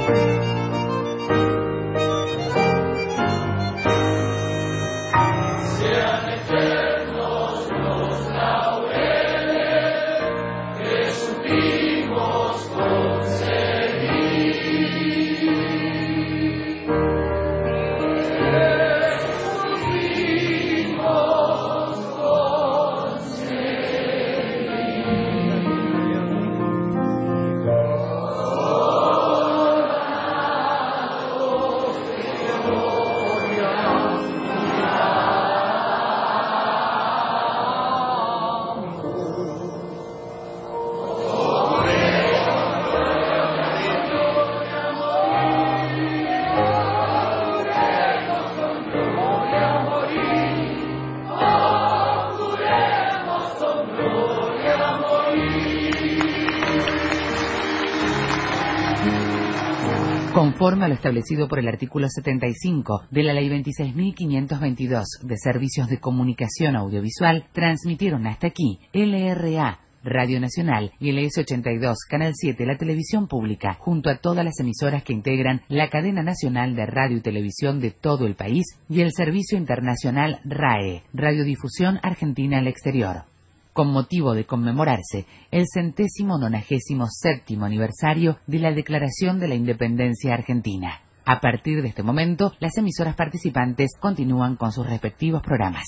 Conforme a lo establecido por el artículo 75 de la Ley 26.522 de Servicios de Comunicación Audiovisual, transmitieron hasta aquí LRA, Radio Nacional, y LS82, Canal 7, la televisión pública, junto a todas las emisoras que integran la cadena nacional de radio y televisión de todo el país, y el servicio internacional RAE, Radiodifusión Argentina al Exterior. Con motivo de conmemorarse el 197º aniversario de la Declaración de la Independencia Argentina. A partir de este momento, las emisoras participantes continúan con sus respectivos programas.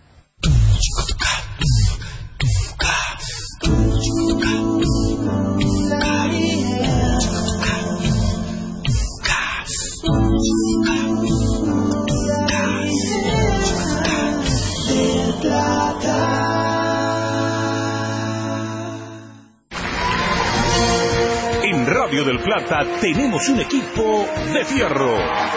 En Radio del Plata tenemos un equipo de fierro.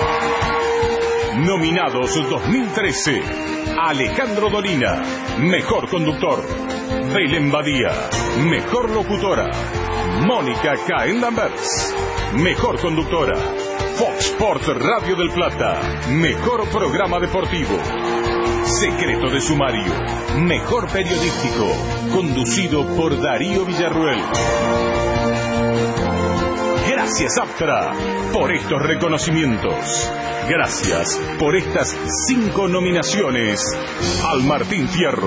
Nominados 2013: Alejandro Dolina, mejor conductor; Belén Badía, mejor locutora; Mónica Caen Lamberts, mejor conductora; Fox Sport Radio del Plata, mejor programa deportivo; Secreto de Sumario, mejor periodístico, conducido por Darío Villarruel. Gracias, Aptra, por estos reconocimientos. Gracias por estas 5 nominaciones al Martín Fierro.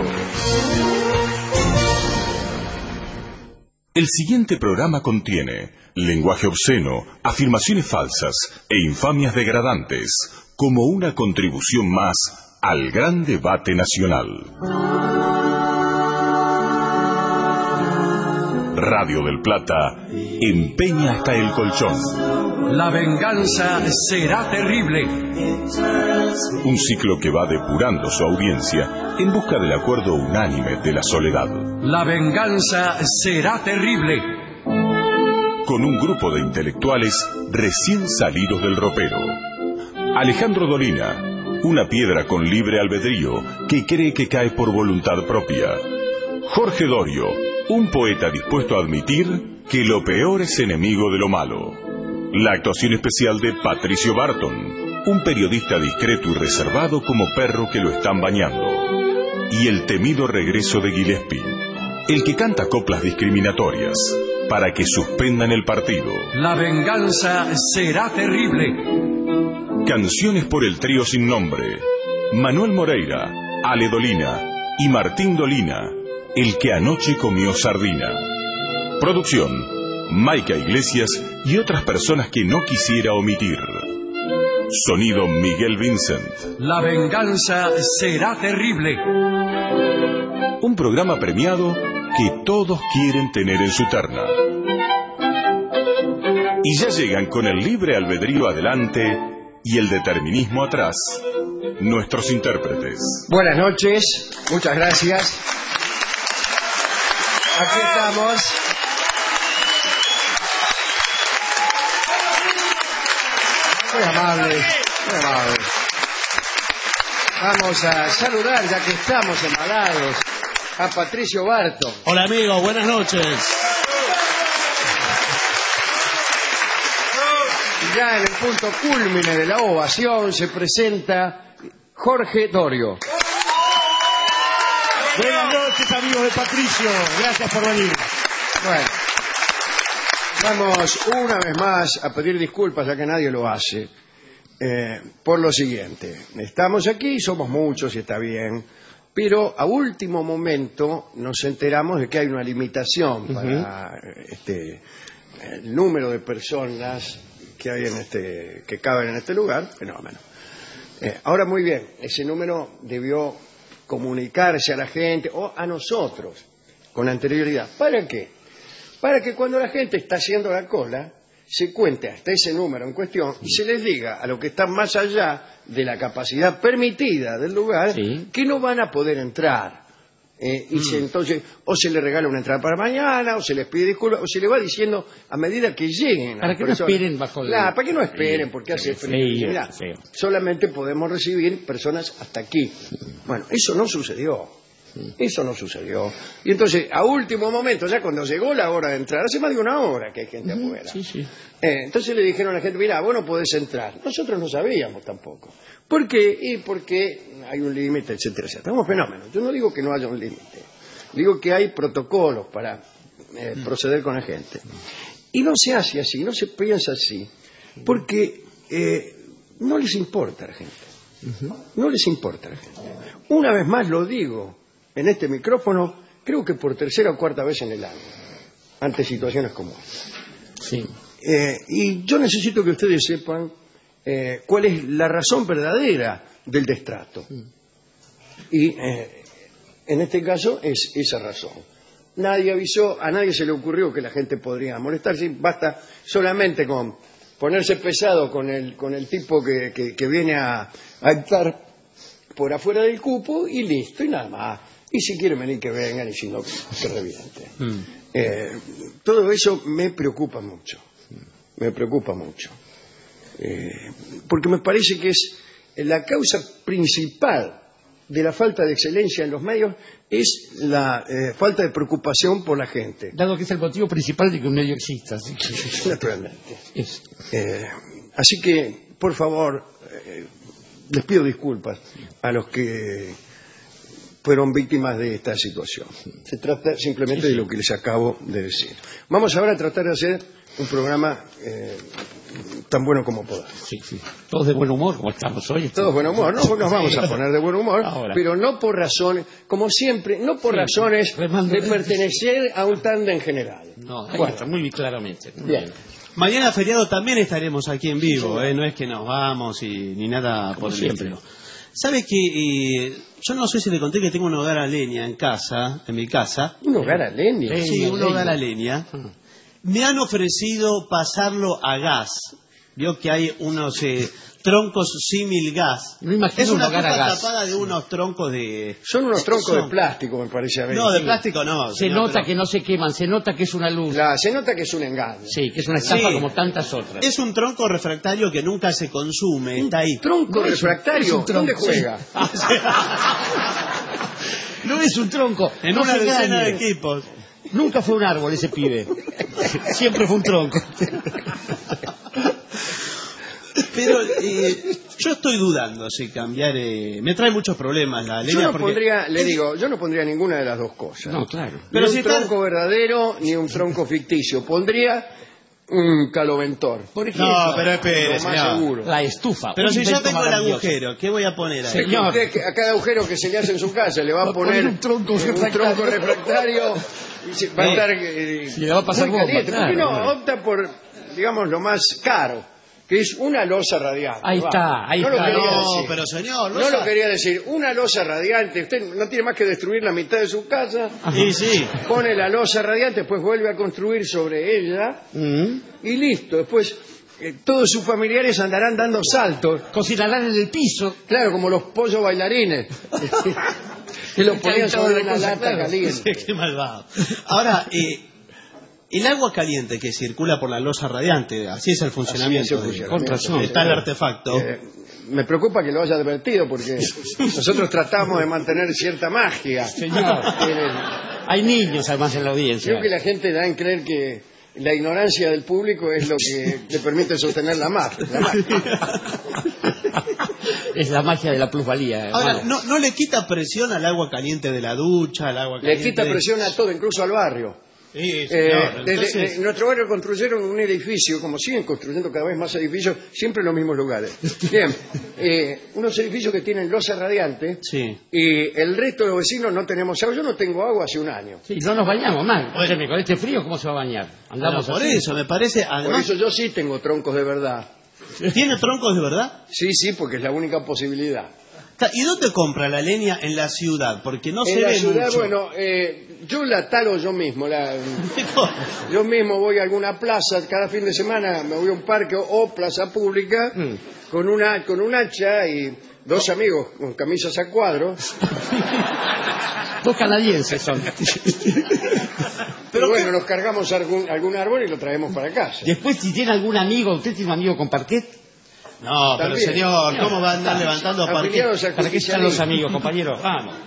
El siguiente programa contiene lenguaje obsceno, afirmaciones falsas e infamias degradantes, como una contribución más al gran debate nacional. Radio del Plata empeña hasta el colchón. La venganza será terrible. Un ciclo que va depurando su audiencia en busca del acuerdo unánime de la soledad. La venganza será terrible. Con un grupo de intelectuales recién salidos del ropero. Alejandro Dolina, una piedra con libre albedrío que cree que cae por voluntad propia. Jorge Dorio, un poeta dispuesto a admitir que lo peor es enemigo de lo malo. La actuación especial de Patricio Barton, un periodista discreto y reservado como perro que lo están bañando. Y el temido regreso de Gillespie, el que canta coplas discriminatorias para que suspendan el partido. La venganza será terrible. Canciones por el trío sin nombre: Manuel Moreira, Ale Dolina y Martín Dolina, el que anoche comió sardina. Producción: Maica Iglesias y otras personas que no quisiera omitir. Sonido: Miguel Vincent. La venganza será terrible. Un programa premiado que todos quieren tener en su terna. Y ya llegan con el libre albedrío adelante y el determinismo atrás, nuestros intérpretes. Buenas noches, muchas gracias. Aquí estamos. Muy amables, muy amables. Vamos a saludar, ya que estamos embalados, a Patricio Barton. Hola amigos, buenas noches. Y ya en el punto cúlmine de la ovación se presenta Jorge Dorio. Buenas noches amigos de Patricio, gracias por venir. Bueno, Vamos una vez más a pedir disculpas, ya que nadie lo hace, por lo siguiente. Estamos aquí, somos muchos y está bien, pero a último momento nos enteramos de que hay una limitación para el número de personas que hay que caben en este lugar. Fenómeno. Ahora, muy bien, ese número debió comunicarse a la gente o a nosotros con anterioridad. ¿Para qué? Para que cuando la gente está haciendo la cola se cuente hasta ese número en cuestión y se les diga a los que están más allá de la capacidad permitida del lugar que no van a poder entrar. Entonces, o se les regala una entrada para mañana, o se les pide disculpas, o se les va diciendo a medida que lleguen. Para que no esperen bajo el... Claro, para que no esperen, porque hace frío. Mirá, solamente podemos recibir personas hasta aquí. Bueno, eso no sucedió. Eso no sucedió. Y entonces, a último momento, ya cuando llegó la hora de entrar, hace más de una hora que hay gente afuera. Entonces le dijeron a la gente, mira, vos no podés entrar. Nosotros no sabíamos tampoco. ¿Por qué? Y porque hay un límite, etcétera, etcétera. Es un fenómeno. Yo no digo que no haya un límite. Digo que hay protocolos para proceder con la gente. Y no se hace así, no se piensa así, porque no les importa a la gente. No les importa a la gente. Una vez más lo digo en este micrófono, creo que por tercera o cuarta vez en el año, ante situaciones como esta. Y yo necesito que ustedes sepan cuál es la razón verdadera del destrato. Y en este caso es esa razón. Nadie avisó, a nadie se le ocurrió que la gente podría molestarse, basta solamente con ponerse pesado con el tipo que viene a estar por afuera del cupo y listo, y nada más. Y si quieren venir, que vengan, y si no, que revienten. Todo eso me preocupa mucho. Me preocupa mucho. Porque me parece que es la causa principal de la falta de excelencia en los medios, es la falta de preocupación por la gente. Dado que es el motivo principal de que un medio exista. ¿Sí? Naturalmente. Así que, por favor, les pido disculpas a los que fueron víctimas de esta situación. Se trata simplemente de lo que les acabo de decir. Vamos ahora a tratar de hacer un programa tan bueno como podamos. Todos de buen humor, como estamos hoy. Todos de buen humor. No nos vamos a poner de buen humor, pero no por razones, como siempre, no por razones de pertenecer a un tándem general. No, bueno, muy claramente. Bien. Mañana feriado también estaremos aquí en vivo, no es que nos vamos ni nada por el estilo. ¿Sabe que yo no sé si le conté que tengo un hogar a leña en mi casa? ¿Un hogar a leña? Sí, un hogar a leña. Me han ofrecido pasarlo a gas. Vio que hay unos troncos símil gas. No imagino es una un hogar a copa gas. tapada de unos troncos de... Son unos troncos de plástico, me parece a ver. No, de plástico no. Se nota que no se queman, se nota que es una luz. Se nota que es un engaño. Sí, que es una estafa como tantas otras. Es un tronco refractario que nunca se consume, está ahí. ¿Tronco refractario? ¿Dónde juega? No es un tronco. En no una se decena engañe. de equipos. Nunca fue un árbol ese pibe. Siempre fue un tronco. Pero yo estoy dudando si cambiar... me trae muchos problemas la leña. Yo no pondría ninguna de las dos cosas. No, claro. Pero ni un tronco verdadero ni un tronco ficticio. Pondría un caloventor, por ejemplo. No, pero espere, lo más seguro. La estufa. Pero un si yo invento tengo el maravilloso. agujero, ¿qué voy a poner ahí? Señor. Usted, a cada agujero que se le hace en su casa le va a poner un tronco refractario y se va a estar le va a pasar muy bomba, caliente. ¿Por qué claro, no? Opta por, digamos, lo más caro, que es una losa radiante. Ahí está, ahí no está. Lo quería No, decir. pero señor... No lo quería decir. Una losa radiante. Usted no tiene más que destruir la mitad de su casa. Y sí. Pone la losa radiante, después vuelve a construir sobre ella y listo. Después todos sus familiares andarán dando saltos. Cocinarán en el piso. Claro, como los pollos bailarines. Que los ponían sobre una lata caliente. Qué malvado. Ahora, el agua caliente que circula por la losa radiante, así es el funcionamiento. Con razón. Está el artefacto. Me preocupa que lo haya advertido porque nosotros tratamos de mantener cierta magia. Señor. Hay niños además en la audiencia. Creo que la gente da en creer que la ignorancia del público es lo que le permite sostener la magia. Es la magia de la plusvalía. Ahora, no le quita presión al agua caliente de la ducha, al agua caliente... Le quita presión a todo, incluso al barrio. Sí, señor. En nuestro barrio construyeron un edificio, como siguen construyendo cada vez más edificios, siempre en los mismos lugares. Bien, unos edificios que tienen losa radiante, Sí. y el resto de los vecinos no tenemos agua. Yo no tengo agua hace un año. Sí, no nos bañamos más. Óyeme, con este frío, ¿cómo se va a bañar? Andamos Por así. eso, me parece... Por Además, eso yo sí tengo troncos de verdad. ¿tiene troncos de verdad? Sí, porque es la única posibilidad. ¿Y dónde compra la leña en la ciudad? Porque no se En la ve ciudad, mucho. bueno, yo la talo yo mismo. Yo mismo voy a alguna plaza, cada fin de semana me voy a un parque o plaza pública con un hacha y dos amigos con camisas a cuadros. Dos canadienses son. Pero bueno, nos cargamos algún árbol y lo traemos para casa. Después, si tiene algún amigo, ¿usted tiene un amigo con parquet? No, pero También. señor, ¿cómo va a andar levantando parquet? Afiliados al ¿Para qué están los justicialismo. amigos, compañero? Vamos.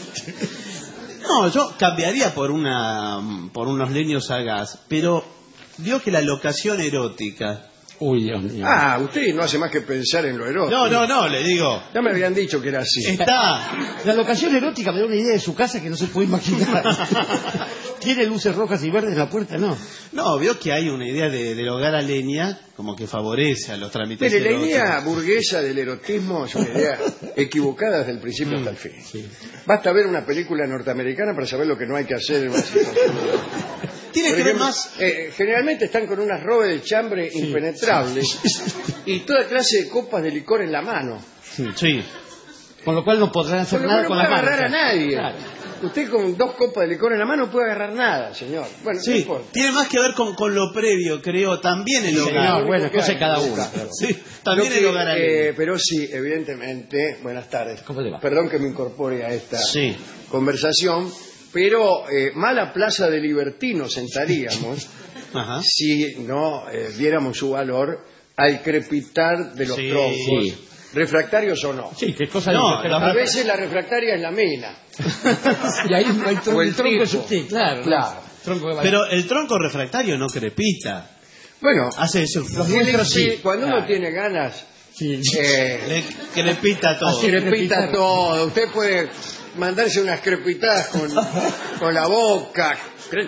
No, yo cambiaría por unos leños a gas, pero vio que la locación erótica... Uy, Dios mío. Ah, usted no hace más que pensar en lo erótico. No, le digo. Ya me habían dicho que era así. Está... La locación erótica me da una idea de su casa que no se puede imaginar. ¿Tiene luces rojas y verdes en la puerta? No. No, vio que hay una idea del hogar a leña como que favorece a los trámites Mire, la eróticos. idea burguesa del erotismo es una idea equivocada desde el principio hasta el fin. Basta ver una película norteamericana para saber lo que no hay que hacer en una situación. Tiene Por que ver ejemplo, más... generalmente están con unas robes de chambre impenetrables y toda clase de copas de licor en la mano. Sí. Con lo cual no podrán hacer Con lo nada cual con no la puede mano. agarrar a nadie. Claro. Usted con 2 copas de licor en la mano no puede agarrar nada, señor. Bueno, no Sí, importa. tiene más que ver con lo previo, creo, también el hogar. Señor, bueno, Lo que cosa hay. de cada uno. Sí, también Lo el que, hogar a leña. pero sí, evidentemente, buenas tardes. ¿Cómo le va? Perdón que me incorpore a esta Sí. conversación, pero mala plaza de libertinos sentaríamos Ajá. si no diéramos su valor al crepitar de los Sí. troncos, Sí. refractarios o no. Sí, qué cosa No, de... A veces la refractaria es la mina. Y ahí no hay O el el tronco es tipo. usted, claro. Claro. Tronco de Pero el tronco refractario no crepita. Bueno, Hace eso. Los nuestros sí. cuando uno Claro. tiene ganas, Sí. Le crepita todo. Así crepita crepitar. todo. Usted puede mandarse unas crepitadas con la boca.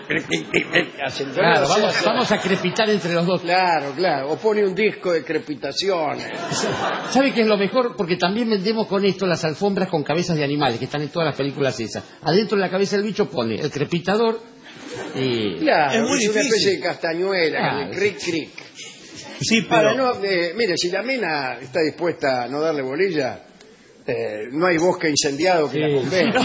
Claro, vamos a crepitar entre los dos. Claro, claro. O pone un disco de crepitaciones. ¿Sabe qué es lo mejor? Porque también vendemos con esto las alfombras con cabezas de animales, que están en todas las películas esas. Adentro de la cabeza del bicho pone el crepitador y... Claro, Es muy una difícil. especie de castañuela, Claro. cric, cric. Sí, pero... Ahora, no, mire, si la mina está dispuesta a no darle bolilla, no hay bosque incendiado que la convenga.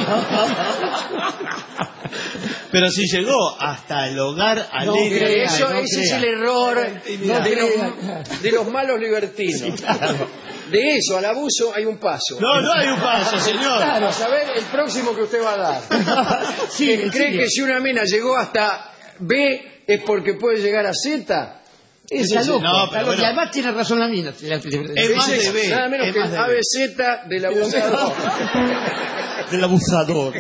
Pero si llegó hasta el hogar a No leña... crea, Eso, no ese es crea. el error crea. de los malos libertinos. De eso al abuso hay un paso. No hay un paso, señor. Claro, a saber el próximo que usted va a dar. Sí, ¿Cree sigue. que si una mina llegó hasta B es porque puede llegar a Z? Está Ese loco, no, está pero loco. bueno. Y además tiene razón la mina. Es más de B. nada menos es que más el de B. ABZ del abusador. Del abusador.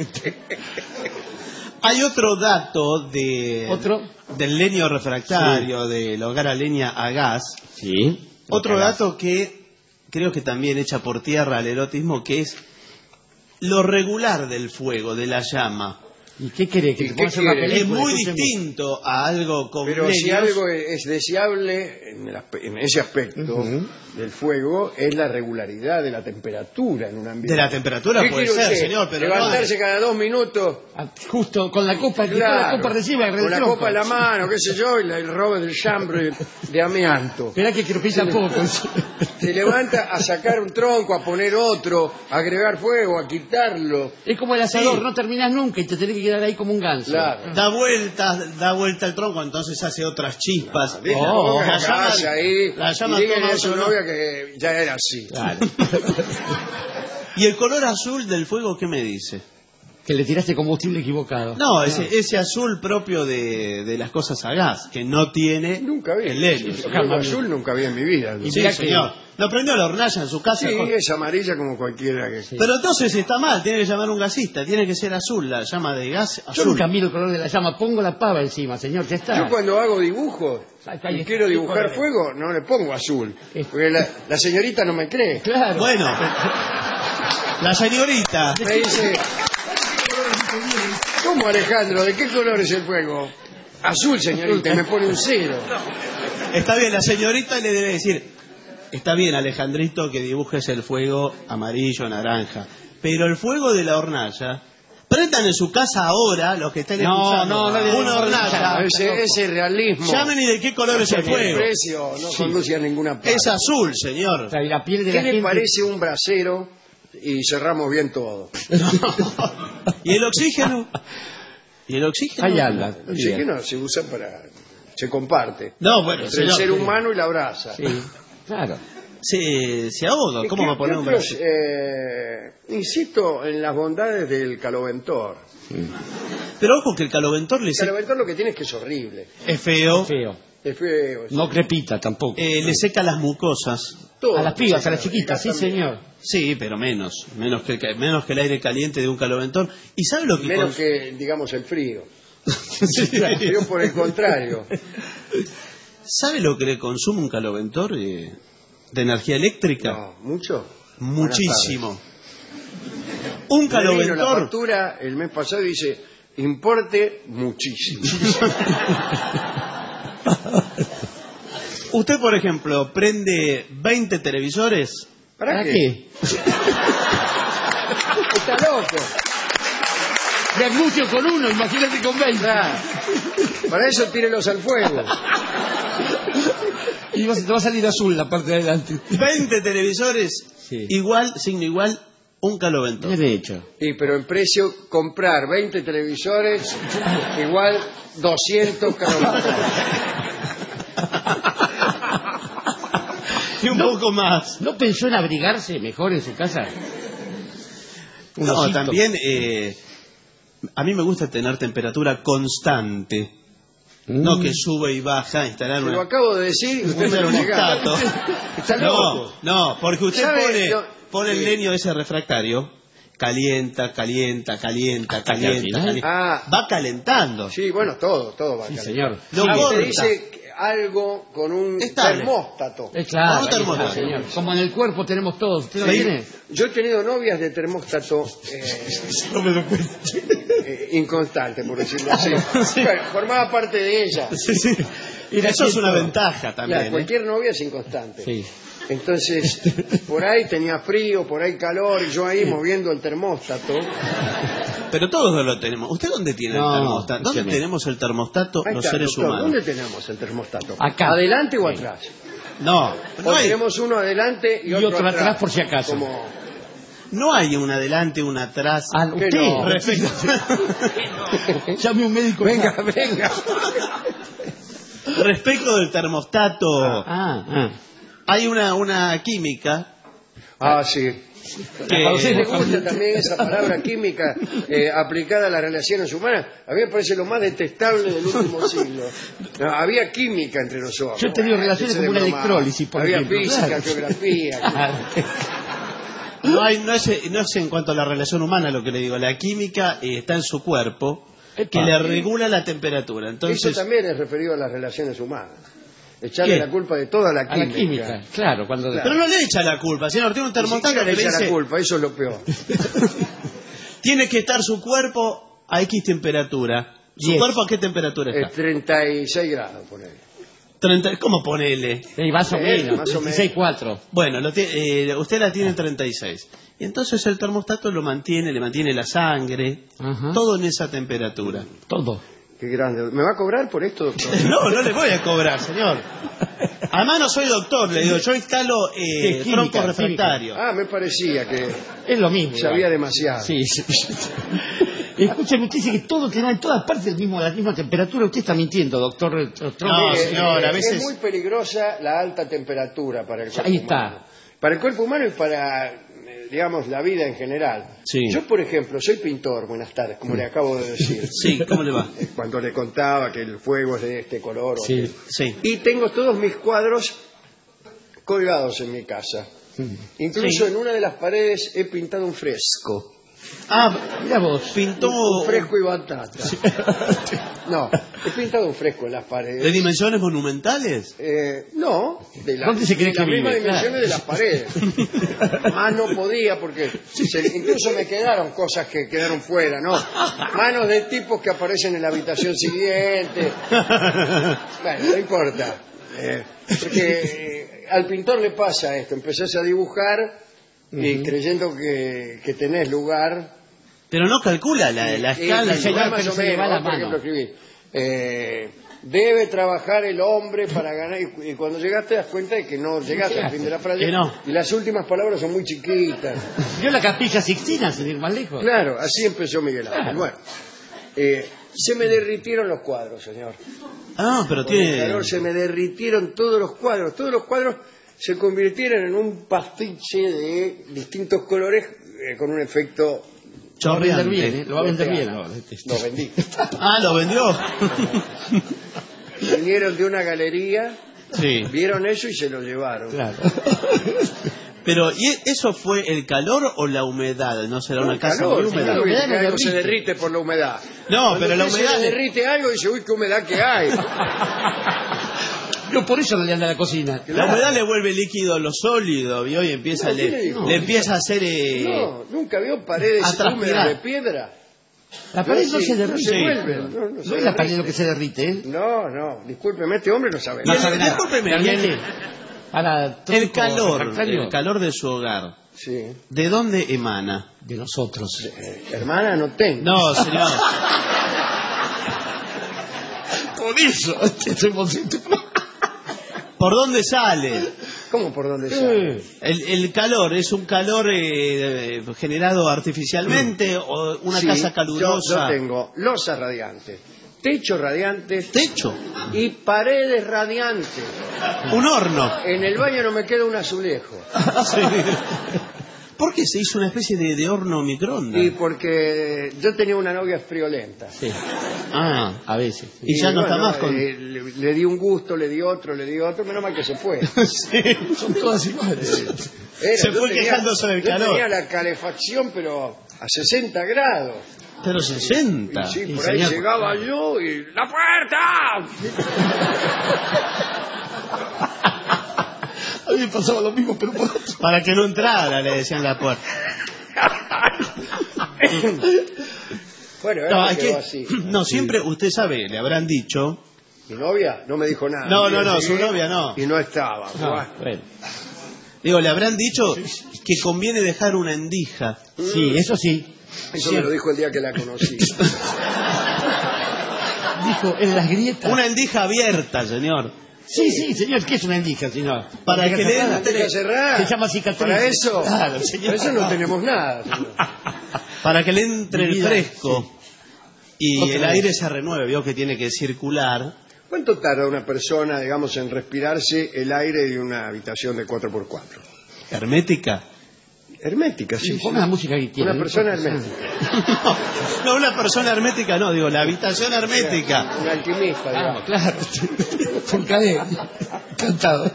Hay otro dato ¿Otro? del leño refractario, del hogar a leña a gas. Sí. Otro dato que creo que también echa por tierra al erotismo, que es lo regular del fuego, de la llama. ¿Y qué quiere? ¿Que ¿Y te qué pongas una quiere? Es película? muy Escuchemos. distinto a algo con Pero si leños. algo es deseable en ese aspecto del fuego, es la regularidad de la temperatura en un ambiente. De la temperatura ¿Qué puede quiere ser, usted? señor, pero levantarse cada 2 minutos. Ah, justo con la copa, que Claro, la copa reciba con la copa en la mano, qué sé yo, y el robo del chambre de amianto. Esperá que crepita poco. Se levanta a sacar un tronco, a poner otro, a agregar fuego, a quitarlo. Es como el asador, Sí. no terminás nunca y te tenés que quedar ahí como un ganso. Claro. Da vuelta el tronco, entonces hace otras chispas. Dice, Oh, ponga la la llama- casa ahí la llama y dígale toma a su otro, ¿no? novia que ya era así. Claro. ¿Y el color azul del fuego qué me dice? Que le tiraste combustible equivocado. No, ese azul propio de las cosas a gas, que no tiene Nunca vi. el leño. Fuego azul nunca vi en mi vida. Y Sí, mirá que- señor. ¿No prendió la hornalla en su casa? Sí, es amarilla como cualquiera que... Pero entonces está mal, tiene que llamar un gasista, tiene que ser azul, la llama de gas Yo azul. nunca miro el color de la llama, pongo la pava encima, señor, ya está. Yo cuando hago dibujos Acá y hay- quiero dibujar ¿qué fuego, no le pongo azul. Porque la señorita no me cree. Claro. Bueno, la señorita, Me dice, ¿cómo Alejandro? ¿De qué color es el fuego? Azul, señorita, y me pone un 0. Está bien, la señorita le debe decir, está bien, Alejandrito, que dibujes el fuego amarillo, naranja, pero el fuego de la hornalla, prendan en su casa ahora, los que estén escuchando, una hornalla. Ese realismo. Llamen y de qué color es el El fuego. precio no conduce a ninguna parte. Es azul, señor. O sea, y la piel de ¿Qué la le gente... parece un brasero? Y cerramos bien todo. ¿Y el oxígeno? ¿Y el oxígeno? Ahí anda. El oxígeno se usa se comparte. No, bueno, Entre el señor, ser humano y la brasa. Sí, claro. se ahoga. ¿Cómo va a poner un otros, brasero? insisto en las bondades del caloventor. Pero ojo que el caloventor le El caloventor lo que tiene es que es horrible. es feo, Feo. Es feo. No crepita tampoco. le seca las mucosas. Todo. A las pibas, a las chiquitas, sí, señor. Sí, pero menos que el aire caliente de un caloventor. ¿Y sabe lo que Menos que, digamos, el frío. Sí. Yo por el contrario. ¿Sabe lo que le consume un caloventor de energía eléctrica? No, ¿mucho? Muchísimo. Un Me vino la caloventor. factura el mes pasado y dice, importe muchísimo. Usted, por ejemplo, prende 20 televisores. ¿Para qué? Está loco. Me angustio con uno, imagínate con 20. Claro. Para eso tírelos al fuego. Y te va a salir azul la parte de adelante. 20 televisores, Sí. signo igual, un caloventor. De hecho. Sí, pero en precio, comprar 20 televisores igual 200 caloventos. Y un poco más. ¿No pensó en abrigarse mejor en su casa? Un No, osito. también a mí me gusta tener temperatura constante. No que sube y baja, instalar Se lo una... acabo de decir y usted me lo nega. termostato. Está loco. No, porque usted ¿Sabe? pone el Sí. leño ese refractario, calienta. final. Va calentando. Sí, bueno, todo va a Sí, cambiar. señor. Lo Ah, corta. usted dice que algo con un Estable. termóstato. Claro, Un termostato. ahí está, señor. Como en el cuerpo tenemos todos. ¿Usted lo Sí. tiene? Yo he tenido novias de termóstato No me doy cuenta. inconstante, por decirlo así. Bueno, formaba parte de ella. Sí. Y eso es una ventaja también. Claro, cualquier novia es inconstante. Sí. Entonces, por ahí tenía frío, por ahí calor, y yo ahí moviendo el termóstato. Pero todos lo tenemos. ¿Usted dónde tiene No, el termostato? ¿Dónde escúcheme. tenemos el termostato Ahí los está, seres doctor, humanos? ¿dónde tenemos el termostato? Acá. ¿Adelante o Sí. atrás? No, O tenemos uno adelante y otro atrás por si acaso. Como... no hay un adelante, un atrás. Ah, ¿Qué usted. no? Respecto. Llame a un médico. Venga. Respecto del termostato, Ah. hay una química Ah, sí. que... ¿A usted le gusta también esa palabra química aplicada a las relaciones humanas? A mí me parece lo más detestable del último siglo. No, había química entre nosotros. Yo he tenido relaciones Ese como de una broma. electrólisis, por Había ejemplo, física, claro. geografía. No es en cuanto a la relación humana lo que le digo. La química está en su cuerpo que le regula la temperatura. Eso Entonces, también es referido a las relaciones humanas. Echarle ¿Qué? la culpa de toda la A química. la química. Claro, cuando... Claro. pero no le echa la culpa, señor. Tiene un Ni termostato siquiera que le le echa la dice, culpa, eso es lo peor. tiene que estar su cuerpo a X temperatura. ¿Su 10. cuerpo a qué temperatura está? 36 grados, por ahí. 30, ¿cómo ponele? más o menos. más o menos. 16,4. Bueno, usted la tiene en 36. Y entonces el termostato le mantiene la sangre, Ajá. todo en esa temperatura. Todo. Qué grande. ¿Me va a cobrar por esto, doctor? No le voy a cobrar, señor. Además no soy doctor, le digo, yo instalo química, troncos refractarios. Ah, me parecía que Es lo mismo. sabía igual. demasiado. Sí. Escúcheme, usted dice que todo tiene en todas partes la misma temperatura. Usted está mintiendo, doctor. No, señor, a Es veces- muy peligrosa la alta temperatura para el cuerpo Ahí está. humano. Para el cuerpo humano y para, digamos, la vida en general. Sí. Yo, por ejemplo, soy pintor, buenas tardes, como le acabo de decir. Sí, ¿cómo le va? Cuando le contaba que el fuego es de este color. o Sí. que- Sí. Y tengo todos mis cuadros colgados en mi casa. Incluso Sí. en una de las paredes he pintado un fresco. Mira vos. Pintó... Un fresco y batata. No, he pintado un fresco en las paredes. ¿De dimensiones monumentales? No, ¿Dónde se cree de las que vive? mismas dimensiones Claro. de las paredes. Más no podía porque incluso me quedaron cosas que quedaron fuera, ¿no? Manos de tipos que aparecen en la habitación siguiente. Bueno, no importa. Porque al pintor le pasa esto, empezás a dibujar y creyendo que tenés lugar. Pero no calcula la escala. señor, Más pero o se le va menos, la por mano. ejemplo, escribir. Debe trabajar el hombre para ganar. Y cuando llegaste te das cuenta de que no llegaste al fin de la frase. Que no. Y las últimas palabras son muy chiquitas. Vio la Capilla Sixtina, sin ir más lejos. Claro, así empezó Miguel Ángel. Bueno, se me derritieron los cuadros, señor. Ah, pero Con el tiene... calor se me derritieron todos los cuadros. Todos los cuadros se convirtieron en un pastiche de distintos colores con un efecto... Lo va a vender chorreante. bien, lo va a vender bien ahora. Lo vendí. Ah, ¿lo vendió? Vinieron de una galería, Sí. vieron eso y se lo llevaron. Claro. Pero, ¿y eso fue el calor o la humedad? ¿No será una casa Calor, muy húmeda? claro, humedad que no algo se derrite. derrite por la humedad. No, Cuando pero la usted humedad... se le derrite algo y dice, uy, qué humedad que hay. No, por eso no le anda a la cocina. La humedad le vuelve líquido lo sólido, ¿vio? Y empieza, No, ¿quién le dijo? le empieza a hacer... No, nunca vio paredes a transpirar. húmedas de piedra. La pared no sí, se derrite. se vuelven. No, No se es la pared derrite. lo que se derrite, ¿eh? No, discúlpeme, este hombre no sabe No nada. sabe nada. Discúlpeme, Realmente, para El calor, refractario, el calor de su hogar, Sí. ¿de dónde emana? de nosotros. Hermana, no tengo. No, señor. Por eso, estoy bonito. ¿Por dónde sale? ¿Cómo por dónde sale? El calor, ¿es un calor generado artificialmente o una Sí, casa calurosa? Yo tengo losas radiantes, techos radiantes ¿Techo? y paredes radiantes. ¿Un horno? En el baño no me queda un azulejo. Sí. ¿Por qué se hizo una especie de horno microondas? Y porque yo tenía una novia friolenta. Sí, Ah, a veces. y ya no está bueno, más con... le di un gusto, le di otro, menos mal que se fue. Sí. Son todas iguales. Se Yo fue quejándose del yo calor. tenía la calefacción, pero a 60 grados. Pero 60. Y sí, Y por ahí señor- llegaba yo y ¡la puerta! A mí me pasaba lo mismo, pero por otro. Para que no entrara, le decían la puerta. Bueno, No, eso hay quedó que... así. no, siempre, usted sabe, le habrán dicho... Mi novia no me dijo nada. No, Yo no, llegué su novia no. Y no estaba. Bueno. Digo, le habrán dicho que conviene dejar una endija. Sí, eso sí. Eso me lo dijo el día que la conocí. Dijo, en las grietas. Una endija abierta, señor. Sí, señor, ¿qué es una endija, señor? Para Endija que le cerrada. entre- Deja cerrar. Se llama cicatriz. Para eso. Claro, señor. Para eso no tenemos nada. señor. Para que le entre Mi el vida, fresco y Otra el vez. aire se renueve. Vio que tiene que circular. ¿Cuánto tarda una persona, digamos, en respirarse el aire de una habitación de 4x4? ¿Hermética? Hermética, sí. Ponga la música que quiera. Una no persona importa. hermética. No, una persona hermética no, digo, la habitación hermética. Un alquimista, digamos. Ah, claro. Por caer. Encantado.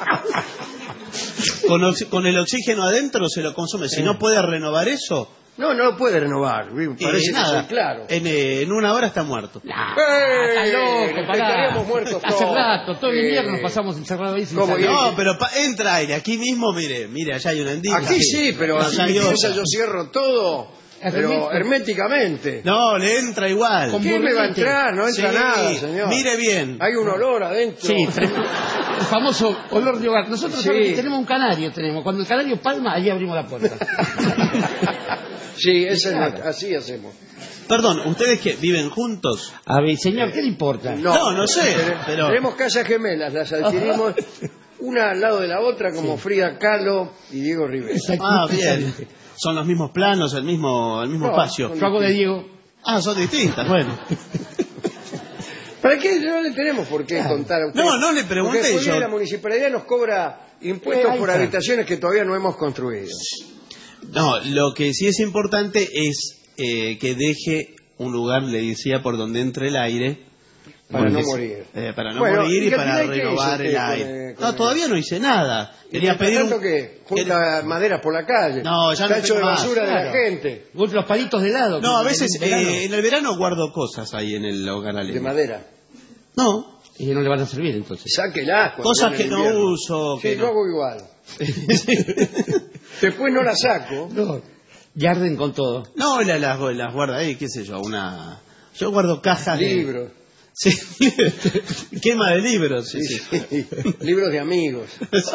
Con el oxígeno adentro se lo consume. Si no puede renovar eso, No, no lo puede renovar. Parece que nada. soy claro. En una hora está muerto. Está loco, pará. Estaríamos muertos Hace todos. rato, todo el invierno nos pasamos encerrados ahí sin ¿Cómo? salir. No, pero entra aire. Aquí mismo, mire, allá hay una endija. Aquí sí, pero Allá si hay me otra. piensa yo cierro todo, pero herméticamente. No, le entra igual. Con ¿Qué me va a burlete. entrar? No entra Sí, nada, señor. mire bien. Hay un olor adentro. Sí, el famoso olor de hogar. Nosotros Sí. ahora tenemos un canario, cuando el canario palma, ahí abrimos la puerta. Sí, esa es Claro. así hacemos. Perdón, ¿ustedes que viven juntos? A ver, señor, ¿qué le importa? No sé, pero- Tenemos casas gemelas, las adquirimos una al lado de la otra, como Frida Kahlo y Diego Rivera. Ah, bien. Son los mismos planos, el mismo No, espacio. Yo hago de Diego. Ah, son distintas, bueno. ¿Para qué no le tenemos por qué contar a usted? No le pregunté Porque después yo. viene la municipalidad nos cobra impuestos Ahí por está. habitaciones que todavía no hemos construido. No, lo que sí es importante es que deje un lugar, le decía, por donde entre el aire Para no morir. Para no Bueno, morir y ¿y al para final qué renovar hizo el usted aire. con No, todavía no hice nada. Quería pedir un... que junta maderas por la calle. No, ya no está hecho de tengo más. basura de la Claro. gente. Los palitos de helado. No, a que veces en verano. en el verano guardo cosas ahí en el hogar a De leña. madera. No, Y no le van a servir entonces. Sáquelas. cuando cosas viene que el no invierno. uso. Sí, Que yo no. hago igual. Después no las saco. No. Y arden con todo. No, las guardo ahí, qué sé yo, una... Yo guardo cajas Libros. de... Sí, quema de libros, sí, sí. Libros de amigos.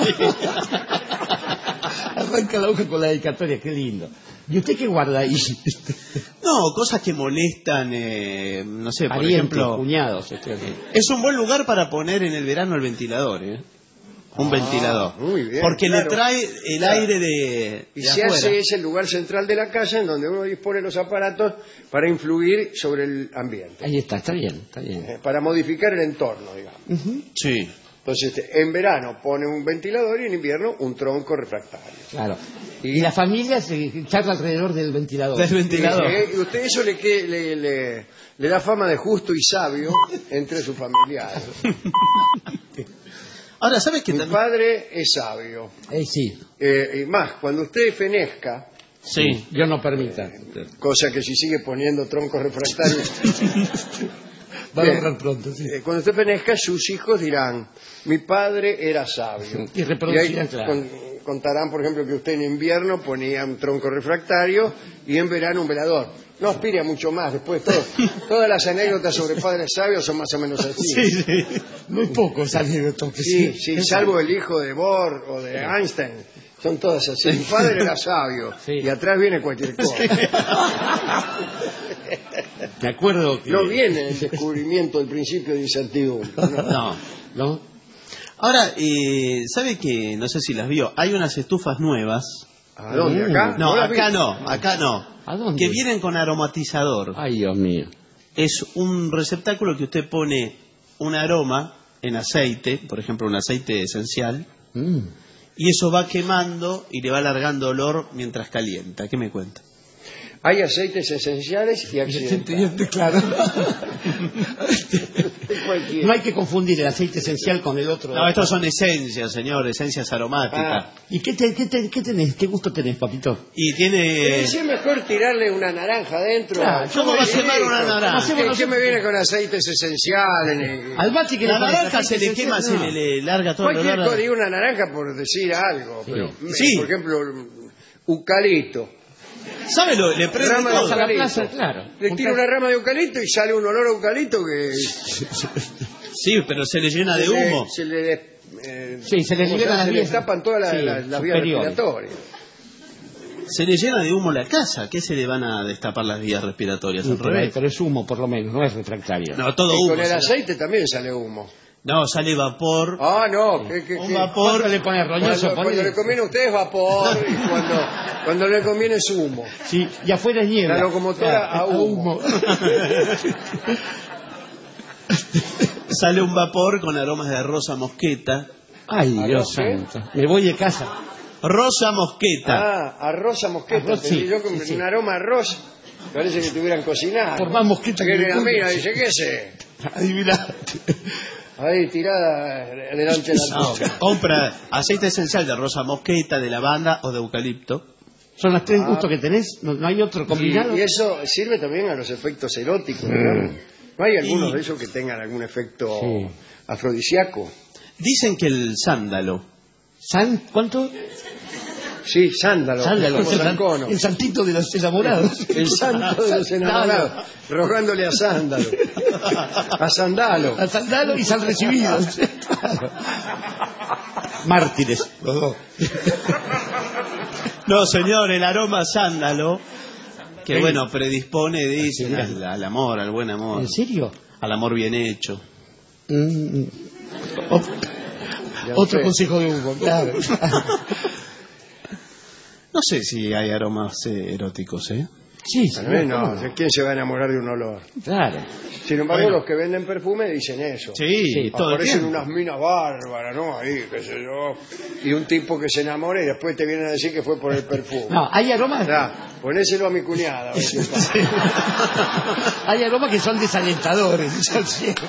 Arranca la hoja con la dedicatoria, qué lindo. ¿Y usted qué guarda ahí? No, cosas que molestan, no sé, por Parientes, ejemplo... cuñados. Es un buen lugar para poner en el verano el ventilador, ¿eh? Un ventilador. muy bien, porque claro. le trae el Claro. aire de Y de se afuera. hace es el lugar central de la casa en donde uno dispone los aparatos para influir sobre el ambiente, Ahí está bien, está bien. para modificar el entorno, digamos. Sí. Entonces, en verano pone un ventilador y en invierno un tronco refractario. Claro. Y la familia se charla alrededor del ventilador. Del ventilador. Y usted eso le da fama de justo y sabio entre sus familiares. Ahora, ¿sabes qué Mi también? padre es sabio. Sí, Y más, cuando usted fenezca, Sí. Dios no permita. cosa que si sigue poniendo troncos refractarios, Va a Bien. lograr pronto, sí. cuando usted fenezca, sus hijos dirán, mi padre era sabio. Y reproducirán, ahí claro. contarán, por ejemplo, que usted en invierno ponía un tronco refractario y en verano un velador. No aspire a mucho más, después todas las anécdotas sobre padres sabios son más o menos así. Sí, sí. Muy pocos anécdotas. Sí, sí, salvo el hijo de Bohr o de Einstein. Son todas así. Mi padre era sabio Sí. y atrás viene cualquier cosa. Me acuerdo que... No viene el descubrimiento del principio de incertidumbre. ¿no? No. Ahora, ¿sabe que, no sé si las vio, hay unas estufas nuevas? ¿A dónde? ¿Acá? No, las vi? acá no. ¿A dónde? Que vienen con aromatizador. Ay, Dios mío. Es un receptáculo que usted pone un aroma en aceite, por ejemplo, un aceite esencial, y eso va quemando y le va alargando olor mientras calienta. ¿Qué me cuenta? Hay aceites esenciales y accidentales. Claro. Cualquiera. No hay que confundir el aceite esencial con el otro. No, estos son esencias, señor, esencias aromáticas. Ah. ¿Y qué tenés? ¿Qué gusto tenés, papito? Y tiene... Es mejor tirarle una naranja adentro. Claro, ¿cómo va a quemar una naranja? ¿Qué me viene con aceites esenciales? Al Bati que La le pones naranja se aceite le quema, esencial, se no. le larga todo el Cualquier olor. cosa, digo una naranja por decir algo. Pero, Sí. Por ejemplo, eucalipto. ¿Sabe lo? Le prende Rama de todo. a la eucalipto. plaza, claro. Le tira una rama de eucalipto y sale un olor a eucalipto que Sí, pero se le llena de humo. se le Sí, se le ¿cómo liberan las se le vías. tapan todas Sí, las vías superiores. respiratorias. Se le llena de humo la casa. ¿Qué se le van a destapar las vías respiratorias? Al revés. Pero es humo, por lo menos, no es refractario. No, todo Y humo. con el sale. aceite también sale humo. No, sale vapor. Ah, no, Un vapor. ¿Cuánto le pone roñoso? Cuando le conviene a ustedes es vapor y cuando le conviene es humo. Sí, y afuera es niebla. La locomotora a humo. Sale un vapor con aromas de rosa mosqueta. Ay, Dios ¿Arroz, santo. Me voy de casa. Rosa mosqueta. Ah, arroz a mosqueta. Arroz, Entendí sí, yo con sí. un aroma a arroz. Parece que estuvieran cocinando. Por más mosqueta que Que me la ponga. mira, dice, ¿qué es? Adivina. Ahí tirada delante de la No, tuya. compra aceite esencial de rosa mosqueta, de lavanda o de eucalipto. Son las tres gustos que tenés. No hay otro combinado. Y eso sirve también a los efectos eróticos, ¿no? ¿No hay algunos de esos que tengan algún efecto Sí. afrodisíaco? Dicen que el sándalo. ¿Cuánto? Sí, sándalo. Sándalo. Como Zancono. El santito de los enamorados. El santo de los enamorados, rogándole a sándalo. A sandalo. A Sandalo y San Recibidos. Mártires, los dos. No, señor, el aroma sándalo, que Sí. bueno, predispone, dicen, al amor, al buen amor, ¿En serio? al amor bien hecho. Otro sé. consejo de Hugo, claro. No sé si hay aromas eróticos, ¿eh? Sí, No, ¿quién se va a enamorar de un olor? Claro. Sin embargo, los que venden perfume dicen eso. Sí, todo el Aparecen tiempo. unas minas bárbaras, ¿no? Ahí, qué sé yo. Y un tipo que se enamora y después te vienen a decir que fue por el perfume. No, hay aromas. Ponéselo a mi cuñada. A ver qué pasa. Hay aromas que son desalentadores. Son ciertos.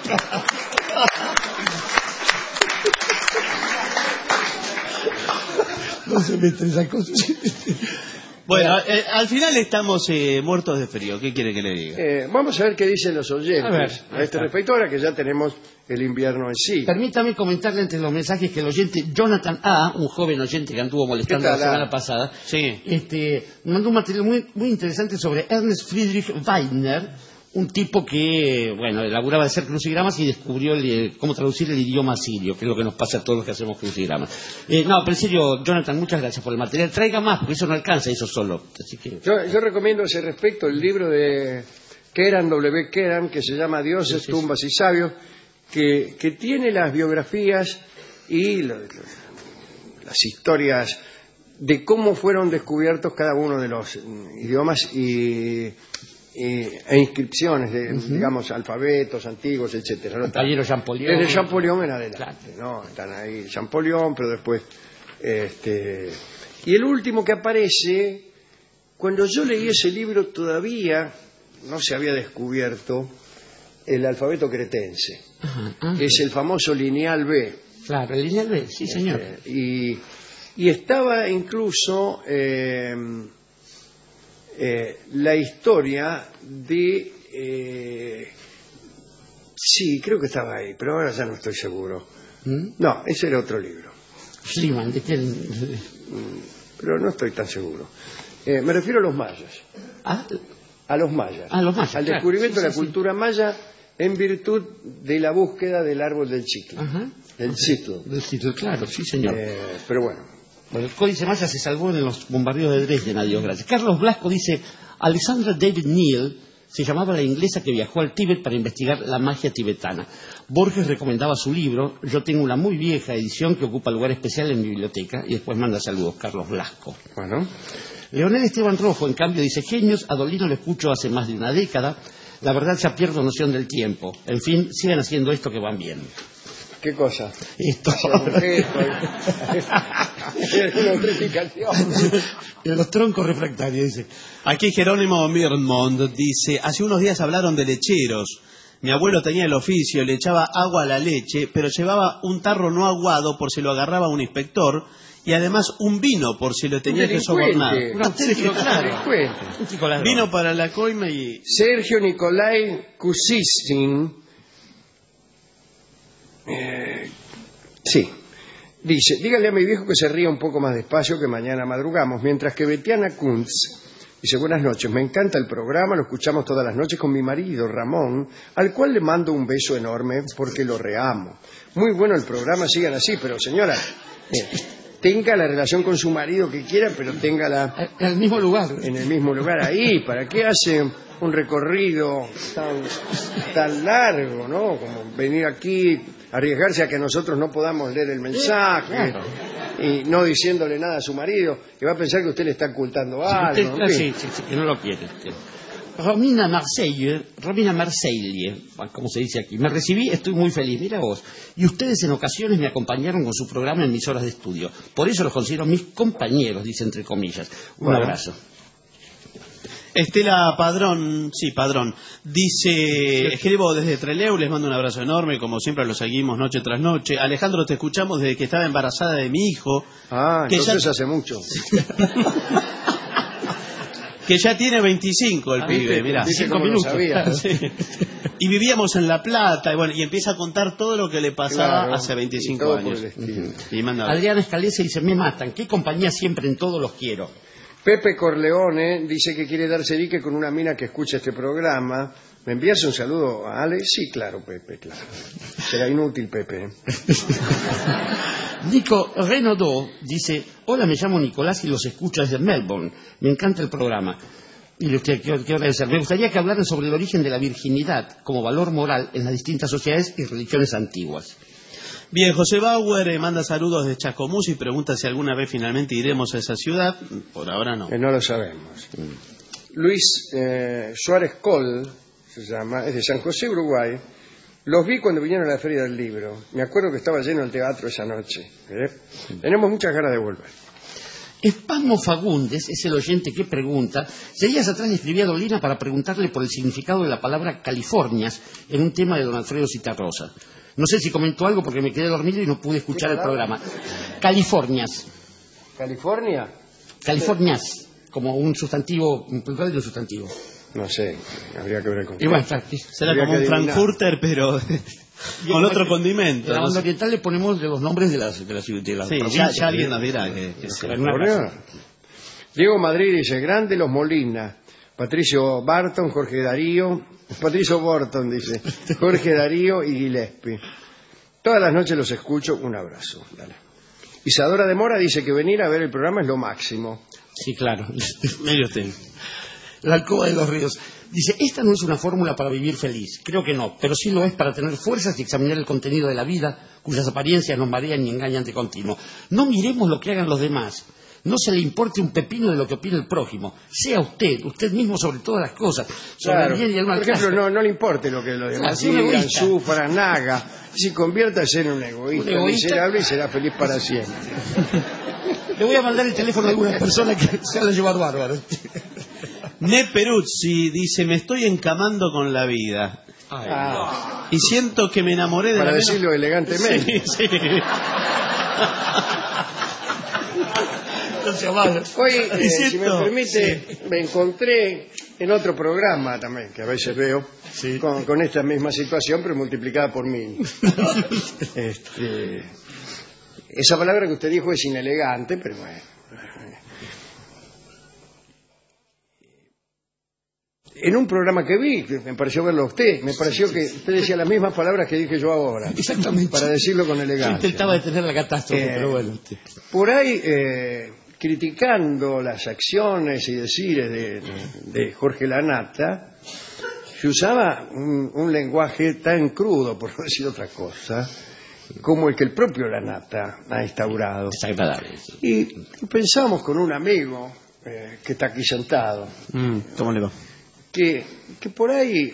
No se meten esas cosas. Bueno, al final estamos muertos de frío. ¿Qué quiere que le diga? Vamos a ver qué dicen los oyentes A ver, a este respecto, ahora que ya tenemos el invierno en sí. Permítame comentarle entre los mensajes que el oyente Jonathan A., un joven oyente que anduvo molestando la semana pasada, mandó un material muy interesante sobre Ernst Friedrich Weidner, un tipo que, bueno, elaboraba de hacer crucigramas y descubrió cómo traducir el idioma sirio, que es lo que nos pasa a todos los que hacemos crucigramas. No, pero en serio, Jonathan, muchas gracias por el material. Traiga más, porque eso no alcanza, eso solo. Así que... Yo recomiendo a ese respecto el libro de Keran W. Keran, que se llama Dioses, Tumbas y Sabios, que tiene las biografías y las historias de cómo fueron descubiertos cada uno de los idiomas e inscripciones de, digamos, alfabetos antiguos, etcétera. ¿No? Caballero Champollion. Desde Champollion en adelante, ¿no? Están ahí Champollion, pero después... Y el último que aparece, cuando yo leí ese libro todavía no se había descubierto el alfabeto cretense, que es el famoso lineal B. Claro, el lineal B, sí, señor. Y estaba incluso... la historia de... sí, creo que estaba ahí, pero ahora ya no estoy seguro. No, ese era otro libro. Schliemann, ¿de quién? Pero no estoy tan seguro. Me refiero a los mayas. A los mayas. Al descubrimiento de la cultura maya en virtud de la búsqueda del árbol del chicle. Del citlo. Del citlo, claro, sí, señor. Pero bueno. Bueno, el Códice Maya se salvó en los bombardeos de Dresden, a Dios gracias. Carlos Blasco dice, Alexandra David Neal se llamaba la inglesa que viajó al Tíbet para investigar la magia tibetana. Borges recomendaba su libro, yo tengo una muy vieja edición que ocupa lugar especial en mi biblioteca, y después manda saludos, Carlos Blasco. Bueno. Leonel Esteban Rojo, en cambio, dice, genios, a Dolino lo escucho hace más de una década, la verdad ya pierdo noción del tiempo. En fin, sigan haciendo esto que van bien. ¿Qué cosa? Esto. Una criticación. Los troncos refractarios, dice. Aquí Jerónimo Mirmond dice, hace unos días hablaron de lecheros. Mi abuelo tenía el oficio, le echaba agua a la leche, pero llevaba un tarro no aguado por si lo agarraba un inspector y además un vino por si lo tenía que sobornar. Un auténtico, claro. Vino para la coima y... Sergio Nicolai Kusisin sí, dice, dígale a mi viejo que se ría un poco más despacio, que mañana madrugamos, mientras que Betiana Kuntz dice, buenas noches, me encanta el programa, lo escuchamos todas las noches con mi marido Ramón, al cual le mando un beso enorme porque lo reamo. Muy bueno el programa, sigan así, pero señora, tenga la relación con su marido que quiera, pero téngala en el mismo lugar. En el mismo lugar, ahí, ¿para qué hace un recorrido tan largo, ¿no? Como venir aquí, arriesgarse a que nosotros no podamos leer el mensaje, claro, y no diciéndole nada a su marido, que va a pensar que usted le está ocultando algo. Sí, que no lo quiere. Romina Marseille, como se dice aquí, me recibí, estoy muy feliz, mira vos, y ustedes en ocasiones me acompañaron con su programa en mis horas de estudio, por eso los considero mis compañeros, dice entre comillas. Un abrazo. Estela Padrón, dice, escribo desde Trelew, les mando un abrazo enorme, como siempre lo seguimos noche tras noche. Alejandro, te escuchamos desde que estaba embarazada de mi hijo. Entonces hace mucho. Que ya tiene 25 el pibe, mirá. 5 minutos. Sí. Y vivíamos en La Plata, y empieza a contar todo lo que le pasaba hace 25 años. Y manda... Adrián Escalese dice, me matan, qué compañía siempre en todo los quiero. Pepe Corleone dice que quiere darse dique con una mina que escucha este programa. ¿Me envías un saludo a Alex? Sí, claro, Pepe, claro. Será inútil, Pepe. Nico Renaudot dice, hola, me llamo Nicolás y los escucho desde Melbourne. Me encanta el programa. Y le quiero agradecer. Me gustaría que hablaran sobre el origen de la virginidad como valor moral en las distintas sociedades y religiones antiguas. Bien, José Bauer manda saludos de Chascomús y pregunta si alguna vez finalmente iremos a esa ciudad. Por ahora no. No lo sabemos. Luis Suárez Col, se llama, es de San José, Uruguay. Los vi cuando vinieron a la Feria del Libro. Me acuerdo que estaba lleno el teatro esa noche. Tenemos muchas ganas de volver. Espasmo Fagundes es el oyente que pregunta si días atrás le escribí a Dolina para preguntarle por el significado de la palabra Californias en un tema de don Alfredo Citarrosa. No sé si comentó algo porque me quedé dormido y no pude escuchar el programa. Californias. ¿California? Californias, como un sustantivo, un plural de un sustantivo. No sé, habría que ver con... Igual, será como un Frankfurter, pero con otro condimento. En la onda oriental le ponemos de los nombres de las provincias. Ya alguien nos dirá que Diego Madrid dice, grande los Molina. Patricio Barton, Jorge Darío. Patricio Borton dice, Jorge Darío y Gillespie. Todas las noches los escucho, un abrazo. Dale. Isadora de Mora dice que venir a ver el programa es lo máximo. Sí, claro. Medio usted. La Alcoba de los Ríos. Dice, esta no es una fórmula para vivir feliz. Creo que no, pero sí lo es para tener fuerzas y examinar el contenido de la vida, cuyas apariencias nos marean y engañan de continuo. No miremos lo que hagan los demás. No se le importe un pepino de lo que opina el prójimo. Sea usted mismo sobre todas las cosas. Sobre el bien y el mal. Por ejemplo, no le importe lo que los demás digan, sufran, hagan. Si conviértase en un egoísta miserable y será feliz para siempre. Le voy a mandar el teléfono a algunas personas que se van a llevar bárbaro. Ne Peruzzi dice, me estoy encamando con la vida. Y siento que me enamoré de para la... Para decirlo elegantemente. Sí. Hoy, si me permite, me encontré en otro programa también, que a veces veo, con esta misma situación, pero multiplicada por 1000. Esa palabra que usted dijo es inelegante, pero bueno. En un programa que vi, me pareció verlo a usted, me pareció que usted decía las mismas palabras que dije yo ahora. Exactamente. Para decirlo con elegancia. Yo intentaba detener la catástrofe, pero bueno. Por ahí, criticando las acciones y decires de Jorge Lanata, se usaba un lenguaje tan crudo, por no decir otra cosa, como el que el propio Lanata ha instaurado. Desagradable. Y pensamos con un amigo que está aquí sentado. ¿Cómo le va? Que por ahí,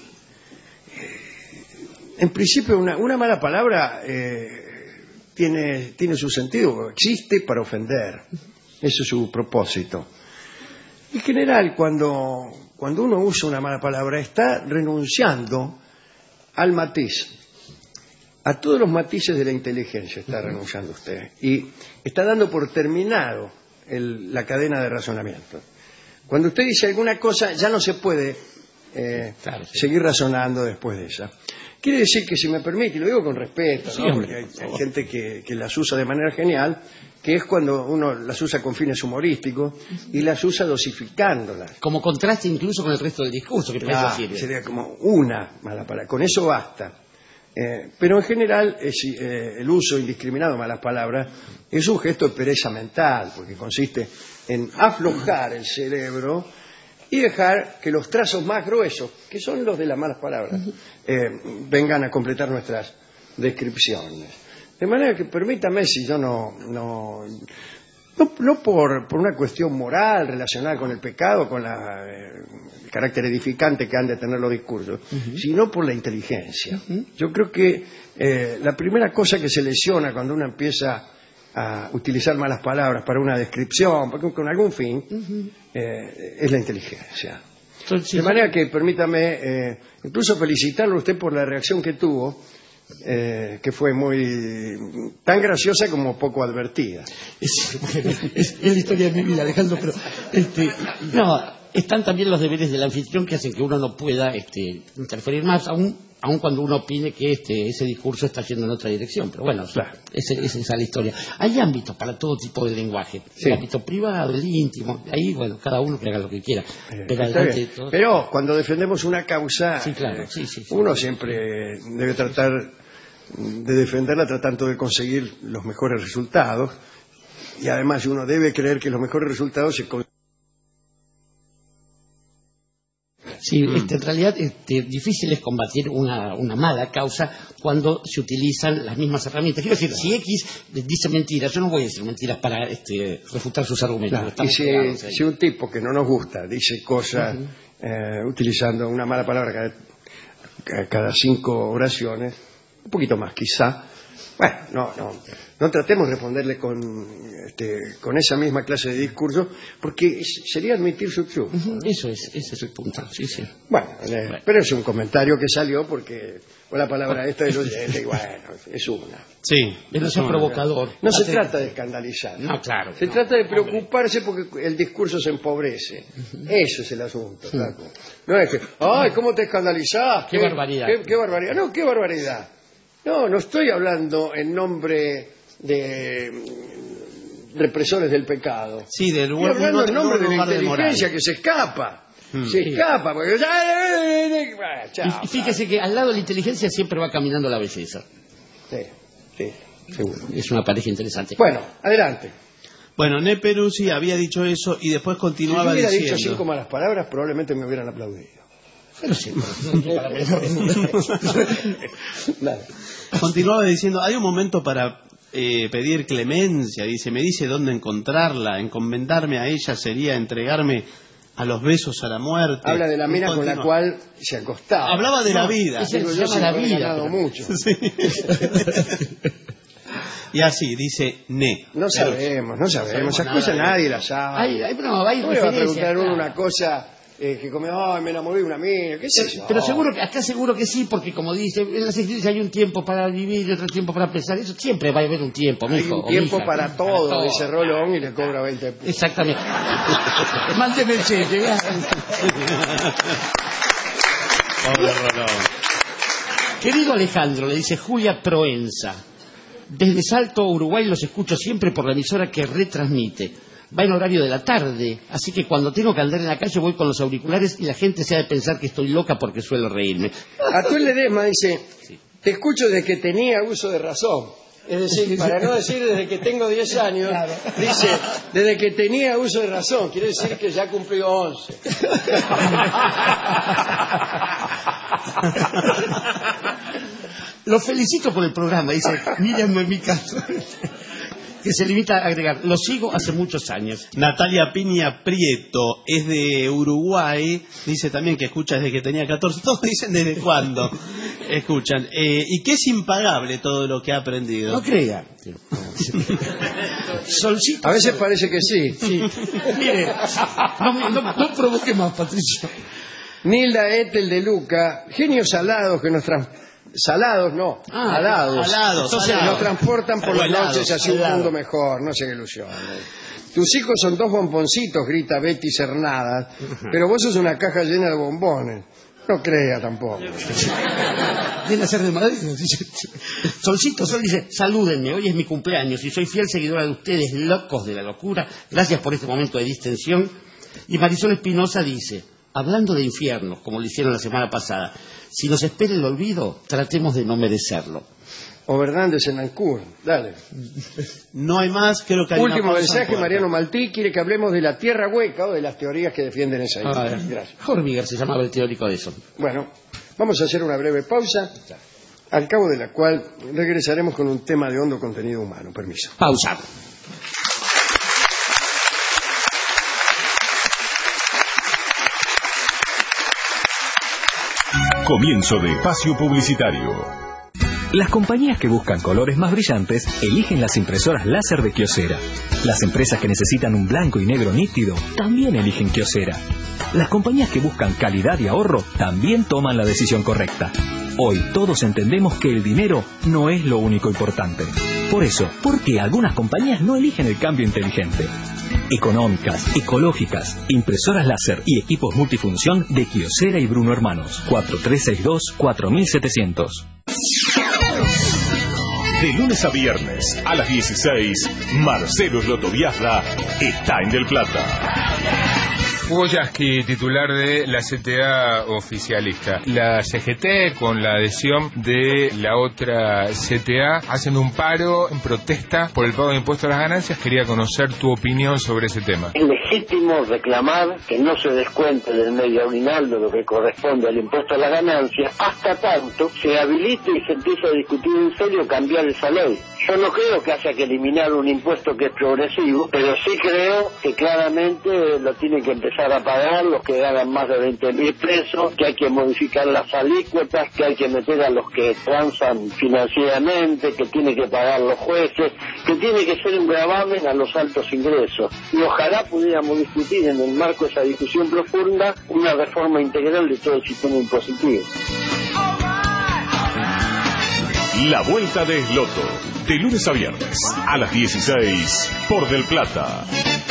en principio, una mala palabra tiene su sentido, existe para ofender. Ese es su propósito. En general, cuando uno usa una mala palabra, está renunciando al matiz. A todos los matices de la inteligencia está renunciando usted. Y está dando por terminado la cadena de razonamiento. Cuando usted dice alguna cosa, ya no se puede seguir razonando después de esa. Quiere decir que, si me permite, y lo digo con respeto, ¿no? Porque hay gente que las usa de manera genial, que es cuando uno las usa con fines humorísticos y las usa dosificándolas. Como contraste incluso con el resto del discurso, que para eso sirve. Sería como una mala palabra, con eso basta. Pero en general el uso indiscriminado de malas palabras es un gesto de pereza mental, porque consiste en aflojar el cerebro y dejar que los trazos más gruesos, que son los de las malas palabras, vengan a completar nuestras descripciones. De manera que permítame, si yo no por una cuestión moral relacionada con el pecado, con el carácter edificante que han de tener los discursos, sino por la inteligencia. Yo creo que la primera cosa que se lesiona cuando uno empieza a utilizar malas palabras para una descripción, con algún fin, es la inteligencia. De manera que permítame incluso felicitarlo a usted por la reacción que tuvo, que fue tan graciosa como poco advertida. Es la historia de mi vida, Alejandro, pero están también los deberes del anfitrión que hacen que uno no pueda interferir más, aun cuando uno opine que ese discurso está yendo en otra dirección. Pero bueno, claro, esa es la historia. Hay ámbitos para todo tipo de lenguaje. El ámbito privado, el íntimo. Ahí, bueno, cada uno que haga lo que quiera. Pero cuando defendemos una causa, uno siempre debe tratar de defenderla tratando de conseguir los mejores resultados. Y además uno debe creer que los mejores resultados se consiguen. Sí, en realidad difícil es combatir una mala causa cuando se utilizan las mismas herramientas. Quiero decir, si X dice mentiras, yo no voy a decir mentiras para refutar sus argumentos. Claro, y si un tipo que no nos gusta dice cosas utilizando una mala palabra cada 5 oraciones, un poquito más quizá, bueno, no tratemos de responderle con esa misma clase de discurso, porque sería admitir su triunfo. Ese es el punto. Sí. Bueno, pero es un comentario que salió porque con la palabra esta del oyente, y bueno, es una. Sí, pero es provocador. No se trata de escandalizar. No, claro. Se trata de preocuparse porque el discurso se empobrece. Eso es el asunto. No es que, ay, ¿cómo te escandalizás? Qué barbaridad. Qué barbaridad. No, qué barbaridad. No estoy hablando en nombre de represores del pecado. Sí, estoy hablando en nombre de la inteligencia que se escapa. Se escapa. Porque... Y fíjese que al lado de la inteligencia siempre va caminando la belleza. Sí, seguro. Es una pareja interesante. Bueno, adelante. Bueno, Neperuzzi había dicho eso y después continuaba diciendo... Si yo hubiera dicho 5 malas palabras, probablemente me hubieran aplaudido. Pero sí, continuaba diciendo, hay un momento para pedir clemencia, dice, me dice dónde encontrarla, encomendarme a ella sería entregarme a los besos a la muerte. Habla de la mina con la cual se acostaba. Hablaba de la vida. Se llama la vida. Mucho. Sí. Y así, dice No sabemos. Esas cosas nadie las sabe. No va a preguntar una cosa... que come, me enamoré de una mina, qué sé yo. Pero seguro que sí, porque como dice, en las iglesias hay un tiempo para vivir y otro tiempo para pensar. Eso siempre va a haber un tiempo, mijo. Hay un tiempo para todo, dice Rolón, y le cobra 20 pesos. Exactamente. Mándeme el cheque. Pobre Rolón. Querido Alejandro, le dice Julia Proenza, desde Salto, Uruguay, los escucho siempre por la emisora que retransmite. Va en horario de la tarde, así que cuando tengo que andar en la calle voy con los auriculares y la gente se ha de pensar que estoy loca porque suelo reírme. Atuel Ledesma dice, te escucho desde que tenía uso de razón. Es decir, para no decir desde que tengo 10 años, dice, desde que tenía uso de razón. Quiere decir que ya cumplió 11. Lo felicito por el programa, dice Miriam en mi caso. Que se limita a agregar, lo sigo hace muchos años. Natalia Piña Prieto es de Uruguay, dice también que escucha desde que tenía 14, todos dicen desde cuándo escuchan, y que es impagable todo lo que ha aprendido. No crea. Solcito. A veces parece que sí. Mire, no provoque más, Patricio. Nilda Ethel de Luca, genios salados que nos Salados, no. Alados. Entonces nos transportan por las noches hacia un mundo mejor, no se ilusionen. Tus hijos son 2 bomboncitos, grita Betty Cernadas, pero vos sos una caja llena de bombones. No crea tampoco. Viene a ser de Madrid. Solcito Sol dice, salúdenme, hoy es mi cumpleaños y soy fiel seguidora de ustedes, locos de la locura. Gracias por este momento de distensión. Y Marisol Espinosa dice, hablando de infiernos, como lo hicieron la semana pasada, si nos espera el olvido, tratemos de no merecerlo. Oberdán de Senancourt, dale. No hay más, creo que hay último mensaje, Mariano Maltí quiere que hablemos de la tierra hueca o de las teorías que defienden esa idea. Gracias. Horviger se llamaba el teórico de eso. Bueno, vamos a hacer una breve pausa, al cabo de la cual regresaremos con un tema de hondo contenido humano. Permiso. Pausa. Comienzo de espacio publicitario. Las compañías que buscan colores más brillantes eligen las impresoras láser de Kyocera. Las empresas que necesitan un blanco y negro nítido también eligen Kyocera. Las compañías que buscan calidad y ahorro también toman la decisión correcta. Hoy todos entendemos que el dinero no es lo único importante. Por eso, ¿por qué algunas compañías no eligen el cambio inteligente? Económicas, ecológicas, impresoras láser y equipos multifunción de Kyocera y Bruno Hermanos. 4362-4700. De lunes a viernes a las 16, Marcelo Slotoviazda está en Del Plata. Hugo Yasky, titular de la CTA oficialista. La CGT, con la adhesión de la otra CTA, hacen un paro en protesta por el pago de impuestos a las ganancias. Quería conocer tu opinión sobre ese tema. Es legítimo reclamar que no se descuente del medio aguinaldo lo que corresponde al impuesto a las ganancias, hasta tanto se habilite y se empiece a discutir en serio cambiar esa ley. Yo no creo que haya que eliminar un impuesto que es progresivo, pero sí creo que claramente lo tienen que empezar a pagar los que ganan más de 20.000 pesos, que hay que modificar las alícuotas, que hay que meter a los que transan financieramente, que tiene que pagar los jueces, que tiene que ser un gravamen a los altos ingresos. Y ojalá pudiéramos discutir en el marco de esa discusión profunda una reforma integral de todo el sistema impositivo. La Vuelta de Esloto, de lunes a viernes, a las 16, por Del Plata.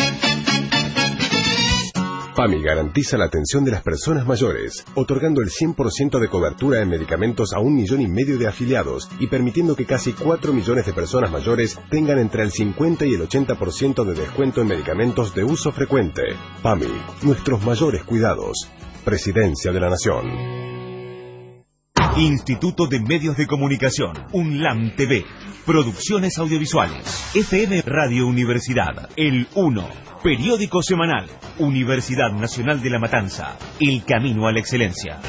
PAMI garantiza la atención de las personas mayores, otorgando el 100% de cobertura en medicamentos a 1,5 millones de afiliados y permitiendo que casi 4 millones de personas mayores tengan entre el 50 y el 80% de descuento en medicamentos de uso frecuente. PAMI, nuestros mayores cuidados. Presidencia de la Nación. Instituto de Medios de Comunicación, UNLAM TV, Producciones Audiovisuales, FM Radio Universidad, El 1, Periódico Semanal, Universidad Nacional de La Matanza, El Camino a la Excelencia.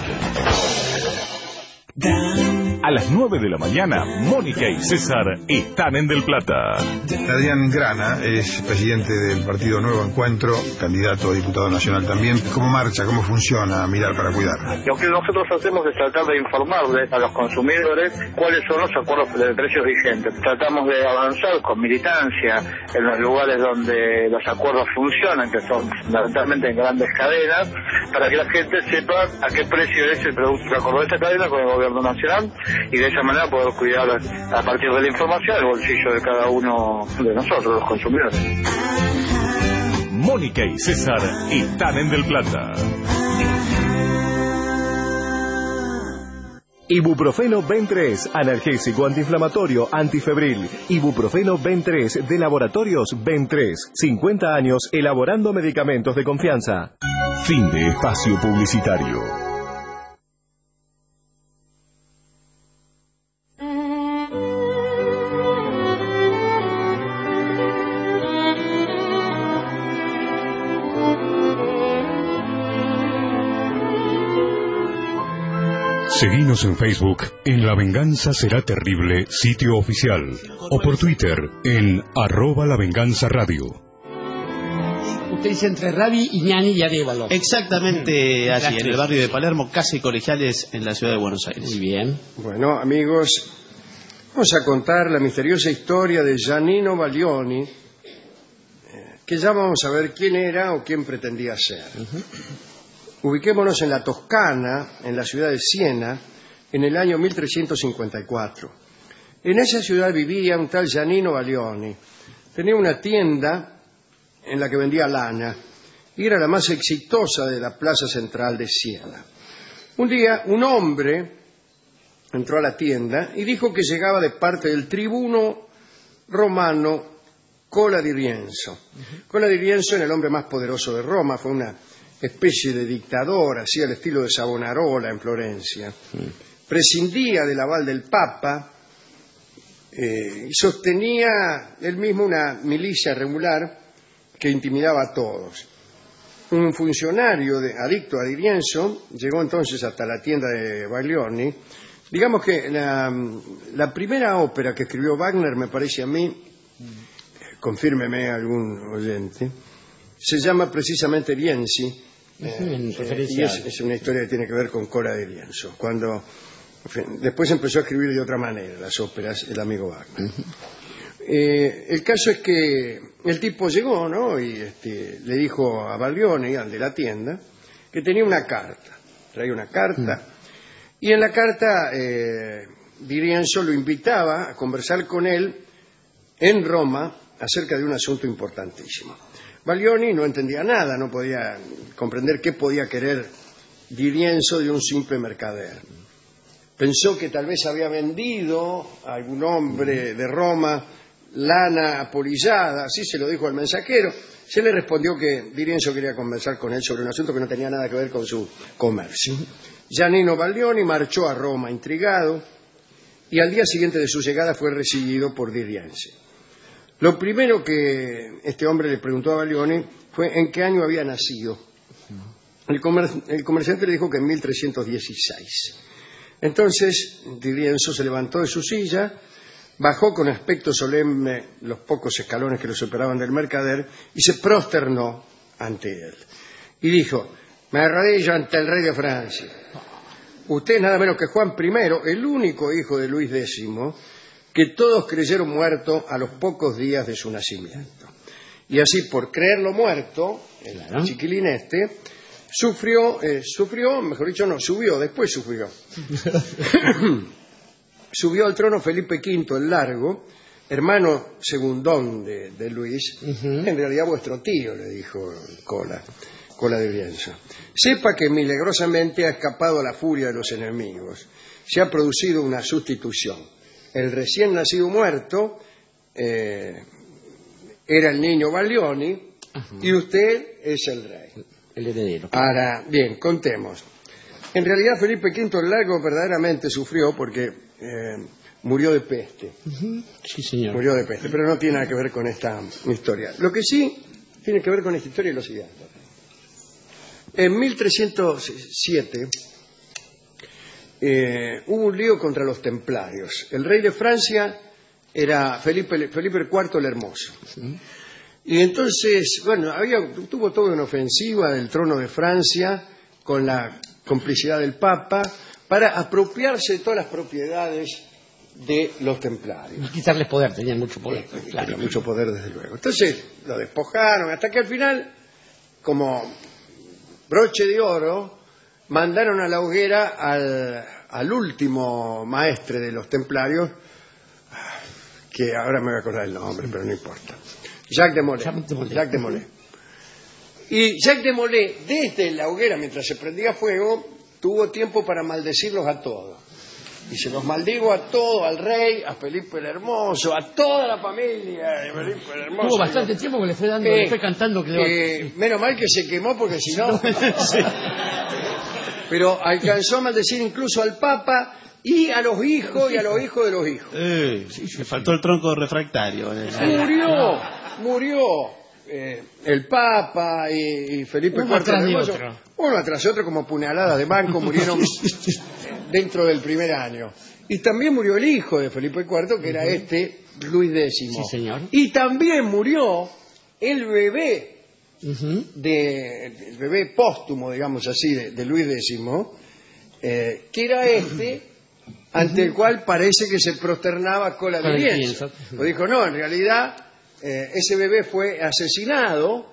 A las 9 de la mañana, Mónica y César están en Del Plata. Adrián Grana es presidente del Partido Nuevo Encuentro, candidato a diputado nacional también. ¿Cómo marcha? ¿Cómo funciona Mirar para Cuidar? Lo que nosotros hacemos es tratar de informarles a los consumidores cuáles son los acuerdos de precios vigentes. Tratamos de avanzar con militancia en los lugares donde los acuerdos funcionan, que son fundamentalmente en grandes cadenas, para que la gente sepa a qué precio es el producto que acordó esta cadena con el gobierno nacional, y de esa manera poder cuidar a partir de la información el bolsillo de cada uno de nosotros, los consumidores. Mónica y César están en Del Plata. Ibuprofeno Ben 3, analgésico antiinflamatorio, antifebril. Ibuprofeno Ben 3 de Laboratorios Ben 3. 50 años elaborando medicamentos de confianza. Fin de espacio publicitario. Seguinos en Facebook en La Venganza Será Terrible, sitio oficial, o por Twitter en @lavenganzaradio. Usted dice entre Rabi, Iñani y Arévalo. Exactamente así, en el barrio de Palermo, casi colegiales en la ciudad de Buenos Aires. Muy bien. Bueno, amigos, vamos a contar la misteriosa historia de Giannino Baglioni, que ya vamos a ver quién era o quién pretendía ser. Ubiquémonos en la Toscana, en la ciudad de Siena, en el año 1354. En esa ciudad vivía un tal Giannino Baglioni. Tenía una tienda en la que vendía lana y era la más exitosa de la plaza central de Siena. Un día, un hombre entró a la tienda y dijo que llegaba de parte del tribuno romano Cola di Rienzo. Cola di Rienzo era el hombre más poderoso de Roma, fue una especie de dictador, así al estilo de Savonarola en Florencia. Prescindía del aval del Papa y sostenía él mismo una milicia regular que intimidaba a todos. Un funcionario adicto a Di Rienzo llegó entonces hasta la tienda de Baglioni. Digamos que la primera ópera que escribió Wagner, me parece a mí, confírmeme algún oyente, se llama precisamente Rienzi, y es una historia que tiene que ver con Cola di Rienzo. Cuando después empezó a escribir de otra manera las óperas el amigo Wagner. El caso es que el tipo llegó, ¿no? Y le dijo a Baglioni, al de la tienda, que tenía una carta. Traía una carta. Y en la carta Di Rienzo lo invitaba a conversar con él en Roma acerca de un asunto importantísimo. Baglioni no entendía nada, no podía comprender qué podía querer Di Rienzo de un simple mercader. Pensó que tal vez había vendido a algún hombre de Roma lana apolillada, así se lo dijo al mensajero. Se le respondió que Dirienzo quería conversar con él sobre un asunto que no tenía nada que ver con su comercio. Giannino Baglioni marchó a Roma intrigado y al día siguiente de su llegada fue recibido por Dirienzo. Lo primero que este hombre le preguntó a Baglioni fue en qué año había nacido. El comerciante le dijo que en 1316. Entonces Dirienzo se levantó de su silla, bajó con aspecto solemne los pocos escalones que lo separaban del mercader y se prosternó ante él. Y dijo: me arrodillo ante el rey de Francia. Usted es nada menos que Juan I, el único hijo de Luis X, que todos creyeron muerto a los pocos días de su nacimiento. Y así, por creerlo muerto, el chiquilín subió, después sufrió. Subió al trono Felipe V el Largo, hermano segundón de Luis, en realidad vuestro tío, le dijo Cola de Brienza. Sepa que milagrosamente ha escapado a la furia de los enemigos. Se ha producido una sustitución. El recién nacido muerto era el niño Baglioni y usted es el rey. El heredero. Ahora, bien, contemos. En realidad Felipe V el Largo verdaderamente sufrió porque murió de peste. Sí, señor. Murió de peste, pero no tiene nada que ver con esta historia. Lo que sí tiene que ver con esta historia es lo siguiente. En 1307 hubo un lío contra los templarios. El rey de Francia era Felipe IV el Hermoso. Y entonces, bueno, tuvo toda una ofensiva del trono de Francia con la complicidad del Papa para apropiarse de todas las propiedades de los templarios. Y quitarles poder, tenían mucho poder. Claro, mucho poder, desde luego. Entonces lo despojaron hasta que al final, como broche de oro, mandaron a la hoguera al último maestre de los templarios, que ahora me voy a acordar el nombre, pero no importa. Jacques de Molay. Y Jacques de Molay, desde la hoguera, mientras se prendía fuego, tuvo tiempo para maldecirlos a todos. Y se los maldigo a todos, al rey, a Felipe el Hermoso, a toda la familia de Felipe el Hermoso. Tuvo bastante tiempo que le fue cantando que menos mal que se quemó porque si no... Pero alcanzó a maldecir incluso al Papa y a los hijos y a los hijos de los hijos. Le faltó el tronco refractario. Murió el Papa y Felipe IV el Hermoso, uno tras otro como puñaladas de banco, murieron dentro del primer año. Y también murió el hijo de Felipe IV, que era Luis X. Sí, señor. Y también murió el bebé, el bebé póstumo, digamos así, de Luis X, que era ante el cual parece que se prosternaba Cola de Brienza. Lo dijo, no, en realidad ese bebé fue asesinado,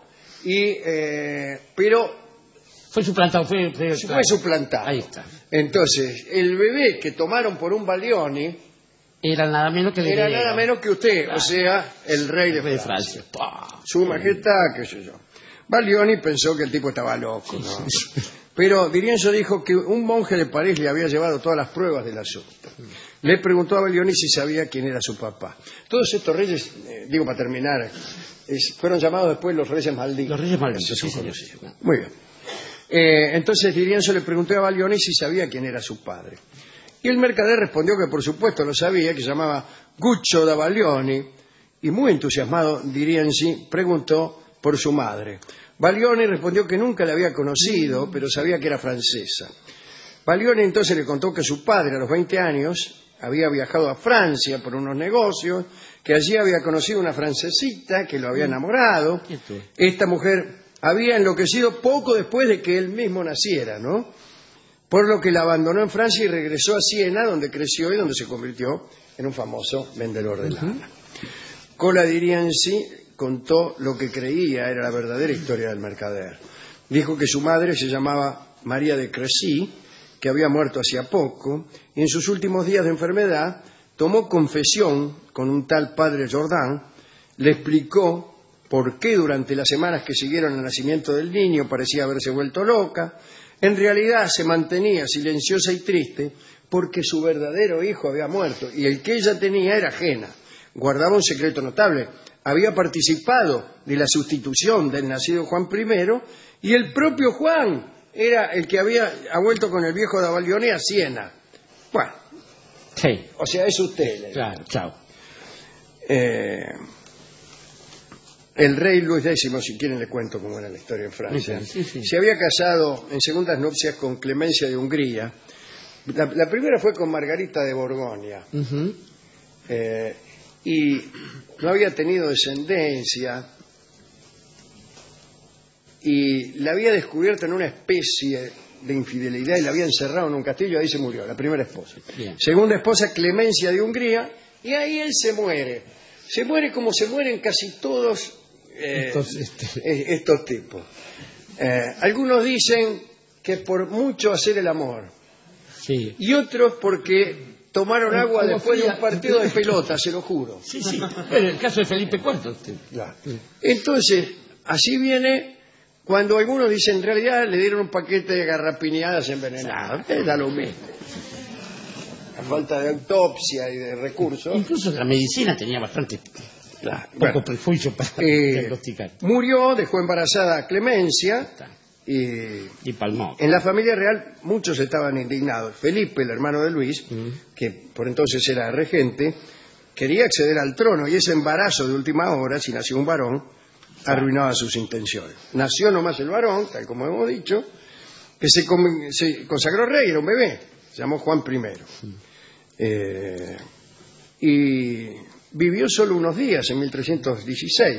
pero fue suplantado. Fue suplantado. Ahí está. Entonces, el bebé que tomaron por un Baglioni era nada menos que usted, claro. O sea, el rey de Francia. Su majestad, qué sé yo. Baglioni pensó que el tipo estaba loco, ¿no? Pero Dirienzo dijo que un monje de París le había llevado todas las pruebas del asunto. Le preguntó a Baglioni si sabía quién era su papá. Todos estos reyes, para terminar, fueron llamados después los reyes malditos. Los reyes malditos, sí, señor. Muy bien. Entonces Dirienzo le preguntó a Baglioni si sabía quién era su padre. Y el mercader respondió que por supuesto lo sabía, que se llamaba Guccio da Baglioni, y muy entusiasmado Dirienzo preguntó por su madre. Baglioni respondió que nunca la había conocido, pero sabía que era francesa. Baglioni entonces le contó que su padre a los 20 años había viajado a Francia por unos negocios, que allí había conocido una francesita que lo había enamorado. Esta mujer había enloquecido poco después de que él mismo naciera, ¿no? Por lo que la abandonó en Francia y regresó a Siena, donde creció y donde se convirtió en un famoso vendedor de lana. Cola Dirienzo contó lo que creía era la verdadera historia del mercader. Dijo que su madre se llamaba María de Crecy, que había muerto hacía poco, y en sus últimos días de enfermedad tomó confesión con un tal padre Jordan, le explicó por qué durante las semanas que siguieron el nacimiento del niño parecía haberse vuelto loca. En realidad se mantenía silenciosa y triste porque su verdadero hijo había muerto y el que ella tenía era ajena. guardaba un secreto notable. Había participado de la sustitución del nacido Juan I y el propio Juan era el que había vuelto con el viejo de Avalione a Siena. Bueno, sí. O sea, es usted. Claro, chao. El rey Luis X, si quieren le cuento cómo era la historia en Francia, sí. se había casado en segundas nupcias con Clemencia de Hungría. La primera fue con Margarita de Borgoña. Y no había tenido descendencia y la había descubierto en una especie de infidelidad y la había encerrado en un castillo. Ahí se murió, la primera esposa. Bien. Segunda esposa, Clemencia de Hungría, y ahí él se muere. Se muere como se mueren casi todos estos tipos. Algunos dicen que por mucho hacer el amor, sí. Y otros porque tomaron agua después de un partido de pelota, se lo juro. Sí. Pero el caso de Felipe IV. Claro. Entonces, así viene cuando algunos dicen en realidad le dieron un paquete de garrapiñadas envenenadas. Da lo mismo. La falta de autopsia y de recursos. Incluso la medicina tenía bastante poco prejuicio para diagnosticar. Murió, dejó embarazada a Clemencia y palmó. En la familia real muchos estaban indignados. Felipe, el hermano de Luis, que por entonces era regente, quería acceder al trono y ese embarazo de última hora, si nació un varón, arruinaba sus intenciones. Nació nomás el varón, tal como hemos dicho, que se consagró rey, era un bebé, se llamó Juan I. Y vivió solo unos días, en 1316.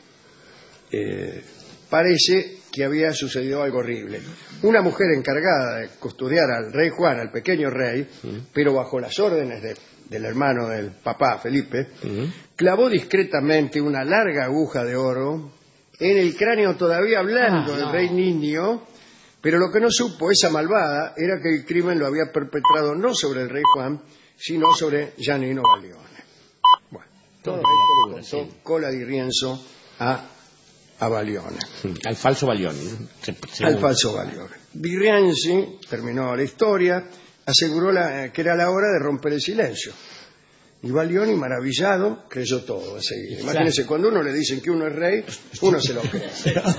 Parece que había sucedido algo horrible. Una mujer encargada de custodiar al rey Juan, al pequeño rey, pero bajo las órdenes del hermano del papá, Felipe, clavó discretamente una larga aguja de oro en el cráneo todavía blando del rey niño, pero lo que no supo esa malvada era que el crimen lo había perpetrado no sobre el rey Juan, sino sobre Giannino Baglione. Bueno, todo esto lo contó Cola di Rienzo a Baglione. Al falso Baglione. Al falso Baglione. Di Rienzi terminó la historia, aseguró que era la hora de romper el silencio. Y Baglione, maravillado, creyó todo enseguida. Imagínense, cuando uno le dicen que uno es rey, uno se lo cree.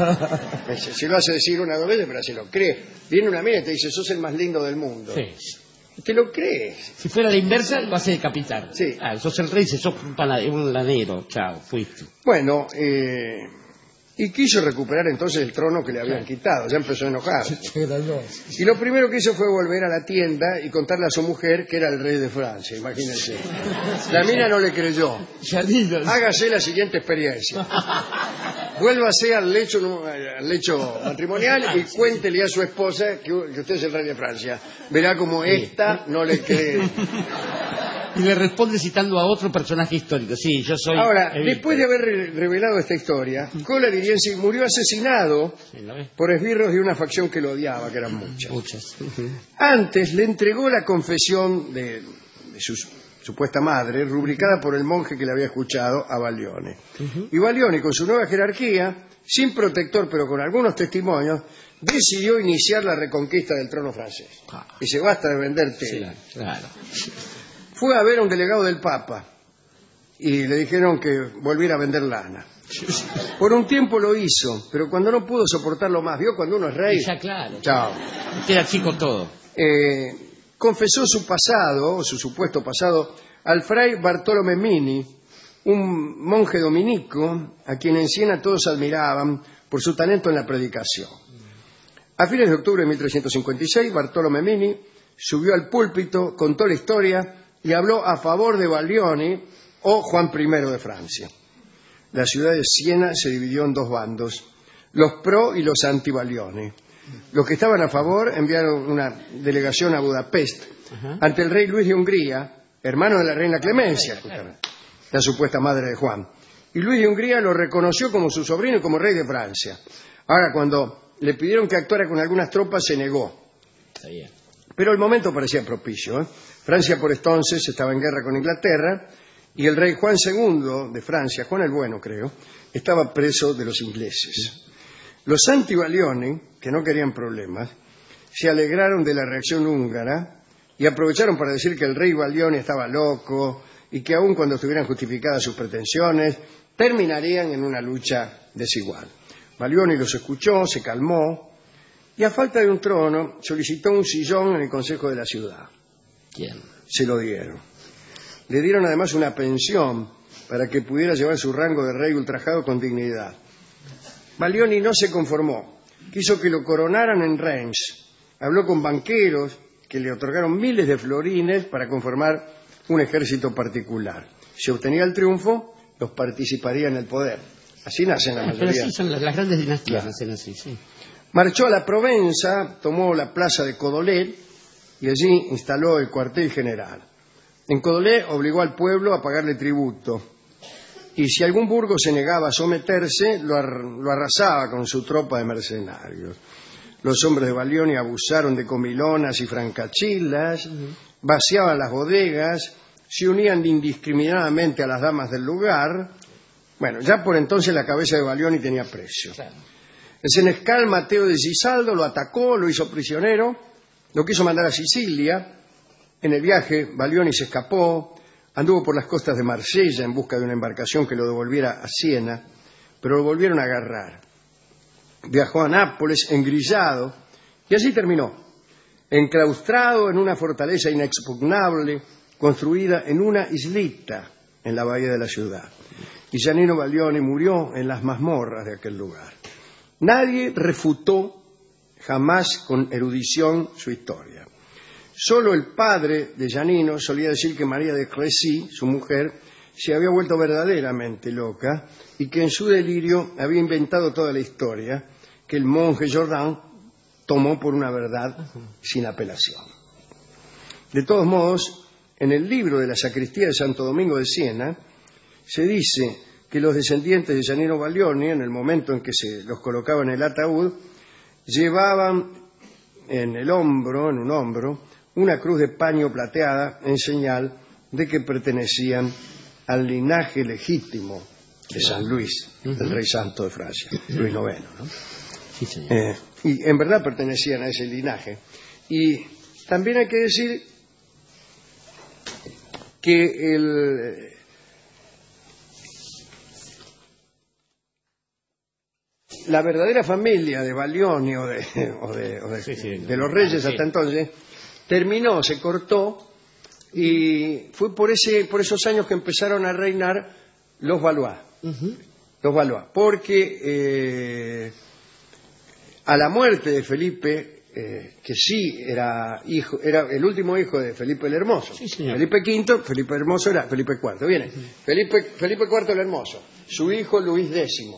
Se lo hace decir una o dos veces, pero se lo cree. Viene una mina y te dice, sos el más lindo del mundo. Sí. Te lo crees. Si fuera la inversa, lo hace decapitar. Sí. Sos el rey, sos un lanero. Chao, fuiste. Bueno, y quiso recuperar entonces el trono que le habían quitado. Ya empezó a enojarse. Y lo primero que hizo fue volver a la tienda y contarle a su mujer que era el rey de Francia. Imagínense. La mina no le creyó. Hágase la siguiente experiencia. Vuélvase al lecho matrimonial y cuéntele a su esposa que usted es el rey de Francia. Verá como esta no le cree. Y le responde citando a otro personaje histórico. Sí, yo soy... Ahora, después de haber revelado esta historia, Cola di Rienzi murió asesinado por esbirros de una facción que lo odiaba, que eran muchas. Antes le entregó la confesión de su supuesta madre, rubricada por el monje que le había escuchado a Baglione. Y Baglione, con su nueva jerarquía, sin protector pero con algunos testimonios, decidió iniciar la reconquista del trono francés. Y se basta de vender tela. Sí, claro. Fue a ver a un delegado del Papa y le dijeron que volviera a vender lana. Por un tiempo lo hizo, pero cuando no pudo soportarlo más, ¿vio? Cuando uno es rey... Ya, claro. Chao. Era chico todo. Confesó su pasado, su supuesto pasado, al fray Bartolomé Mini, un monje dominico a quien en Siena todos admiraban por su talento en la predicación. A fines de octubre de 1356, Bartolomé Mini subió al púlpito, contó la historia y habló a favor de Baglione o Juan I de Francia. La ciudad de Siena se dividió en dos bandos, los pro y los anti-Baglione. Los que estaban a favor enviaron una delegación a Budapest ante el rey Luis de Hungría, hermano de la reina Clemencia, la supuesta madre de Juan. Y Luis de Hungría lo reconoció como su sobrino y como rey de Francia. Ahora, cuando le pidieron que actuara con algunas tropas, se negó. Está bien. Pero el momento parecía propicio. Francia por entonces estaba en guerra con Inglaterra y el rey Juan II de Francia, Juan el Bueno creo, estaba preso de los ingleses. Los anti-Baglione, que no querían problemas, se alegraron de la reacción húngara y aprovecharon para decir que el rey Baglione estaba loco y que aun cuando estuvieran justificadas sus pretensiones, terminarían en una lucha desigual. Baglioni los escuchó, se calmó y a falta de un trono solicitó un sillón en el Consejo de la Ciudad. ¿Quién? Se lo dieron. Le dieron además una pensión para que pudiera llevar su rango de rey ultrajado con dignidad. Baglioni no se conformó. Quiso que lo coronaran en Reims. Habló con banqueros que le otorgaron miles de florines para conformar un ejército particular. Si obtenía el triunfo, los participaría en el poder. Así nacen la mayoría. Pero así son las grandes dinastías, nacen así, sí. Marchó a la Provenza, tomó la plaza de Codolet y allí instaló el cuartel general. En Codolet obligó al pueblo a pagarle tributo. Y si algún burgo se negaba a someterse, lo arrasaba con su tropa de mercenarios. Los hombres de Baglioni abusaron de comilonas y francachillas, vaciaban las bodegas, se unían indiscriminadamente a las damas del lugar. Bueno, ya por entonces la cabeza de Baglioni tenía precio. Claro. El senescal Mateo de Gisaldo lo atacó, lo hizo prisionero, lo quiso mandar a Sicilia. En el viaje, Baglioni se escapó, anduvo por las costas de Marsella en busca de una embarcación que lo devolviera a Siena, pero lo volvieron a agarrar. Viajó a Nápoles engrillado y así terminó, enclaustrado en una fortaleza inexpugnable construida en una islita en la bahía de la ciudad. Y Giannino Baglioni murió en las mazmorras de aquel lugar. Nadie refutó jamás con erudición su historia. Solo el padre de Giannino solía decir que María de Crécy, su mujer, se había vuelto verdaderamente loca y que en su delirio había inventado toda la historia que el monje Jordan tomó por una verdad sin apelación. De todos modos, en el libro de la sacristía de Santo Domingo de Siena se dice que los descendientes de Giannino Baglioni, en el momento en que se los colocaba en el ataúd, llevaban en un hombro, una cruz de paño plateada en señal de que pertenecían al linaje legítimo de San Luis, el rey santo de Francia, Luis IX, ¿no? Sí, señor. Y en verdad pertenecían a ese linaje. Y también hay que decir que la verdadera familia de Baglioni de los reyes hasta entonces terminó, se cortó, y fue por esos años que empezaron a reinar los Valois. Los Valois, porque a la muerte de Felipe, que sí era el último hijo de Felipe el Hermoso. Sí, Felipe V, Felipe el Hermoso era Felipe IV. Viene, Felipe IV el Hermoso, su hijo Luis X,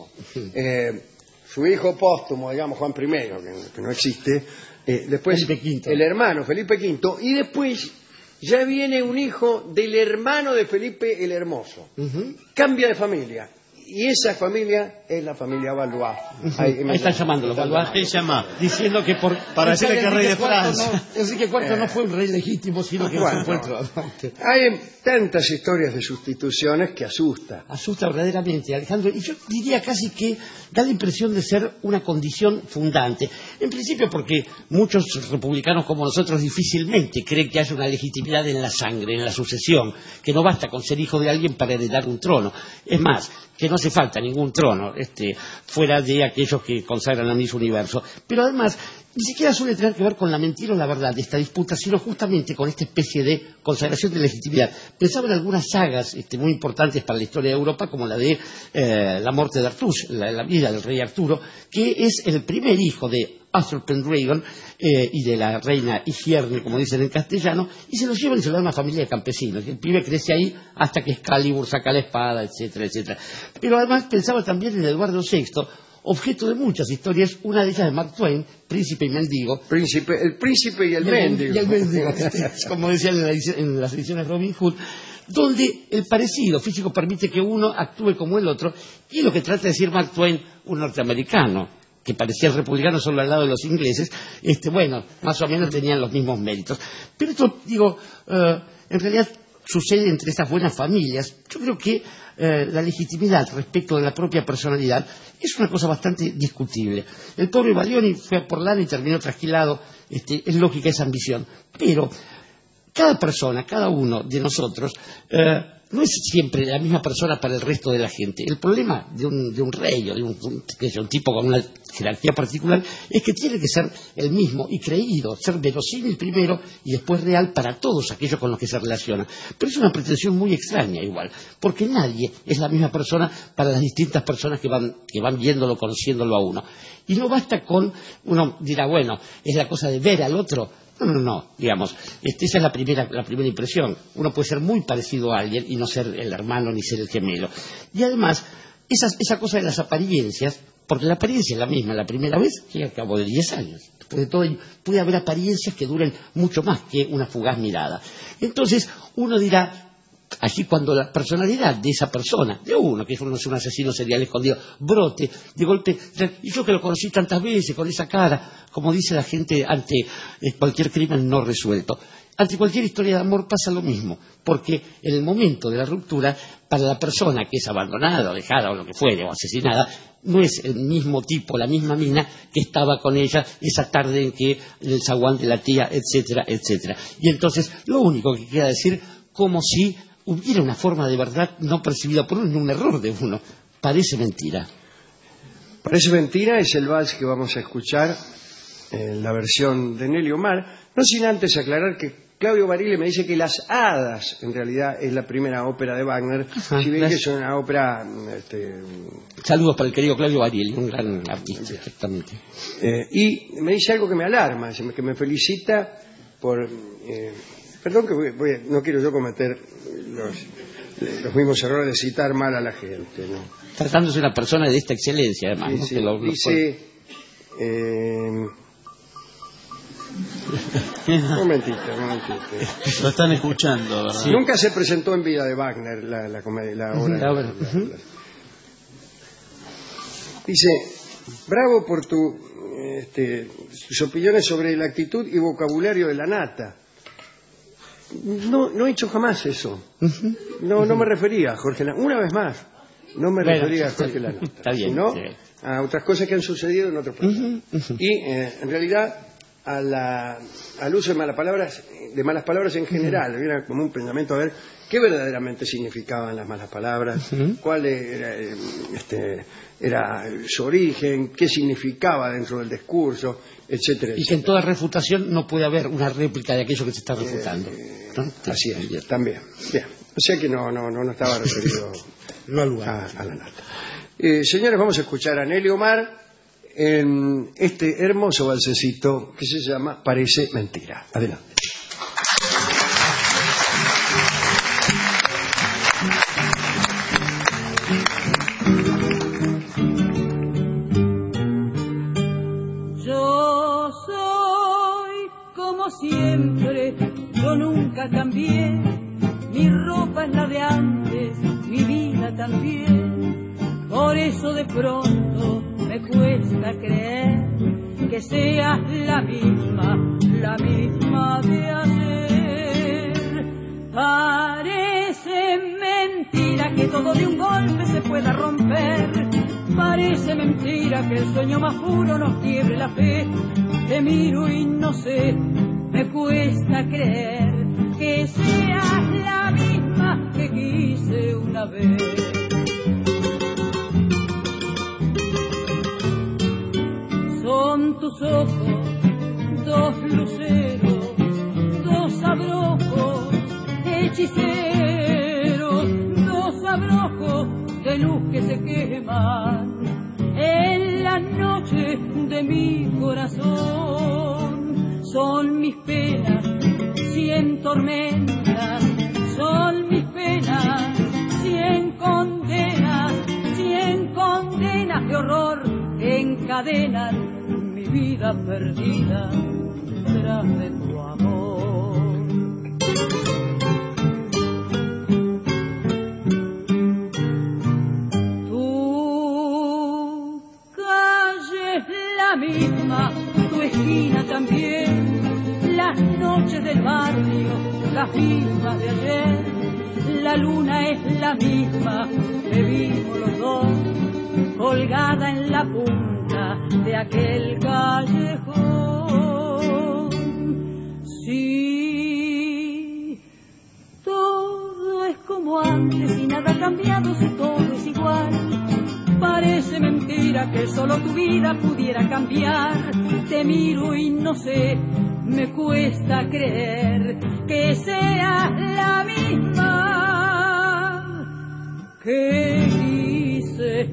su hijo póstumo, digamos, Juan I, que no existe, después el hermano Felipe V, y después ya viene un hijo del hermano de Felipe el Hermoso. Cambia de familia. Y esa familia es la familia Valois. Ahí están llamando los Valois. Diciendo que para decirle que es rey de Francia. Enrique IV no fue un rey legítimo, sino que fue el trono. Hay tantas historias de sustituciones que asusta. Asusta verdaderamente, Alejandro. Y yo diría casi que da la impresión de ser una condición fundante. En principio porque muchos republicanos como nosotros difícilmente creen que haya una legitimidad en la sangre, en la sucesión, que no basta con ser hijo de alguien para heredar un trono. Es más, que no hace falta ningún trono fuera de aquellos que consagran al mismo universo. Pero además, ni siquiera suele tener que ver con la mentira o la verdad de esta disputa, sino justamente con esta especie de consagración de legitimidad. Pensaba en algunas sagas muy importantes para la historia de Europa, como la de la muerte de Artús, la vida del rey Arturo, que es el primer hijo de Arthur Pendragon y de la reina Igierne, como dicen en castellano, y se los llevan y se lo dan a una familia de campesinos. El pibe crece ahí hasta que Excalibur saca la espada, etcétera, etcétera. Pero además pensaba también en Eduardo VI, objeto de muchas historias, una de ellas de Mark Twain, príncipe y mendigo. El príncipe y el mendigo. Y el mendigo, como decían en las ediciones Robin Hood, donde el parecido físico permite que uno actúe como el otro, y lo que trata de decir Mark Twain, un norteamericano, que parecían republicanos solo al lado de los ingleses, más o menos tenían los mismos méritos. Pero esto, en realidad sucede entre esas buenas familias. Yo creo que la legitimidad respecto de la propia personalidad es una cosa bastante discutible. El pobre Baglioni fue a por lana y terminó trasquilado, es lógica esa ambición. Pero cada persona, cada uno de nosotros, no es siempre la misma persona para el resto de la gente. El problema de un rey o de un tipo con una jerarquía particular es que tiene que ser el mismo y creído, ser verosímil primero y después real para todos aquellos con los que se relaciona. Pero es una pretensión muy extraña igual, porque nadie es la misma persona para las distintas personas que van viéndolo, conociéndolo a uno. Y no basta con, uno dirá, bueno, es la cosa de ver al otro. No, digamos, esa es la primera impresión. Uno puede ser muy parecido a alguien y no ser el hermano ni ser el gemelo. Y además, esa cosa de las apariencias, porque la apariencia es la misma la primera vez que al cabo de 10 años. Después de todo, puede haber apariencias que duren mucho más que una fugaz mirada. Entonces, uno dirá, allí cuando la personalidad de esa persona, de uno, que es un asesino serial escondido, brote, de golpe, y yo que lo conocí tantas veces, con esa cara, como dice la gente ante cualquier crimen no resuelto. Ante cualquier historia de amor pasa lo mismo, porque en el momento de la ruptura, para la persona que es abandonada o dejada o lo que fuere, o asesinada, no es el mismo tipo, la misma mina que estaba con ella esa tarde en que el zaguán de la tía, etcétera, etcétera. Y entonces, lo único que queda decir, como si hubiera una forma de verdad no percibida por uno, un error de uno. Parece mentira. Parece mentira es el vals que vamos a escuchar en la versión de Nelly Omar, no sin antes aclarar que Claudio Barile me dice que Las Hadas en realidad es la primera ópera de Wagner, si bien que es una ópera... Saludos para el querido Claudio Barile, un gran artista, exactamente. Y me dice algo que me alarma, que me felicita por... Perdón que no quiero yo cometer los mismos errores de citar mal a la gente, ¿no? Tratándose de una persona de esta excelencia, además. Sí, ¿no? dice... Un momentito. Lo están escuchando, ¿verdad? Sí. Nunca se presentó en vida de Wagner la comedia, la obra. Dice, bravo por tus opiniones sobre la actitud y vocabulario de la nata. No he hecho jamás eso. No me refería a Jorge Lanata. Una vez más, no me refería a Jorge Lanata, sino a otras cosas que han sucedido en otros países. Y en realidad al uso de malas palabras en general. Era como un pensamiento a ver qué verdaderamente significaban las malas palabras, cuál era su origen, qué significaba dentro del discurso, etcétera. Y que en toda refutación no puede haber una réplica de aquello que se está refutando. ¿no? Así es, también. Bien. O sea que no estaba referido a la nata. Señores, vamos a escuchar a Nelly Omar en este hermoso balsecito que se llama Parece Mentira. Adelante. Yo soy como siempre, yo nunca cambié, mi ropa es la de antes, mi vida también, por eso de pronto me cuesta creer que seas la misma de ayer. Parece mentira que todo de un golpe se pueda romper, parece mentira que el sueño más puro nos quiebre la fe. Te miro y no sé, me cuesta creer que seas la misma que quise una vez. Son tus ojos, dos luceros, dos abrojos hechiceros, dos abrojos de luz que se queman en la noche de mi corazón. Son mis penas, 100 tormentas, son mis penas, 100 condenas, 100 condenas de horror que encadenan mi vida perdida tras de tu amor. Tu calle es la misma, tu esquina también, las noches del barrio, las mismas de ayer, la luna es la misma que vimos los dos, colgada en la punta de aquel callejón. Sí, todo es como antes, cambiado si todo es igual? Parece mentira que solo tu vida pudiera cambiar. Te miro y no sé, me cuesta creer que sea la misma que hice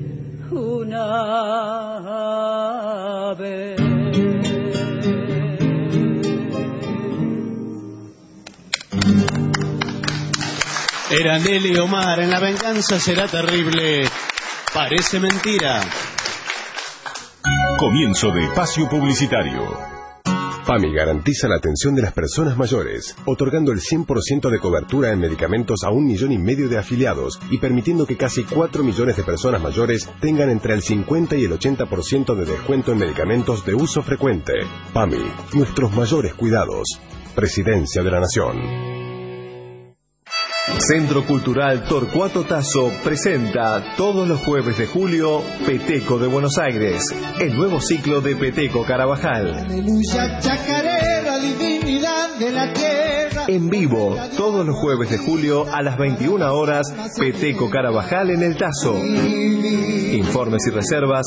una vez. Era Nelly Omar en La venganza será terrible. Parece mentira. Comienzo de espacio publicitario. PAMI garantiza la atención de las personas mayores, otorgando el 100% de cobertura en medicamentos a 1,5 millones de afiliados y permitiendo que casi 4 millones de personas mayores tengan entre el 50 y el 80% de descuento en medicamentos de uso frecuente. PAMI, nuestros mayores cuidados. Presidencia de la Nación. Centro Cultural Torcuato Tasso presenta todos los jueves de julio Peteco de Buenos Aires, el nuevo ciclo de Peteco Carabajal. Aleluya, chacarera, divinidad de la tierra. En vivo, todos los jueves de julio a las 21 horas, Peteco Carabajal en el Tasso. Informes y reservas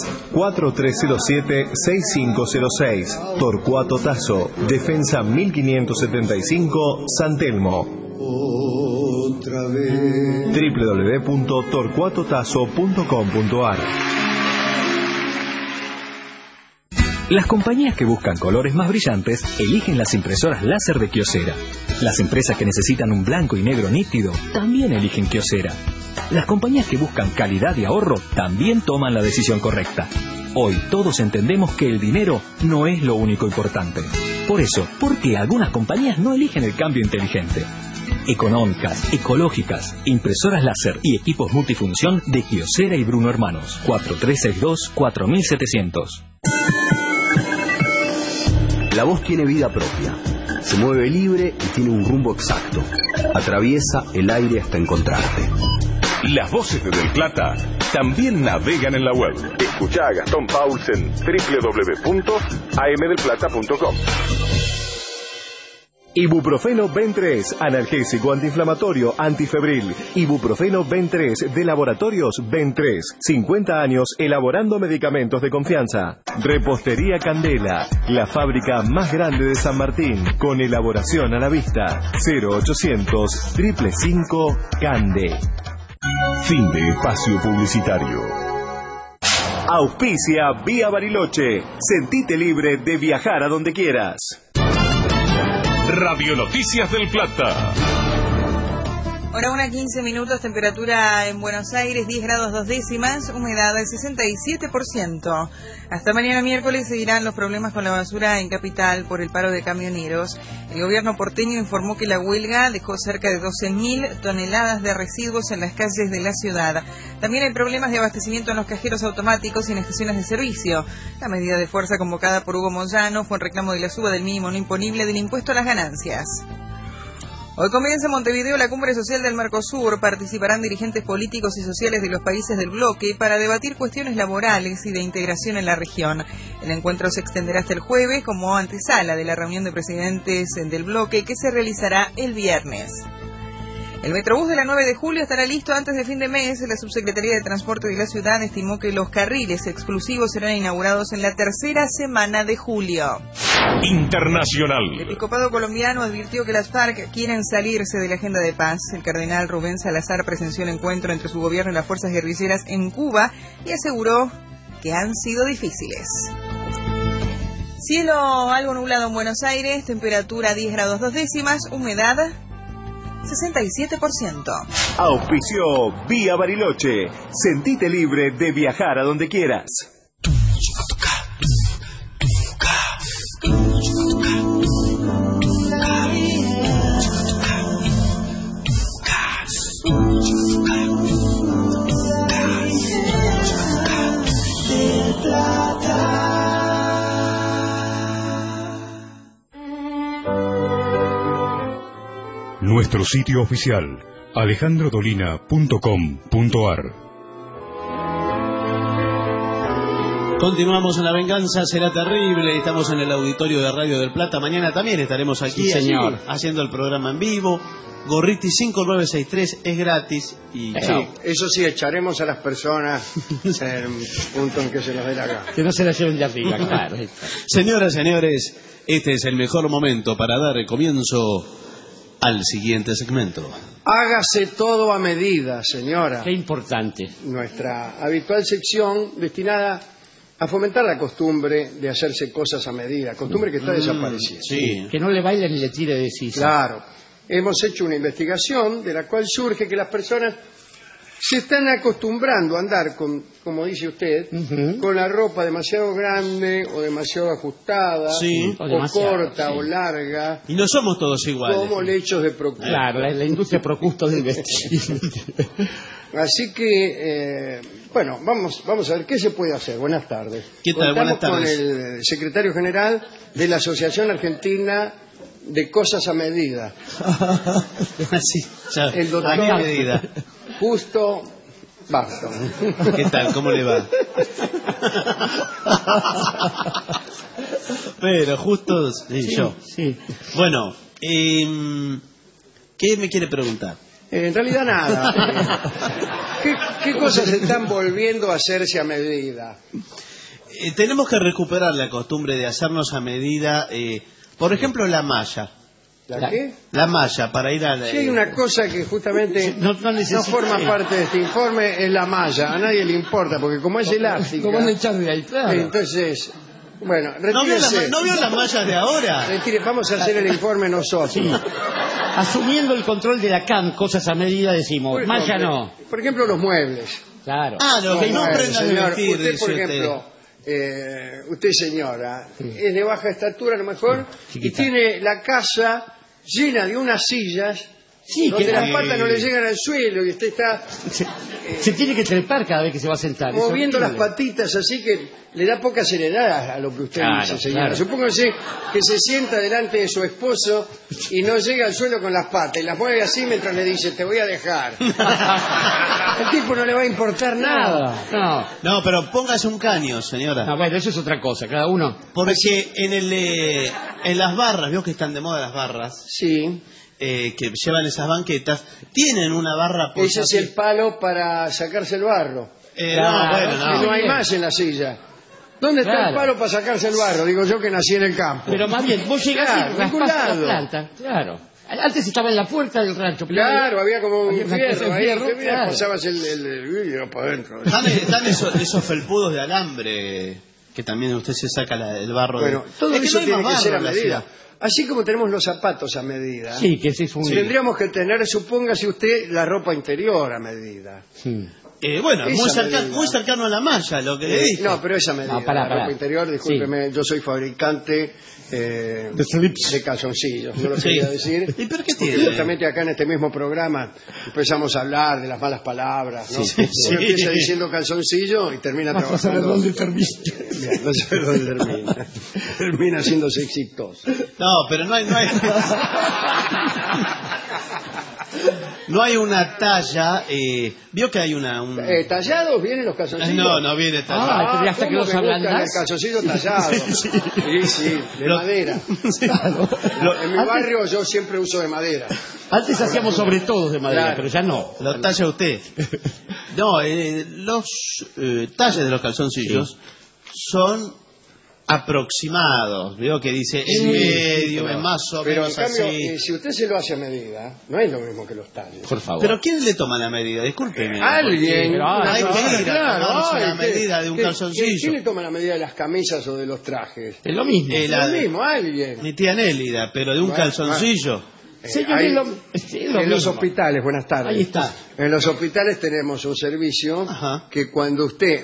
4307-6506. Torcuato Tasso, Defensa 1575, San Telmo. Otra vez. www.torcuatotazo.com.ar. Las compañías que buscan colores más brillantes eligen las impresoras láser de Kyocera. Las empresas que necesitan un blanco y negro nítido también eligen Kyocera. Las compañías que buscan calidad y ahorro también toman la decisión correcta. Hoy todos entendemos que el dinero no es lo único importante. Por eso, ¿por qué algunas compañías no eligen el cambio inteligente? Económicas, ecológicas, impresoras láser y equipos multifunción de Kyocera y Bruno Hermanos. 4362-4700. La voz tiene vida propia. Se mueve libre y tiene un rumbo exacto. Atraviesa el aire hasta encontrarte. Las voces de Del Plata también navegan en la web. Escuchá a Gastón Pauls en www.amdelplata.com. Ibuprofeno Ben3, analgésico antiinflamatorio antifebril. Ibuprofeno Ben3 de Laboratorios Ben3. 50 años elaborando medicamentos de confianza. Repostería Candela, la fábrica más grande de San Martín, con elaboración a la vista. 0800 555 Cande. Fin de espacio publicitario. Auspicia Vía Bariloche. Sentite libre de viajar a donde quieras. Radio Noticias del Plata. Hora 1:15, temperatura en Buenos Aires 10 grados 2 décimas, humedad del 67%. Hasta mañana miércoles seguirán los problemas con la basura en Capital por el paro de camioneros. El gobierno porteño informó que la huelga dejó cerca de 12.000 toneladas de residuos en las calles de la ciudad. También hay problemas de abastecimiento en los cajeros automáticos y en estaciones de servicio. La medida de fuerza convocada por Hugo Moyano fue en reclamo de la suba del mínimo no imponible del impuesto a las ganancias. Hoy comienza en Montevideo la cumbre social del Mercosur. Participarán dirigentes políticos y sociales de los países del bloque para debatir cuestiones laborales y de integración en la región. El encuentro se extenderá hasta el jueves como antesala de la reunión de presidentes del bloque que se realizará el viernes. El Metrobús de la 9 de julio estará listo antes de fin de mes. La Subsecretaría de Transporte de la ciudad estimó que los carriles exclusivos serán inaugurados en la tercera semana de julio. Internacional. El episcopado colombiano advirtió que las FARC quieren salirse de la agenda de paz. El cardenal Rubén Salazar presenció el encuentro entre su gobierno y las fuerzas guerrilleras en Cuba y aseguró que han sido difíciles. Cielo algo nublado en Buenos Aires, temperatura 10 grados 2 décimas, humedad 67%. Auspicio Vía Bariloche. Sentite libre de viajar a donde quieras. Nuestro sitio oficial, alejandrodolina.com.ar. Continuamos en La Venganza Será Terrible. Estamos en el auditorio de Radio del Plata. Mañana también estaremos aquí, sí, señor, haciendo el programa en vivo. Gorriti 5963 es gratis. Y sí, eso sí, echaremos a las personas en un punto en que se nos dé la gana. Que no se la lleven de arriba, claro. Señoras, señores, este es el mejor momento para dar el comienzo al siguiente segmento. Hágase todo a medida, señora. Qué importante. Nuestra habitual sección destinada a fomentar la costumbre de hacerse cosas a medida, costumbre que está desapareciendo. Sí. Que no le baile ni le tire de sisa. Claro. Hemos hecho una investigación de la cual surge que las personas se están acostumbrando a andar con, como dice usted, con la ropa demasiado grande o demasiado ajustada, o corta o larga. Y no somos todos iguales. Como lechos de Procust. Claro, la industria Procust del vestir. Así que, bueno, vamos a ver qué se puede hacer. Buenas tardes. ¿Qué tal? Buenas tardes. Con el secretario general de la Asociación Argentina de Cosas a Medida. Sí, ya, el doctor ¿a qué medida? Justo Barton. ¿Qué tal? ¿Cómo le va? Pero justo yo. Sí. Bueno, ¿qué me quiere preguntar? En realidad nada. ¿Qué cosas están volviendo a hacerse a medida? Tenemos que recuperar la costumbre de hacernos a medida, por ejemplo, la malla. ¿La qué? La malla, para ir a la... Sí, hay una cosa que justamente no forma parte de este informe, es la malla. A nadie le importa, porque como es elástica... ¿Cómo no echarle ahí? Claro. Entonces, bueno, retírese. ¿No vio las mallas de ahora? Vamos a hacer el informe nosotros. Sí. Asumiendo el control de la CAM, cosas a medida, decimos, malla no. Por ejemplo, los muebles. Claro. Lo que no prendan de vestir, usted, por ejemplo... usted, señora, es de baja estatura a lo mejor, y tiene la casa llena de unas sillas donde las patas no le llegan al suelo y usted está se tiene que trepar cada vez que se va a sentar, moviendo las patitas, así que le da poca seriedad a lo que usted dice, señora. Claro. Supóngase que se sienta delante de su esposo y no llega al suelo con las patas y las mueve así mientras le dice, te voy a dejar. Al tipo no le va a importar nada. No, pero póngase un caño, señora. No, bueno, eso es otra cosa, cada uno. Porque en las barras, veo que están de moda las barras. Sí. Que llevan esas banquetas, tienen una barra... Ese es el palo para sacarse el barro. No hay más en la silla. ¿Dónde está el palo para sacarse el barro? Digo yo que nací en el campo. Pero más bien, vos llegás y raspás la planta. Claro. Antes estaba en la puerta del rancho. Claro, había como un fierro ahí. Claro. Pasabas el vidrio para adentro. Están esos felpudos de alambre que también usted se saca el barro. Bueno, todo eso tiene que ser a medida. Así como tenemos los zapatos a medida, tendríamos que tener, supóngase usted, la ropa interior a medida. Bueno, muy cercano a la malla, lo que le dije. No, pero esa medida, la ropa interior, discúlpeme, yo soy fabricante de calzoncillos, no lo quería decir. ¿Y por qué tiene? Justamente acá en este mismo programa empezamos a hablar de las malas palabras, ¿no? Uno empieza diciendo calzoncillo y termina trabajando. No sé dónde termina. Termina haciéndose exitoso. No, pero no hay... No hay una talla, vio que hay una... ¿Tallados vienen los calzoncillos? No viene tallado. Hasta que los ablandas. El calzoncillo tallado. Sí, de madera. En mi barrio yo siempre uso de madera. Antes hacíamos sobre todo de madera, pero ya no. Lo talla usted. No, los talles de los calzoncillos son aproximados. Veo que dice en medio, más o menos pero en cambio, así. Si usted se lo hace a medida, no es lo mismo que los talles. Por favor. ¿Pero quién le toma la medida? Discúlpeme. Alguien. Hay que ir a tomarse la medida de un calzoncillo. ¿Quién le toma la medida de las camisas o de los trajes? Es lo mismo. Es lo mismo, alguien. Mi tía Nélida, pero de un calzoncillo. En los hospitales, buenas tardes. Ahí está. En los hospitales tenemos un servicio que cuando usted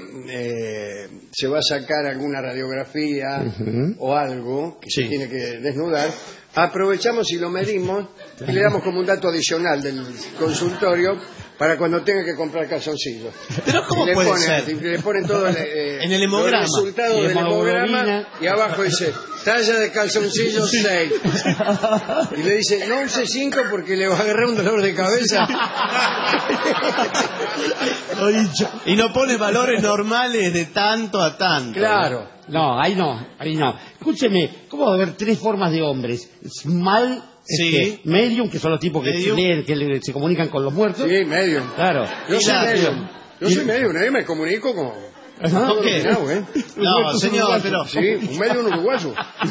se va a sacar alguna radiografía o algo que se tiene que desnudar, aprovechamos y lo medimos y le damos como un dato adicional del consultorio para cuando tenga que comprar calzoncillos. Pero ¿cómo puede ser? Le ponen todo en el hemograma. Los resultados del hemograma y abajo dice talla de calzoncillos 6. Y le dice no use 5 porque le va a agarrar un dolor de cabeza. Y no pone valores normales de tanto a tanto. Claro. No, ahí no. Escúcheme, ¿cómo va a haber 3 formas de hombres? Small, sí. Medium, que son los tipos que leen, que se comunican con los muertos. Sí, medium. Claro. Yo soy medium. Yo soy medium, nadie me comunico con... ¿Con qué? No, señor, pero... Sí, un medium uruguayo.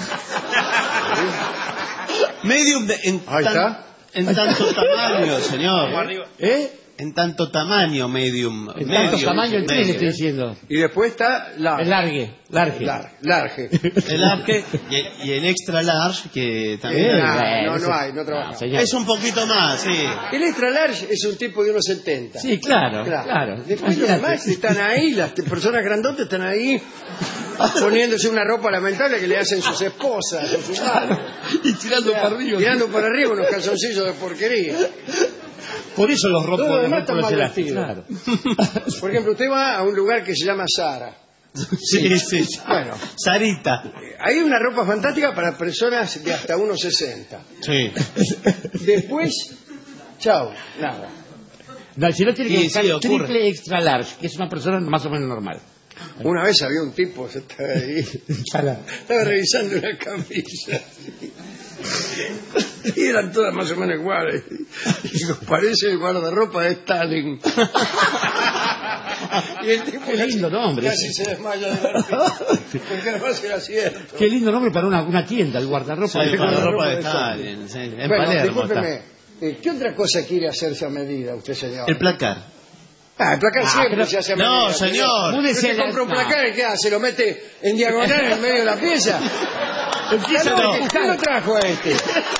Medium Ahí está. En tanto tamaño, señor. En tanto tamaño, medium. En tanto tamaño, el 3 le estoy diciendo. Y después está el large. Large. El large y el extra large, que también... No trabaja. Es un poquito más, sí. El extra large es un tipo de 1,70. Sí, claro. Después los demás están ahí, las personas grandotas están ahí poniéndose una ropa lamentable que le hacen sus esposas o sus madres. Y tirando para arriba. Tirando para arriba unos calzoncillos de porquería. Por eso los rompo Todo de demás está los mal elásticos. vestido. Por ejemplo, usted va a un lugar que se llama Zara. Sí. Bueno, Sarita. hay una ropa fantástica para personas de hasta 1,60. Sí. Después, chao, nada. No, si no tiene que buscar ocurre. triple extra large, que es una persona más o menos normal. Una vez había un tipo, estaba ahí, estaba revisando una camisa. Y eran todas más o menos iguales. Digo, parece el guardarropa de Stalin. Y el tipo Qué lindo nombre. Casi se desmaya de la risa, porque además era cierto. Qué lindo nombre para una tienda, el guardarropa. El guardarropa de Stalin. Sí, en Bueno, Palermo discúlpeme, ¿qué otra cosa quiere hacerse a medida usted, señor? El placar. El placar siempre se hace a medida. No, señor. Usted compra un placar y ¿qué hace? ¿Lo mete en diagonal en el medio de la pieza? ¿Quién lo trajo a este?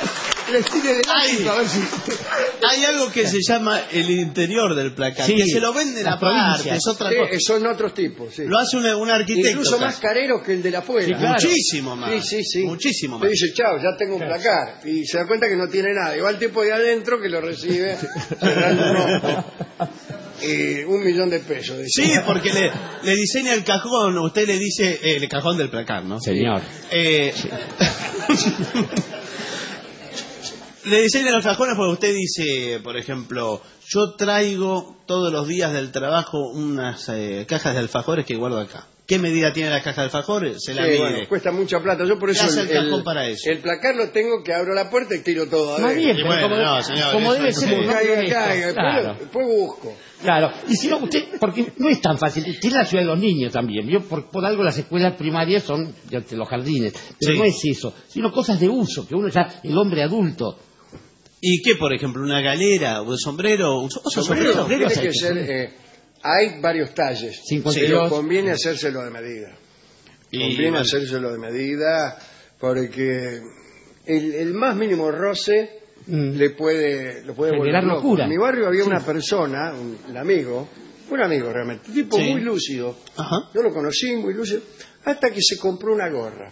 Hay algo que se llama el interior del placar, que se lo venden aparte, es otra cosa. Son otros tipos, sí. Lo hace un arquitecto. Incluso más careros que el de la afuera. Sí, claro. Muchísimo más. Sí. Muchísimo más. Te dice, chao, ya tengo un placar. Y se da cuenta que no tiene nada. Igual el tipo de adentro que lo recibe cerrando un ojo. $1.000.000 de pesos. Sí, porque le diseña el cajón, usted le dice el cajón del placar, ¿no? Señor. Le diseñan los cajones porque usted dice, por ejemplo, yo traigo todos los días del trabajo unas cajas de alfajores que guardo acá. ¿Qué medida tiene la caja de alfajores? Se la mide. Bueno, cuesta mucha plata. Yo por eso el cajón para eso. El placar lo tengo que abro la puerta y tiro todo. Más bien, como debe ser. Caiga. Después busco. Claro, y si no, usted, porque no es tan fácil, tiene la ciudad de los niños también, yo por algo las escuelas primarias son los jardines, pero no es eso, sino cosas de uso, que uno ya, el hombre adulto. ¿Y qué, por ejemplo, una galera, un sombrero? Sombrero tiene que ser, hay varios talles, 52. pero conviene hacérselo de medida. Conviene hacérselo de medida porque el más mínimo roce lo puede volver loco. Locura. En mi barrio había una persona, un amigo realmente, un tipo muy lúcido. Ajá. Yo lo conocí muy lúcido, hasta que se compró una gorra.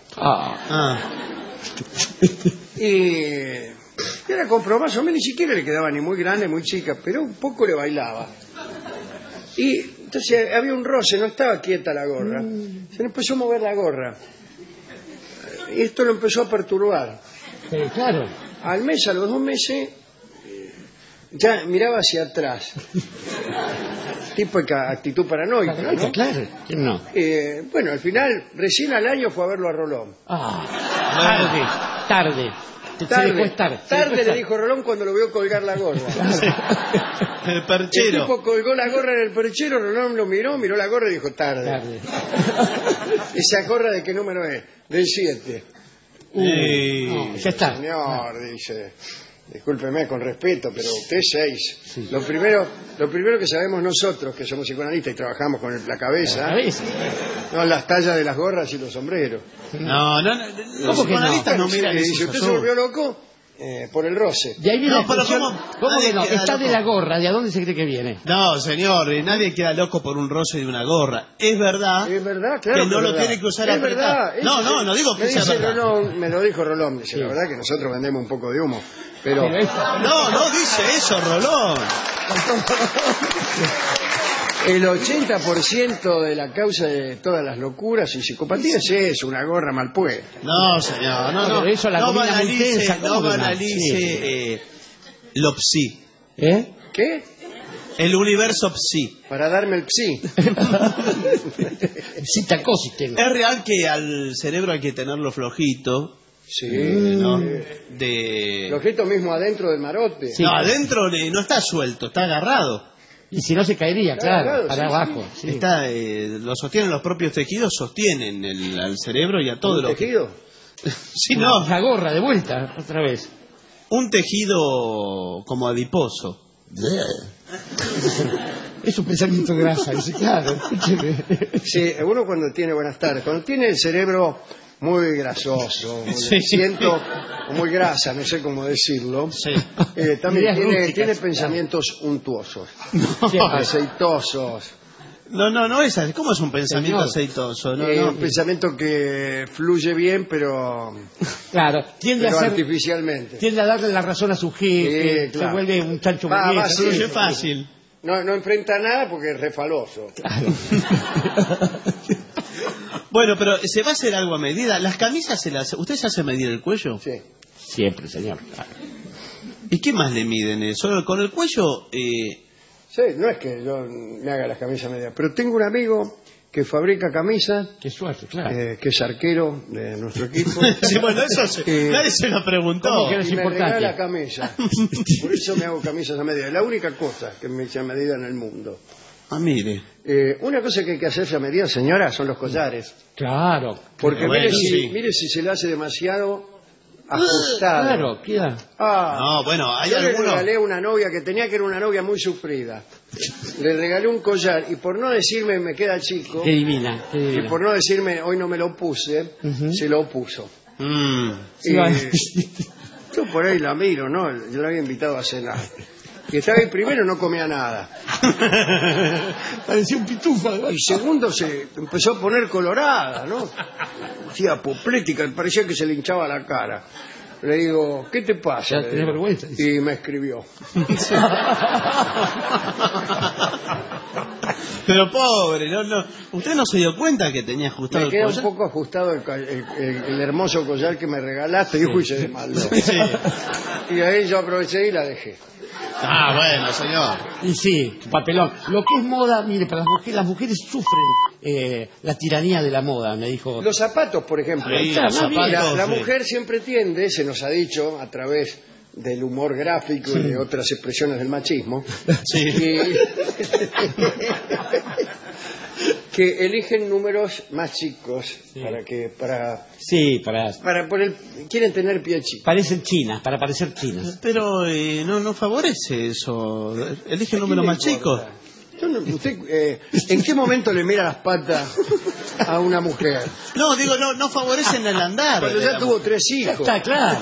Y la compró más o menos, ni siquiera le quedaba ni muy grande, muy chica, pero un poco le bailaba. Y entonces había un roce, no estaba quieta la gorra. Se le empezó a mover la gorra. Y esto lo empezó a perturbar. Claro. Al mes, a los 2 meses, ya miraba hacia atrás. Tipo de actitud paranoica, ¿no? Claro, ¿quién no? Bueno, al final, recién al año fue a verlo a Rolón. Tarde le dijo Rolón cuando lo vio colgar la gorra. El perchero. El tipo colgó la gorra en el perchero, Rolón lo miró la gorra y dijo, tarde. ¿Esa gorra de qué número es? Del 7. Ya está. Señor, dice, discúlpeme con respeto, pero usted es 6. Sí. Lo primero que sabemos nosotros, que somos psicoanalistas y trabajamos con la cabeza, no las tallas de las gorras y los sombreros. No, los psicoanalistas no miran eso. Dice, ¿usted se volvió loco? por el roce. Y ahí viene No, pero ¿cómo que no? queda Está de loco? la gorra, ¿de dónde se cree que viene? No, señor, nadie queda loco por un roce de una gorra. Es verdad, Claro que no es lo verdad. tiene que usar Es apretado. verdad, No digo que me sea dice verdad. Rolón, me lo dijo Rolón, dice, la verdad que nosotros vendemos un poco de humo, pero... No dice eso, Rolón. El 80% de la causa de todas las locuras y psicopatías es una gorra mal puesta. No, señor, no. Por eso la comida muy tensa, No ¿cómo que no? banalice lo psi. ¿Qué? El universo psi. Para darme el psi. Psittacosis tengo. Es real que al cerebro hay que tenerlo flojito. Sí. ¿No? Flojito mismo adentro del marote. No, adentro no está suelto, está agarrado. Y si no se caería, claro, para abajo. Sí. Está, lo sostienen los propios tejidos, sostienen al cerebro y a todo lo tejido? Sí, no. La gorra de vuelta, otra vez. Un tejido como adiposo. Es un pensamiento grasa, dice, claro. Sí, uno cuando tiene, buenas tardes, cuando tiene el cerebro muy grasoso, muy siento, o muy grasa, no sé cómo decirlo, también tiene pensamientos untuosos, aceitosos. No es así. ¿Cómo es un pensamiento aceitoso? Un pensamiento que fluye bien, pero tiende pero a ser artificialmente. Tiende a darle la razón a su jefe, se vuelve un chancho fluye fácil. No enfrenta nada porque es refaloso. Claro. Bueno, pero ¿se va a hacer algo a medida? ¿Las camisas usted se hace medir el cuello? Sí. Siempre, señor. Claro. ¿Y qué más le miden? ¿Solo con el cuello? Sí, no es que yo me haga las camisas medias, pero tengo un amigo que fabrica camisas. Qué suerte, claro. Que es arquero de nuestro equipo. Sí, bueno, eso nadie se lo preguntó. Y me regala camisa. Por eso me hago camisas a medida. Es la única cosa que me hice a medida en el mundo. Ah, mire. Una cosa que hay que hacerse a medida, señora, son los collares. Claro. Porque mire si se le hace demasiado ajustado. Claro, queda. No, bueno, yo le regalé a una novia que tenía que era una novia muy sufrida. Le regalé un collar y por no decirme me queda chico, Qué divina. y por no decirme hoy no me lo puse, se lo puso. Yo por ahí la miro, ¿no? Yo la había invitado a cenar. Y estaba ahí, primero no comía nada. Parecía un pitufo. Y segundo se empezó a poner colorada, ¿no? Hacía apoplética, parecía que se le hinchaba la cara. Le digo, ¿qué te pasa? Ya tenés vergüenza. Y me escribió. Pero pobre, usted no se dio cuenta que tenía ajustado me queda el collar. un poco ajustado el hermoso collar que me regalaste, hijo, y se desmaldó. Sí. Y ahí yo aproveché y la dejé. Ah, bueno, señor. Y sí, papelón. Lo que es moda, mire, para las mujeres sufren la tiranía de la moda, me dijo. Los zapatos, por ejemplo. Sí, los zapatos, la mujer siempre tiende, se nos ha dicho a través del humor gráfico y de otras expresiones del machismo, que eligen números más chicos quieren tener pie chico. Parecen chinas, para parecer chinas. Pero no favorece eso. Elige el número más chico. ¿En qué momento le mira las patas a una mujer? No, digo, no favorecen el andar. Cuando ya tuvo 3 hijos. Está claro.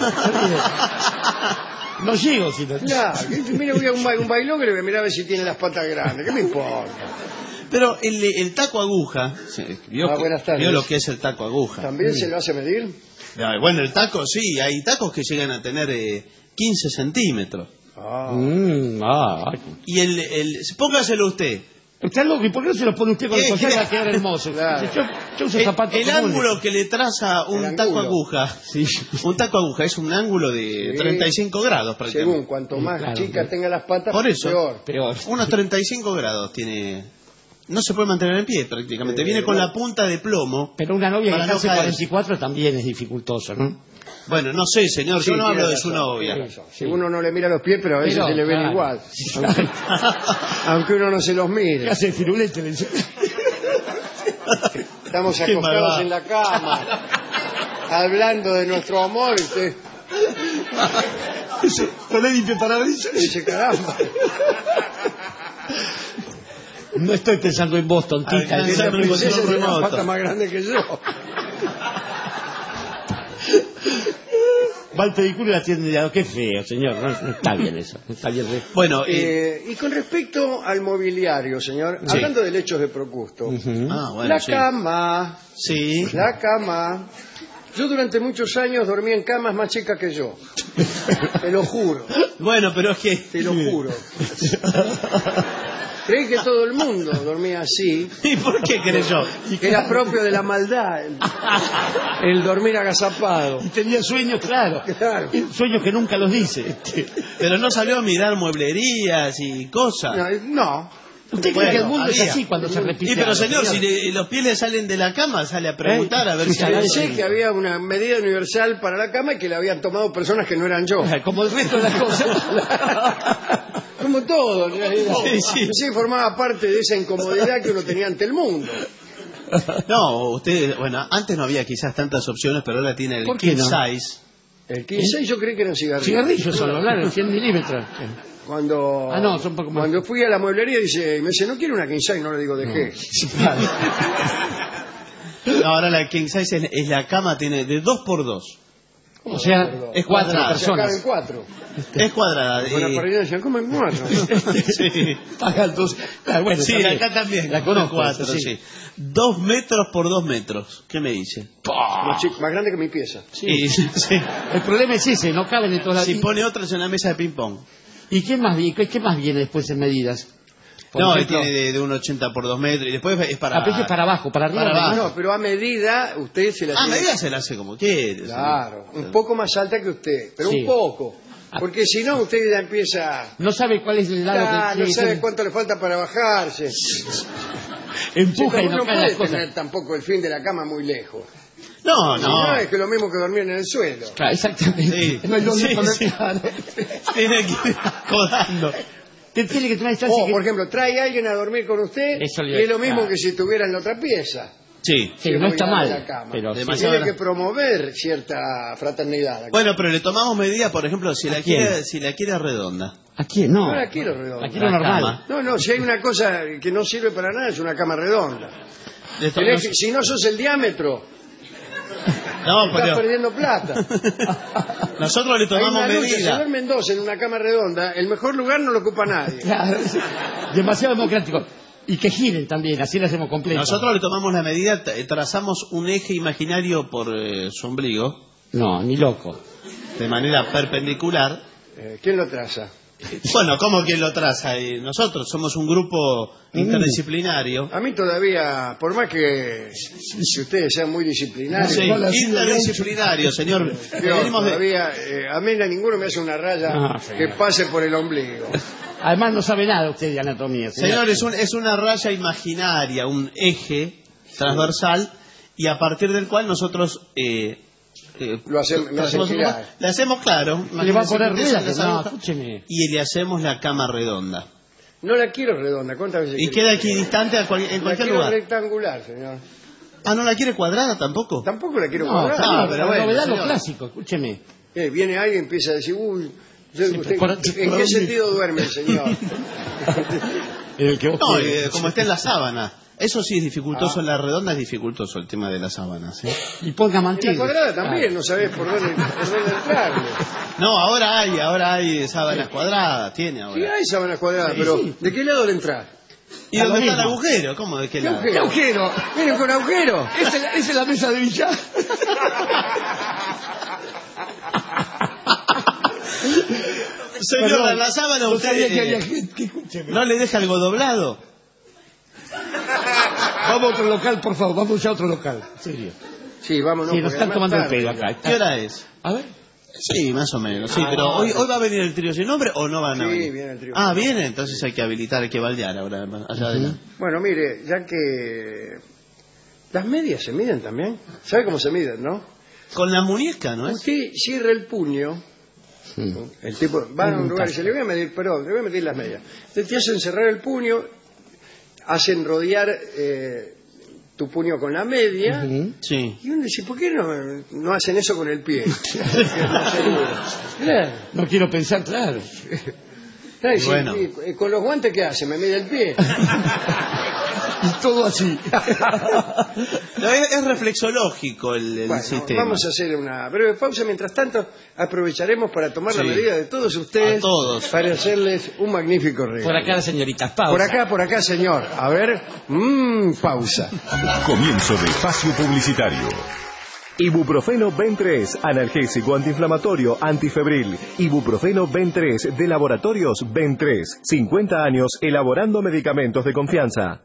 No llego, si no. Claro, mira, voy a un bailón que le voy a mirar a ver si tiene las patas grandes. ¿Qué me importa? Pero el taco aguja, buenas tardes. ¿vio lo que es el taco aguja? ¿También se lo hace medir? Bueno, el taco sí, hay tacos que llegan a tener 15 centímetros. Y póngaselo usted. Está loco, ¿y por qué no se lo pone usted con el collar? Va a quedar hermoso. Claro. Yo uso zapatos el comunes. ángulo que le traza un taco aguja, un taco aguja es un ángulo de 35 grados prácticamente. Según cuanto más chicas tenga las patas, por eso, peor. Unos 35 grados tiene. No se puede mantener en pie prácticamente. Viene con la punta de plomo. Pero una novia que hace 44 también es dificultoso, ¿no? Bueno, no sé, señor, yo no hablo de su novia. Si uno no le mira los pies, pero a veces se le ven igual. Aunque uno no se los mire. ¿Qué hace firulete? Estamos acostados en la cama, hablando de nuestro amor, y usted... No le limpie parabrisas. Dice, caramba. No estoy pensando en Boston, Tita. Esa princesa tiene una pata más grande que yo. va al pedicure y la atiende de lado. Qué feo, señor. No está bien eso. No está bien. Bueno, y con respecto al mobiliario, señor, hablando de lechos de Procusto, la cama. Sí. La cama. Yo durante muchos años dormí en camas más chicas que yo. Te lo juro. Bueno, pero es que... Te lo juro. Creí que todo el mundo dormía así. ¿Y por qué crees yo? Que era propio de la maldad el dormir agazapado. Y tenía sueños, claro. Sueños que nunca los dice. Pero no salió a mirar mueblerías y cosas. No. ¿Usted cree que el mundo es así cuando se repite? Sí, pero señor, si los pies le salen de la cama, sale a preguntar a ver si... Pensé que había una medida universal para la cama y que la habían tomado personas que no eran yo. Como el resto de las cosas. Como todo, en realidad. Sí. Sí, formaba parte de esa incomodidad que uno tenía ante el mundo. No, usted, bueno, antes no había quizás tantas opciones, pero ahora tiene el king size. El king size yo creí que eran cigarrillos. Cigarrillos solo, claro, 100 milímetros. Cuando son un poco más. Cuando fui a la mueblería me dice, ¿no quiere una king size? No le digo, dejé. No, ahora la king size es la cama, tiene de 2x2. O sea, es cuadrada. Personas. Se caben 4. Es cuadrada. Buena parrilla se comen 4. Sí. Pagan 2. Bueno, sí, también. Acá también. La conozco. 4, sí. 2 metros por 2 metros. ¿Qué me dice? Más grande que mi pieza. Sí. El problema es ese, no caben en todas las... Si pone otras en la mesa de ping-pong. ¿Y qué más viene después en medidas? No, ejemplo, tiene de un 80 por 2 metros y después es para... A veces para abajo, para arriba. Para abajo. No, pero a medida usted se la tiene... A medida se la hace como quiere. Claro, un poco más alta que usted, pero un poco. Porque si no, usted ya empieza... No sabe cuál es el lado que... No sabe cuánto le falta para bajarse. Empuja y no cae las cosas. Tener tampoco el fin de la cama muy lejos. No. Es que lo mismo que dormir en el suelo. Claro, exactamente. Sí. No hay donde conectar. Tiene que ir acomodando. Tiene que tener distancia. Por ejemplo, trae a alguien a dormir con usted y es lo mismo que si estuviera en la otra pieza. Sí, no está mal. Pero tiene que promover cierta fraternidad. Bueno, pero le tomamos medida, por ejemplo, si la quiere redonda. ¿A quién? No. No la quiero redonda. La quiero normal. No, si hay una cosa que no sirve para nada es una cama redonda. Si no sos el diámetro, estás perdiendo plata. Nosotros le tomamos medida. Si duermen 2 en una cama redonda, el mejor lugar no lo ocupa nadie. Claro, demasiado democrático. Y que giren también, así lo hacemos completo. Nosotros le tomamos la medida, trazamos un eje imaginario por su ombligo. No, ni loco. De manera perpendicular. ¿Quién lo traza? Bueno, ¿cómo quién lo traza? Nosotros somos un grupo interdisciplinario. A mí todavía, por más que ustedes sean muy disciplinarios... Sí, interdisciplinario, señor. Todavía, a mí ninguno me hace una raya que pase por el ombligo. Además no sabe nada usted de anatomía. Señor, es una raya imaginaria, un eje transversal, y a partir del cual nosotros... le hacemos claro. Le va a poner ruedas. No, escúcheme. Y le hacemos la cama redonda. No la quiero redonda. ¿Cuántas veces? Y queda equidistante en cualquier lugar. La quiero rectangular, señor. Ah, ¿no la quiere cuadrada tampoco? Tampoco la quiero cuadrada. Pero bueno, novedad lo clásico, escúcheme. Viene alguien y empieza a decir, uy, ¿en qué sentido duerme el señor? Como está en la sábana. Eso sí es dificultoso, en la redonda es dificultoso el tema de las sábanas. Y ponga mantilla. En la cuadrada también, no sabés por dónde entrarle. No, ahora hay sábanas cuadradas, tiene ahora. Sí, hay sábanas cuadradas, pero ¿de qué lado le entrar? ¿Y dónde está el agujero? ¿Cómo de qué lado? ¿Qué agujero? ¿Vienen con agujero? Esa es la mesa de billar. Señor, la sábana usted ¿no le deja algo doblado? Vamos a otro local, por favor, vamos a otro local. ¿En serio? Sí, vámonos. Sí, nos están tomando el pelo acá. ¿Qué hora es? A ver. Sí, más o menos. Sí, pero hoy va a venir el trío sin nombre o no van a venir. Sí, viene el trío. Ah, viene, entonces hay que habilitar, hay que baldear ahora allá adelante. Bueno, mire, ya que las medias se miden también. ¿Sabe cómo se miden, no? Con la muñeca, ¿no es? Usted cierra el puño. El tipo va a un lugar y dice, le voy a medir las medias. Entonces te hacen cerrar el puño, hacen rodear tu puño con la media. Sí. Y uno dice, ¿por qué no hacen eso con el pie? No quiero pensar, claro. Bueno. ¿Y con los guantes qué hace? ¿Me mide el pie? Y todo así. No, es reflexológico el sistema. Vamos a hacer una breve pausa. Mientras tanto, aprovecharemos para tomar la medida de todos ustedes para hacerles un magnífico regalo. Por acá, señoritas, pausa. Por acá, señor. A ver, pausa. Comienzo de espacio publicitario. Ibuprofeno Ben3, analgésico antiinflamatorio antifebril. Ibuprofeno Ben3 de Laboratorios Ben3. 50 años elaborando medicamentos de confianza.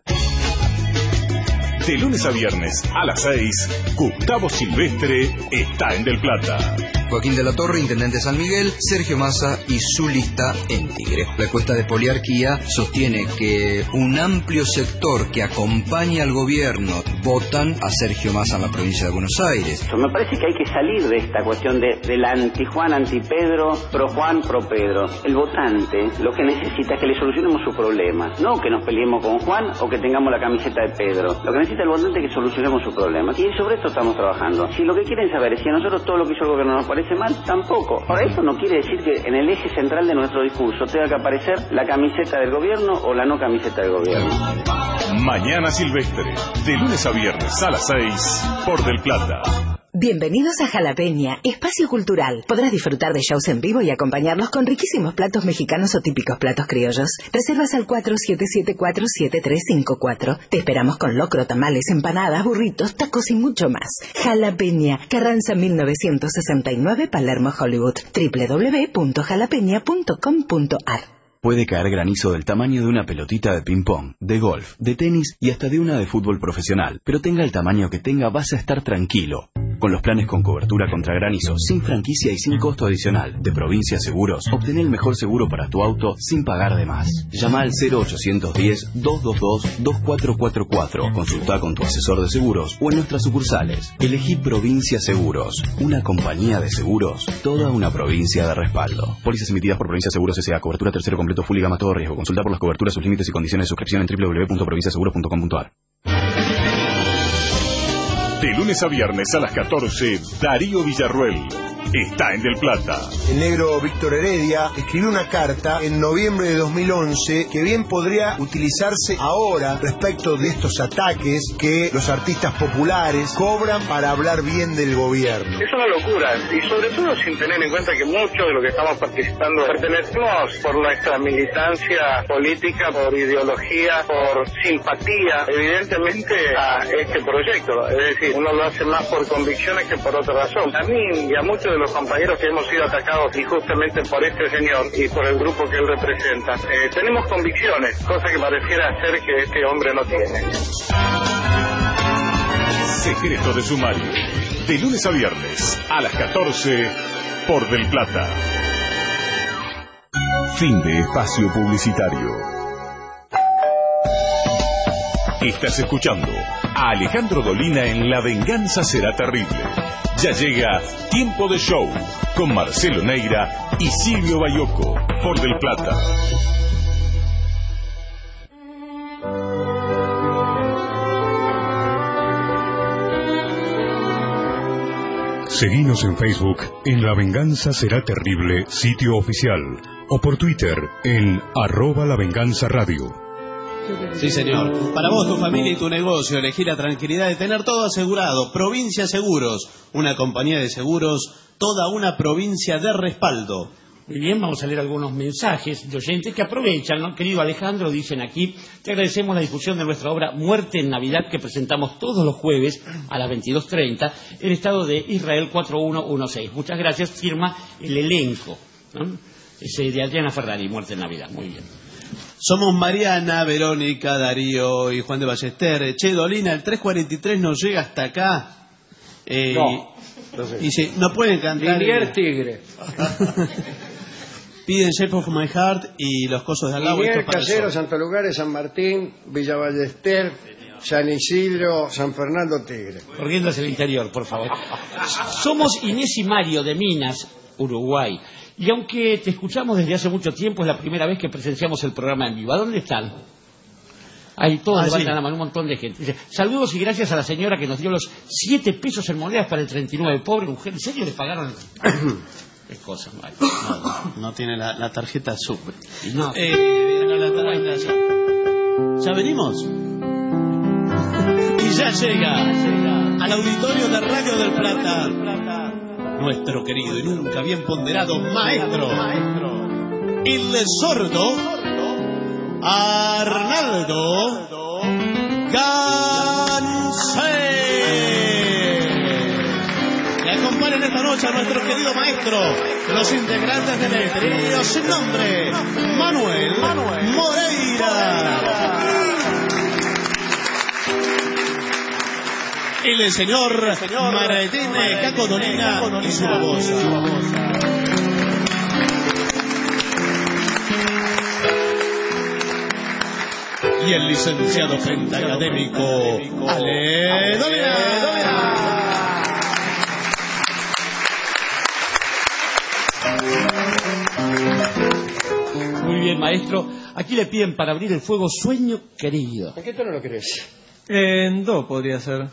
De lunes a viernes a las 6, Gustavo Silvestre está en Del Plata. Joaquín de la Torre, intendente San Miguel, Sergio Massa y su lista en Tigre. La encuesta de Poliarquía sostiene que un amplio sector que acompaña al gobierno votan a Sergio Massa en la provincia de Buenos Aires. Me parece que hay que salir de esta cuestión del anti-Juan, anti-Pedro, pro-Juan, pro-Pedro. El votante lo que necesita es que le solucionemos su problema. No que nos peleemos con Juan o que tengamos la camiseta de Pedro. Lo que necesita el votante es que solucionemos su problema. Y sobre esto estamos trabajando. Si lo que quieren saber es si a nosotros todo lo que hizo el gobierno nos parece mal, tampoco. Ahora, eso no quiere decir que en el eje central de nuestro discurso tenga que aparecer la camiseta del gobierno o la no camiseta del gobierno. Mañana Silvestre, de lunes a viernes a las 6, por Del Plata. Bienvenidos a Jalapeña, espacio cultural. Podrás disfrutar de shows en vivo y acompañarlos con riquísimos platos mexicanos o típicos platos criollos. Reservas al 4774-7354. Te esperamos con locro, tamales, empanadas, burritos, tacos y mucho más. Jalapeña, Carranza 1969, Palermo, Hollywood. www.jalapeña.com.ar. Puede caer granizo del tamaño de una pelotita de ping-pong, de golf, de tenis y hasta de una de fútbol profesional. Pero tenga el tamaño que tenga, vas a estar tranquilo. Con los planes con cobertura contra granizo, sin franquicia y sin costo adicional, de Provincia Seguros, obtén el mejor seguro para tu auto sin pagar de más. Llama al 0810-222-2444. Consulta con tu asesor de seguros o en nuestras sucursales. Elegí Provincia Seguros, una compañía de seguros, toda una provincia de respaldo. Pólizas emitidas por Provincia Seguros S.A. Cobertura tercero completo full y gama todo riesgo. Consulta por las coberturas, sus límites y condiciones de suscripción en www.provinciaseguros.com.ar. De lunes a viernes a las 14, Darío Villarruel está en Del Plata. El negro Víctor Heredia escribió una carta en noviembre de 2011 que bien podría utilizarse ahora respecto de estos ataques que los artistas populares cobran para hablar bien del gobierno. Es una locura, y sobre todo sin tener en cuenta que muchos de los que estamos participando pertenecemos por nuestra militancia política, por ideología, por simpatía, evidentemente, a este proyecto. Es decir, uno lo hace más por convicciones que por otra razón. A mí y a muchos de los compañeros que hemos sido atacados injustamente por este señor y por el grupo que él representa, tenemos convicciones, cosa que pareciera ser que este hombre no tiene. Secreto de Sumario, de lunes a viernes a las 14 por Del Plata. Fin de espacio publicitario. Estás escuchando a Alejandro Dolina en La Venganza Será Terrible. Ya llega Tiempo de Show con Marcelo Neira y Silvio Bayoco por Del Plata. Seguinos en Facebook en La Venganza Será Terrible, sitio oficial, o por Twitter en @lavenganzaradio. Sí, señor. Para vos, tu familia y tu negocio, elegí la tranquilidad de tener todo asegurado. Provincia Seguros, una compañía de seguros, toda una provincia de respaldo. Muy bien, vamos a leer algunos mensajes de oyentes que aprovechan, ¿no? Querido Alejandro, dicen aquí, te agradecemos la difusión de nuestra obra Muerte en Navidad, que presentamos todos los jueves a las 22:30, en estado de Israel 4116. Muchas gracias, firma el elenco, ¿no? Ese de Adriana Ferrari, Muerte en Navidad, muy bien. Somos Mariana, Verónica, Darío y Juan de Ballester. Che, Dolina, el 343 nos llega hasta acá. No y no pueden cantar. Linier Tigre. Piden Shape of My Heart y los cosos de al lado. Linier, Casero, Santo Lugares, San Martín, Villa Ballester, San Isidro, San Fernando, Tigre. Corriendo hacia el interior, por favor. Somos Inés y Mario de Minas, Uruguay. Y aunque te escuchamos desde hace mucho tiempo, es la primera vez que presenciamos el programa en vivo. ¿A dónde están? Ahí todos levantan la mano, un montón de gente. Dice, saludos y gracias a la señora que nos dio los 7 pesos en monedas para el 39. Pobre mujer, ¿en serio le pagaron? Qué cosa, Mario. No tiene la tarjeta sub. No. Ya venimos. Y ya llega al auditorio de Radio del Plata nuestro querido y nunca bien ponderado maestro, el sordo Arnaldo Gansé. Le acompañan esta noche a nuestro querido maestro, los integrantes del trío sin nombre, Manuel Moreira. El señor Maradine Caco Dolina y su babosa. Y el licenciado pentacadémico Ale Dolina. Muy bien, maestro. Aquí le piden para abrir el fuego Sueño Querido. ¿En qué tono lo querés? En do podría ser.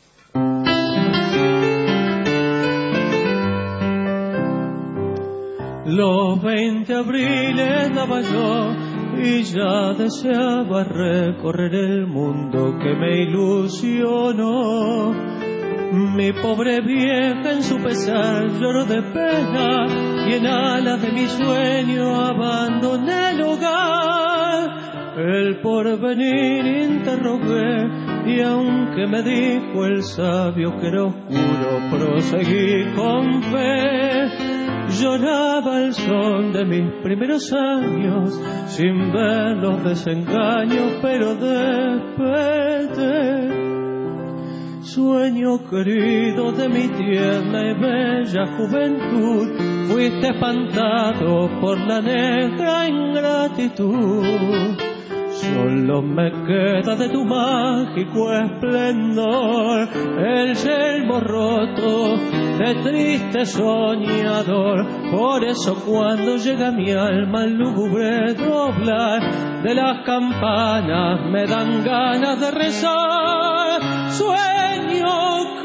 Los 20 abriles daba yo y ya deseaba recorrer el mundo que me ilusionó. Mi pobre vieja en su pesar lloró de pena y en alas de mi sueño abandoné el hogar. El porvenir interrogué y aunque me dijo el sabio que era oscuro, proseguí con fe. Lloraba el son de mis primeros años sin ver los desengaños, pero desperté. Sueño querido de mi tierna y bella juventud, fuiste espantado por la negra ingratitud. Solo me queda de tu mágico esplendor el yelmo roto de triste soñador. Por eso cuando llega mi alma al lúgubre doblar de las campanas me dan ganas de rezar. Sueño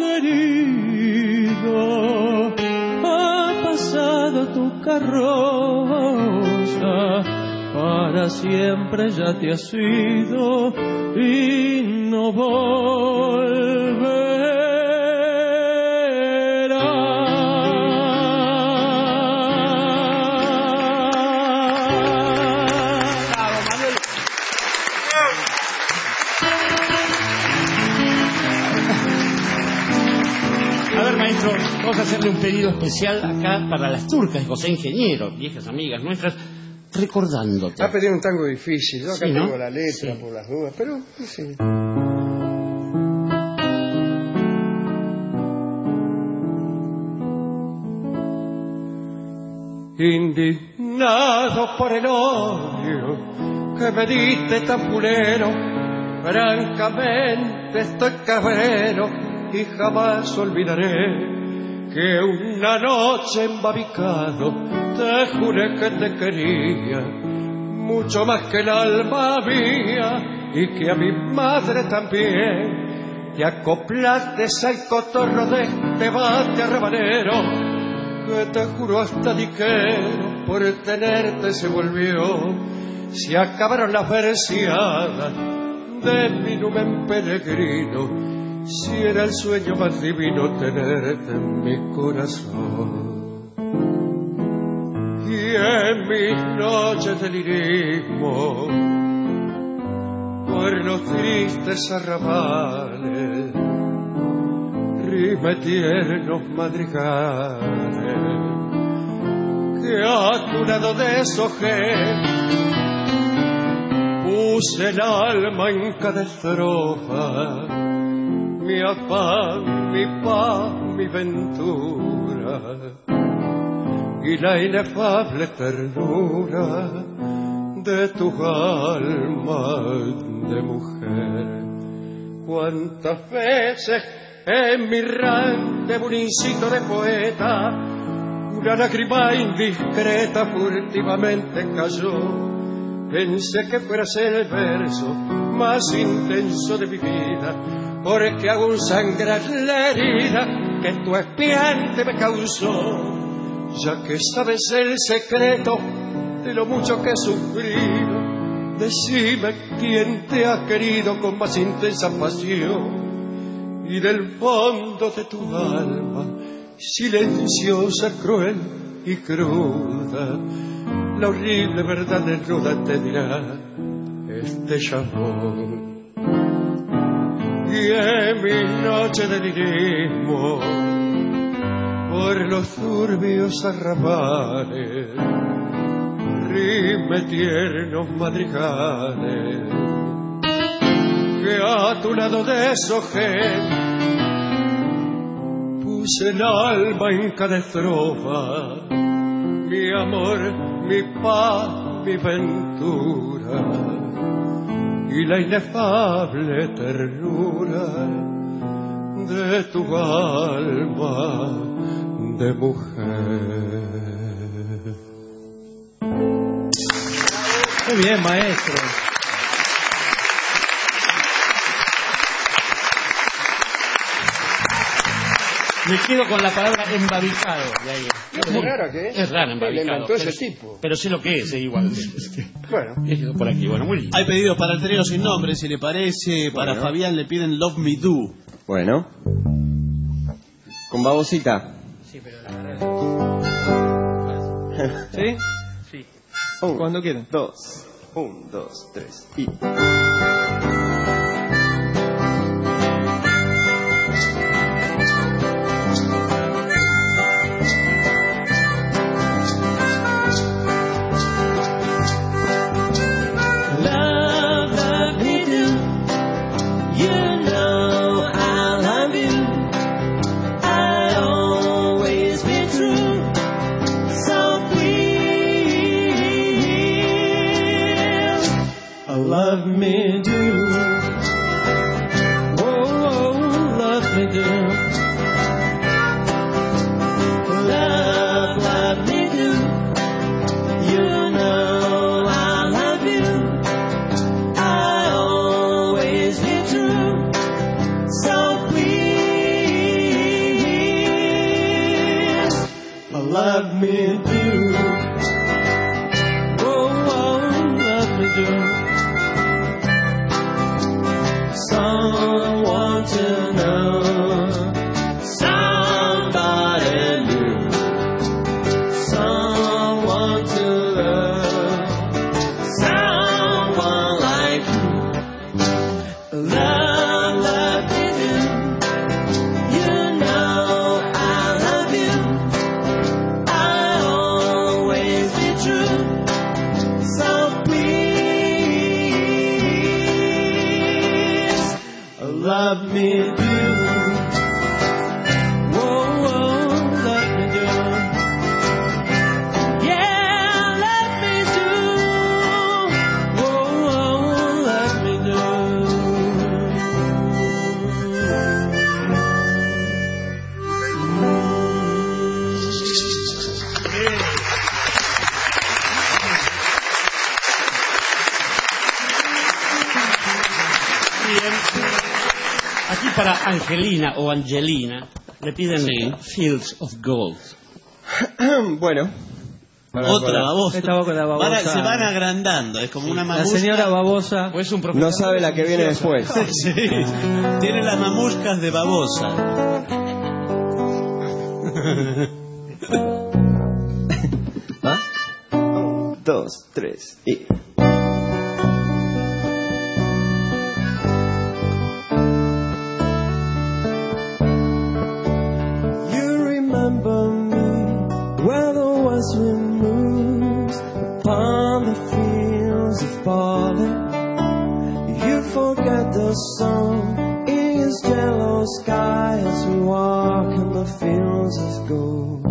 querido, ha pasado tu carroza, para siempre ya te has ido y no volverás. A ver, maestro, vamos a hacerle un pedido especial acá para las turcas, José Ingeniero, viejas amigas nuestras, recordándote. Ha pedido un tango difícil, yo acá Sí, ¿no? tengo la letra por las dudas, pero sí. Indignado por el odio que me diste tan pulero, francamente estoy cabrero y jamás olvidaré que una noche embabicado te juré que te quería mucho más que el alma mía y que a mi madre también. Te acoplaste al cotorro de este bate arrabanero que te juro hasta diquero por tenerte se volvió. Se acabaron las verseadas de mi numen peregrino, si era el sueño más divino tenerte en mi corazón. Y en mis noches de lirismo por los tristes arrabales rime tiernos madrigales que a tu lado deshojé, puse el alma en cada estrofa, mi afán, mi paz, mi ventura y la inefable ternura de tu alma de mujer. Cuántas veces en mi errante burincito de poeta una lágrima indiscreta furtivamente cayó. Pensé que fueras el verso más intenso de mi vida, porque aún sangrar la herida que tu espiante me causó. Ya que sabes el secreto de lo mucho que he sufrido, decime quién te ha querido con más intensa pasión. y del fondo de tu alma, silenciosa, cruel y cruda, la horrible verdad desnuda te dirá este chamón. Y en mi noche de lirismo, por los turbios arrabales, rime tiernos madrigales, que a tu lado deshojé, puse el alma en cada estrofa, mi amor, mi paz, mi ventura, y la inefable ternura de tu alma de mujer. Muy bien, maestro. Me quedo con la palabra embabicado. Es rara, ¿qué? Es rara, embabicado. Inventó ese tipo. Pero sé lo que es, igual. Bueno. Por aquí, bueno, muy bien. Hay pedidos para el trío sin nombre, si le parece. Para Fabián le piden Love Me Do. Bueno. Con babosita. Sí, pero la verdad. ¿Sí? Sí. Cuando quieran. 2. 1, 2, 3 y... Love me do, oh, love me do, love me do, you know I love you, I always be true, so please, love me do, oh, love me do. Someone to know, somebody new, someone to love, someone like you. Love, love me do, you know I love you, I always be true, so please, love me do. Whoa, whoa, love me do. Yeah, love me do. Whoa, whoa, love me do. Aquí para Angelina o Angelina le piden Fields of Gold. Bueno. Otra babosa. Esta babosa. Se van agrandando, es como una mamusca. La señora babosa. No sabe la que viene después. Sí. Tiene las mamuscas de babosa. ¿Va? 1, 2, 3 y... Removes upon the fields of barley. You forget the sun in his yellow sky as we walk in the fields of gold.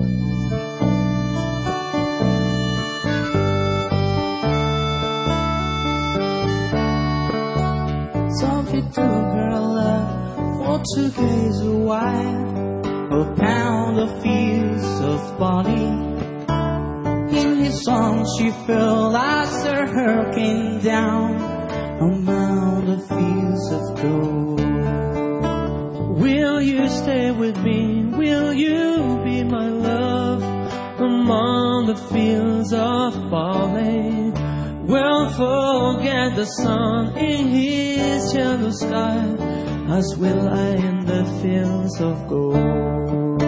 Some little girl left for to gaze a while upon the fields of barley. In his song she felt as her hurricane down among the fields of gold. Will you stay with me? Will you be my love among the fields of barley? We'll forget the sun in his yellow sky as we lie in the the fields of gold.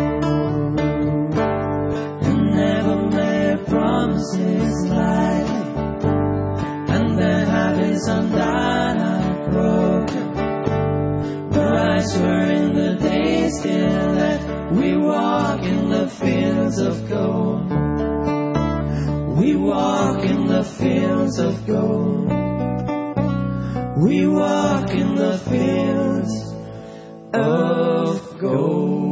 And never made promises lightly, and their habits undone are broken. But I swear in the days still that we walk in the fields of gold. We walk in the fields of gold. We walk in the fields of gold.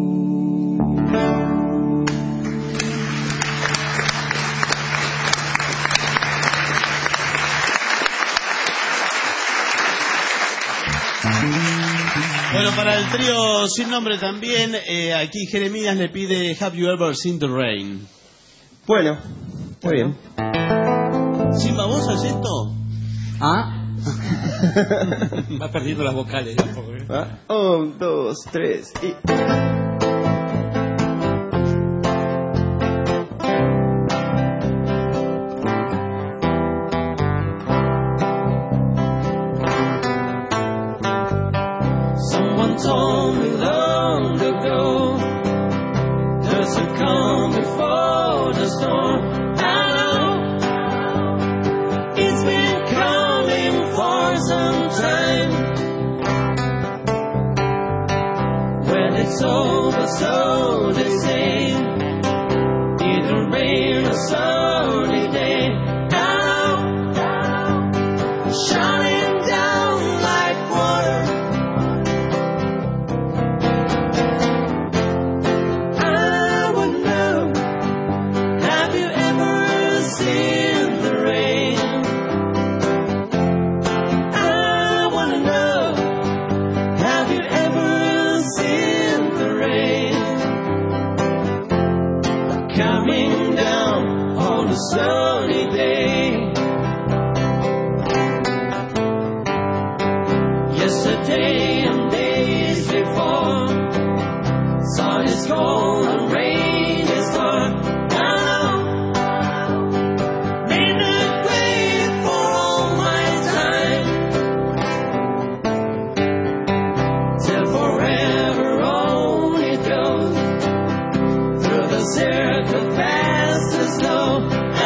Bueno, para el trío sin nombre también, aquí Jeremías le pide Have You Ever Seen the Rain? Bueno, muy bien. ¿Sin baboso es esto? ¿Ah? Va perdiendo las vocales. ¿Ah? 1, 2, 3 y... Someone told me long ago, does it come before the storm? It's been coming for some time. When it's over, so they say, it'll rain a sunny day. Shining down like water. I would know, have you ever seen the rain? I wanna know, have you ever seen the rain? Coming down on a sunny day. Yesterday and days before, sun is cold and rain is gone. Been a great for all my time, till forever only goes through the circle fast as slow.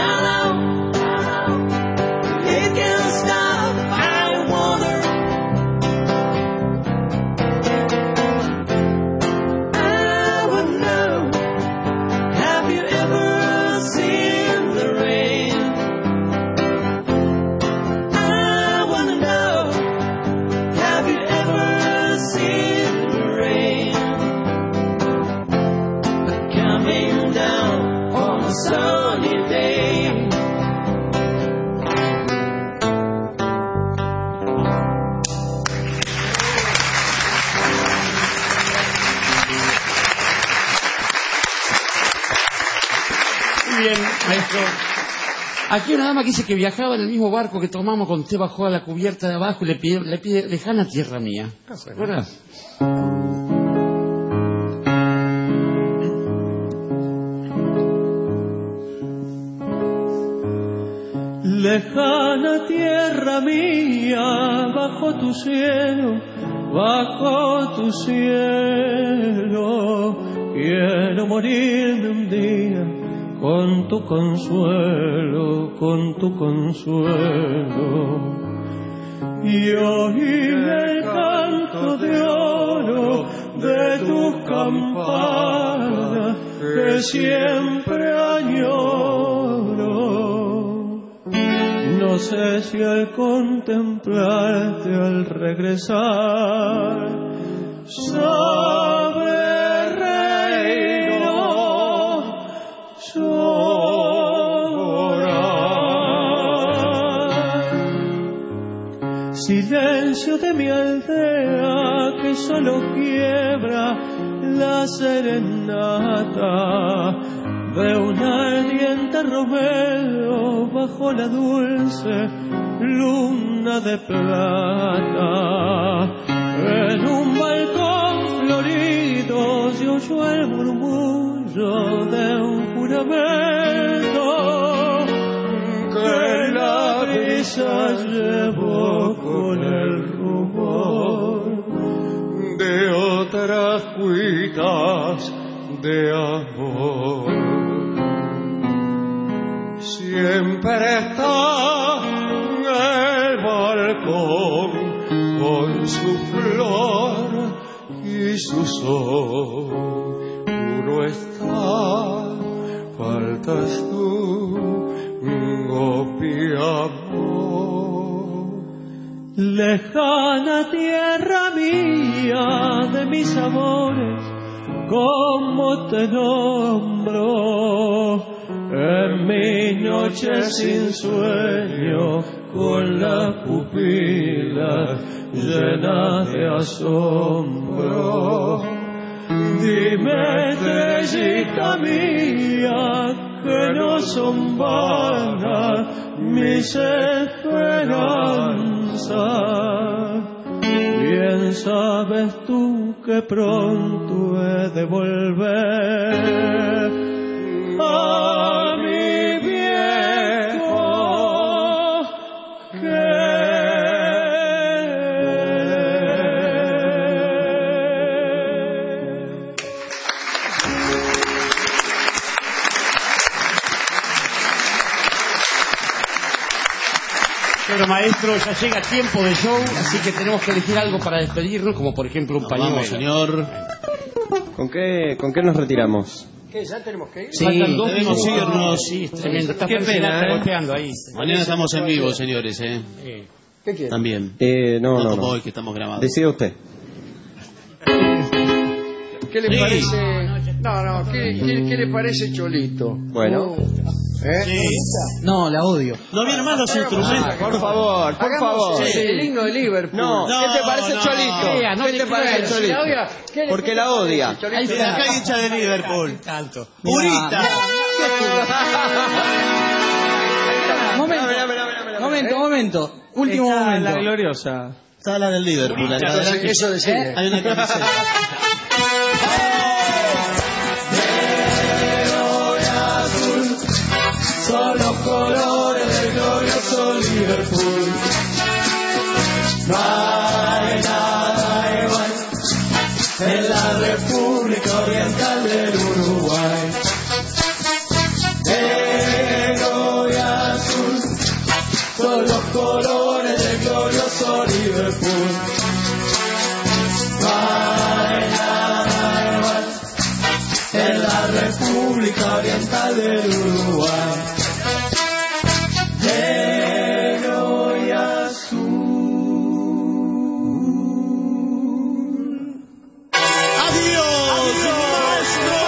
It can stop, I wonder. I would know, have you ever seen the rain? I wanna know, have you ever seen the rain? Coming down on a sunny day. Muy bien, maestro. Aquí una dama que dice que viajaba en el mismo barco que tomamos cuando usted bajó a la cubierta de abajo y le pide lejana tierra mía. ¿Se acuerda? Lejana tierra mía, bajo tu cielo, quiero morirme un día con tu consuelo, y oír el canto de oro de tus campanas que siempre añoro. No sé si al contemplarte, al regresar, sabré reír o llorar. Silencio de mi aldea que solo quiebra la serenata de un ardiente romero bajo la dulce luna de plata. En un balcón florido se oyó el murmullo de un juramento que la brisa llevó con el rumor de otra agüitas de amor. Siempre está en el balcón con su flor y su sol. Uno está, faltas tú, mi amor. Lejana tierra mía de mis amores, ¿cómo te nombro? En mi noche sin sueño, con la pupila llena de asombro. Dime, estrellita mía, que no son vanas mis esperanzas. Bien sabes tú que pronto he de volver a mi viejo Pero maestro, ya llega tiempo de show, así que tenemos que elegir algo para despedirnos, como por ejemplo un pañuelo. Vamos, señor. ¿Con qué nos retiramos? ¿Qué? ¿Ya tenemos que ir? Sí, debemos irnos. Sí, es tremendo. Está Qué pena, golpeando ahí. Mañana estamos en vivo, señores, ¿Qué quiere? También. No como hoy que estamos grabados. Decida usted. ¿Qué le parece? No, ¿qué le parece Cholito? Bueno. Sí. No, la odio. No vienen más los instrumentos. Por favor. Sí. El himno de Liverpool. No. ¿Qué te parece Cholito? ¿Qué te parece Cholito? Porque la odia. Ahí está la hincha de Liverpool. Tanto. Purita. Momento. Último momento. La gloriosa. Está la del Liverpool. Eso decía. Hay una camiseta. Son los colores del glorioso Liverpool. No hay nada igual en la República Oriental del Uruguay. Negro y azul son los colores del glorioso Liverpool. No hay nada igual en la República Oriental del Uruguay. Negro y azul. ¡Adiós, maestro!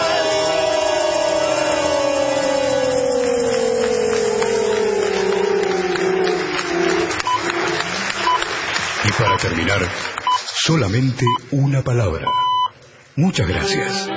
Y para terminar, solamente una palabra. Muchas gracias.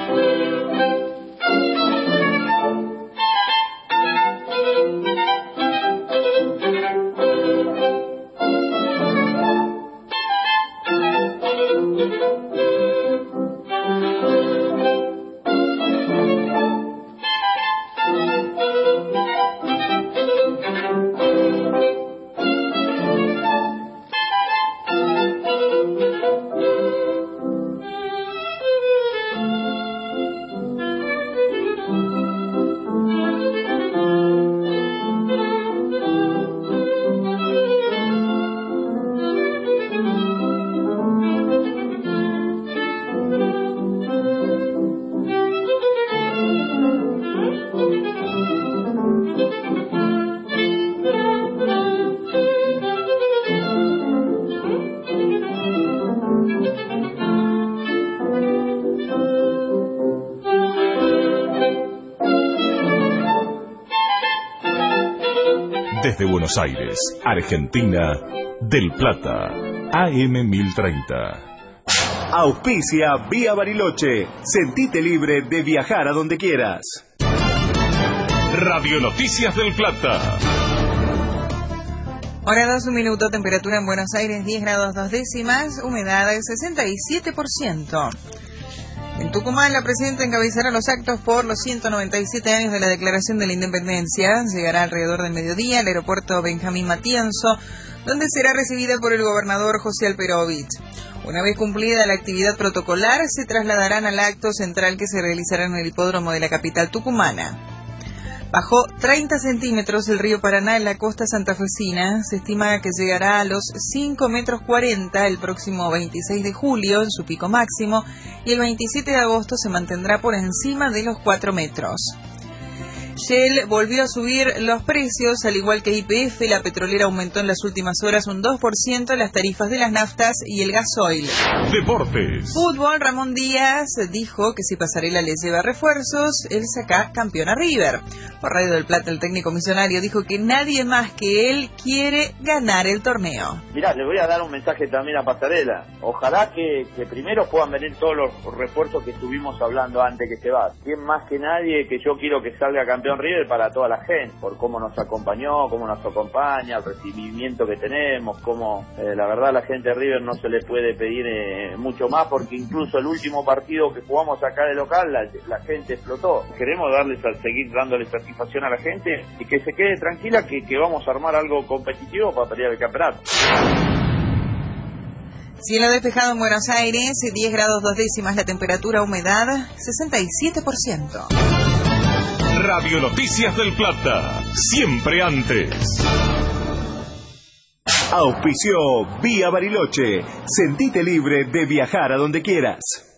Desde Buenos Aires, Argentina, Del Plata, AM 1030. Auspicia Vía Bariloche. Sentite libre de viajar a donde quieras. Radio Noticias del Plata. Hora 2, 1 minuto, temperatura en Buenos Aires 10 grados 2 décimas, humedad del 67%. En Tucumán, la presidenta encabezará los actos por los 197 años de la Declaración de la Independencia. Llegará alrededor del mediodía al aeropuerto Benjamín Matienzo, donde será recibida por el gobernador José Alperovich. Una vez cumplida la actividad protocolar, se trasladarán al acto central que se realizará en el hipódromo de la capital tucumana. Bajó 30 centímetros el río Paraná en la costa santafesina. Se estima que llegará a los 5,40 metros el próximo 26 de julio, en su pico máximo, y el 27 de agosto se mantendrá por encima de los 4 metros. Shell volvió a subir los precios, al igual que YPF. La petrolera aumentó en las últimas horas un 2% las tarifas de las naftas y el gasoil. Deportes. Fútbol, Ramón Díaz dijo que si Pasarela le lleva refuerzos, él saca campeón a River. Por Radio del Plata, el técnico misionario dijo que nadie más que él quiere ganar el torneo. Mirá, le voy a dar un mensaje también a Pasarela. Ojalá que primero puedan venir todos los refuerzos que estuvimos hablando antes que se va. ¿Quién más que nadie que yo quiero que salga campeón River para toda la gente? Por cómo nos acompañó, cómo nos acompaña, el recibimiento que tenemos, cómo la verdad la gente de River no se le puede pedir mucho más, porque incluso el último partido que jugamos acá de local, la gente explotó. Queremos seguir dándoles satisfacción a la gente y que se quede tranquila que vamos a armar algo competitivo para pelear el campeonato. Cielo despejado en Buenos Aires, 10 grados 2 décimas la temperatura, humedad 67%. Radio Noticias del Plata, siempre antes. Auspició Vía Bariloche. Sentite libre de viajar a donde quieras.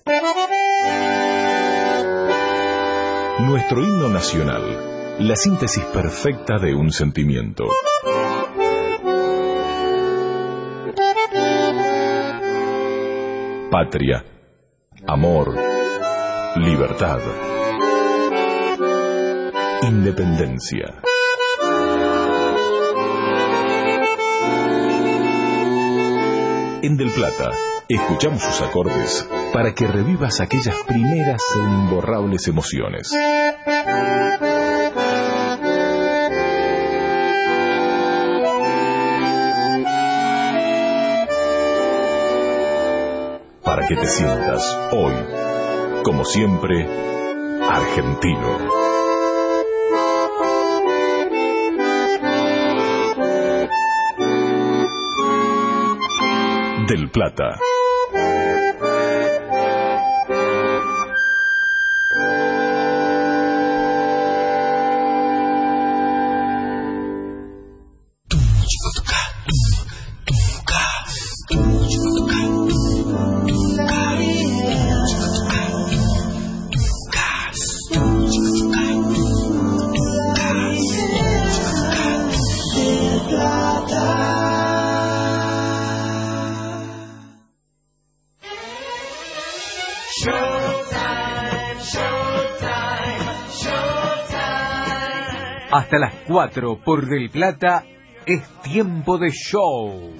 Nuestro himno nacional, la síntesis perfecta de un sentimiento. Patria, amor, libertad, independencia. En Del Plata, escuchamos sus acordes para que revivas aquellas primeras e imborrables emociones. Para que te sientas hoy, como siempre, argentino. Del Plata. Hasta las 4 por Del Plata es tiempo de show.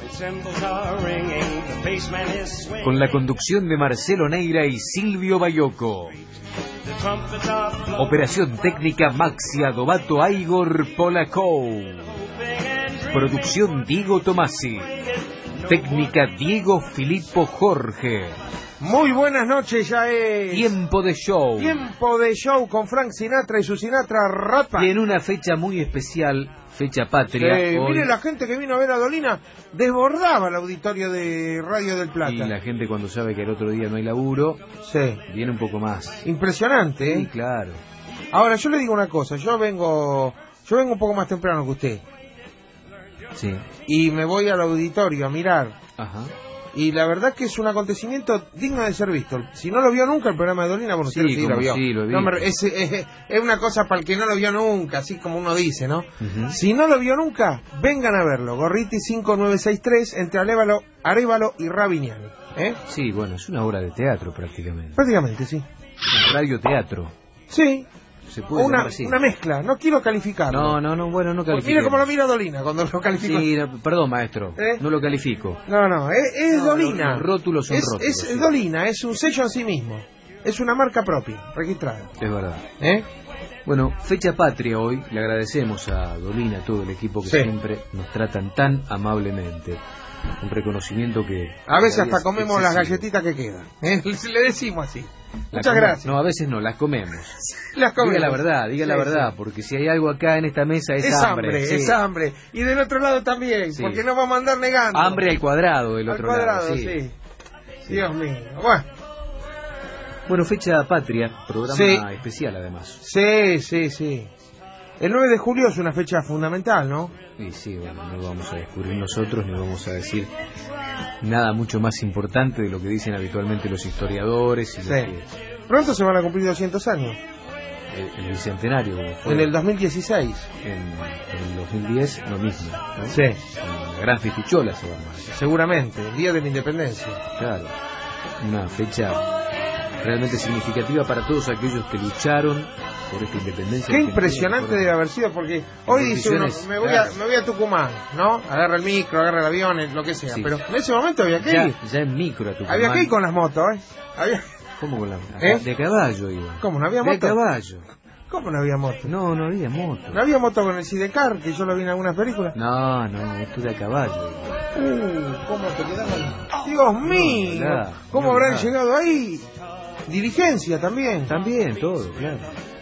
Con la conducción de Marcelo Neira y Silvio Bayoco. Operación técnica Maxi Adobato Igor Polacou. Producción Diego Tomasi. Técnica Diego Filippo Jorge. Muy buenas noches, ya es... Tiempo de show. Tiempo de show con Frank Sinatra y su Sinatra Rapa. Y en una fecha muy especial, fecha patria. Sí, hoy... Mire, la gente que vino a ver a Dolina desbordaba el auditorio de Radio del Plata. Y la gente cuando sabe que el otro día no hay laburo, sí, viene un poco más. Impresionante, ¿eh? Sí, claro. Ahora, yo le digo una cosa, yo vengo un poco más temprano que usted. Sí. Y me voy al auditorio a mirar. Ajá. Y la verdad que es un acontecimiento digno de ser visto. Si no lo vio nunca el programa de Dolina, bueno, usted sí lo vio. Sí, lo vi. No, es una cosa para el que no lo vio nunca, así como uno dice, ¿no? Si no lo vio nunca, vengan a verlo. Gorriti 5963, entre Arévalo y Ravignani. Sí, bueno, es una obra de teatro prácticamente. Prácticamente, sí. Radioteatro. Sí. Se puede una mezcla, no quiero calificarlo. No, bueno, no califico. Mire cómo lo mira Dolina cuando lo califico. Sí, perdón, maestro, no lo califico. No, es Dolina. Los rótulos son rótulos. Es sí. Dolina, es un sello en sí mismo. Es una marca propia, registrada. Es verdad. Bueno, fecha patria hoy, le agradecemos a Dolina, a todo el equipo que siempre nos tratan tan amablemente. Un reconocimiento que... A veces hasta comemos las galletitas que quedan. Le decimos así. Muchas gracias. No, a veces no, las comemos. Las comemos. Diga la verdad, porque si hay algo acá en esta mesa es hambre. Es hambre. Y del otro lado también, porque no vamos a andar negando. Hambre al cuadrado del otro lado. Sí. Dios mío. Bueno. Bueno, fecha patria, programa especial además. Sí. El 9 de julio es una fecha fundamental, ¿no? Y sí, bueno, no lo vamos a descubrir nosotros, ni vamos a decir nada mucho más importante de lo que dicen habitualmente los historiadores. Y Pronto se van a cumplir 200 años. El bicentenario. Fue en el 2016. En el 2010 lo mismo, ¿no? Sí. La gran fistichola se va a armar. Seguramente, el Día de la Independencia. Claro, una fecha realmente significativa para todos aquellos que lucharon por esta independencia. Qué impresionante debe haber sido, porque hoy dice uno, me voy a Tucumán, ¿no? Agarra el micro, agarra el avión, lo que sea. Sí. Pero en ese momento había que ir. Ya en micro a Tucumán. Había que ir con las motos, ¿eh? ¿Cómo con las motos? De caballo iba. ¿Cómo? ¿No había moto? De caballo. ¿Cómo no había moto? No había moto. ¿No había moto con el Sidecar, que yo lo vi en algunas películas? No, esto de caballo. ¿Cómo te quedaban? Dios mío, ¿cómo habrán llegado ahí? Diligencia también. También, todo, claro.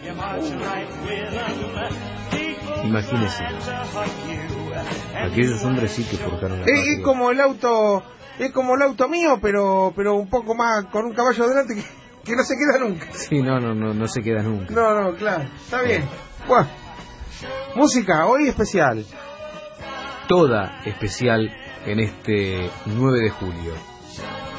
Imagínese. Aquellos hombres sí que forjaron la patria. Es como el auto mío, pero un poco más, con un caballo adelante que no se queda nunca. Sí, no se queda nunca. No, claro, está bien. Bueno, música, hoy especial. Toda especial en este 9 de julio.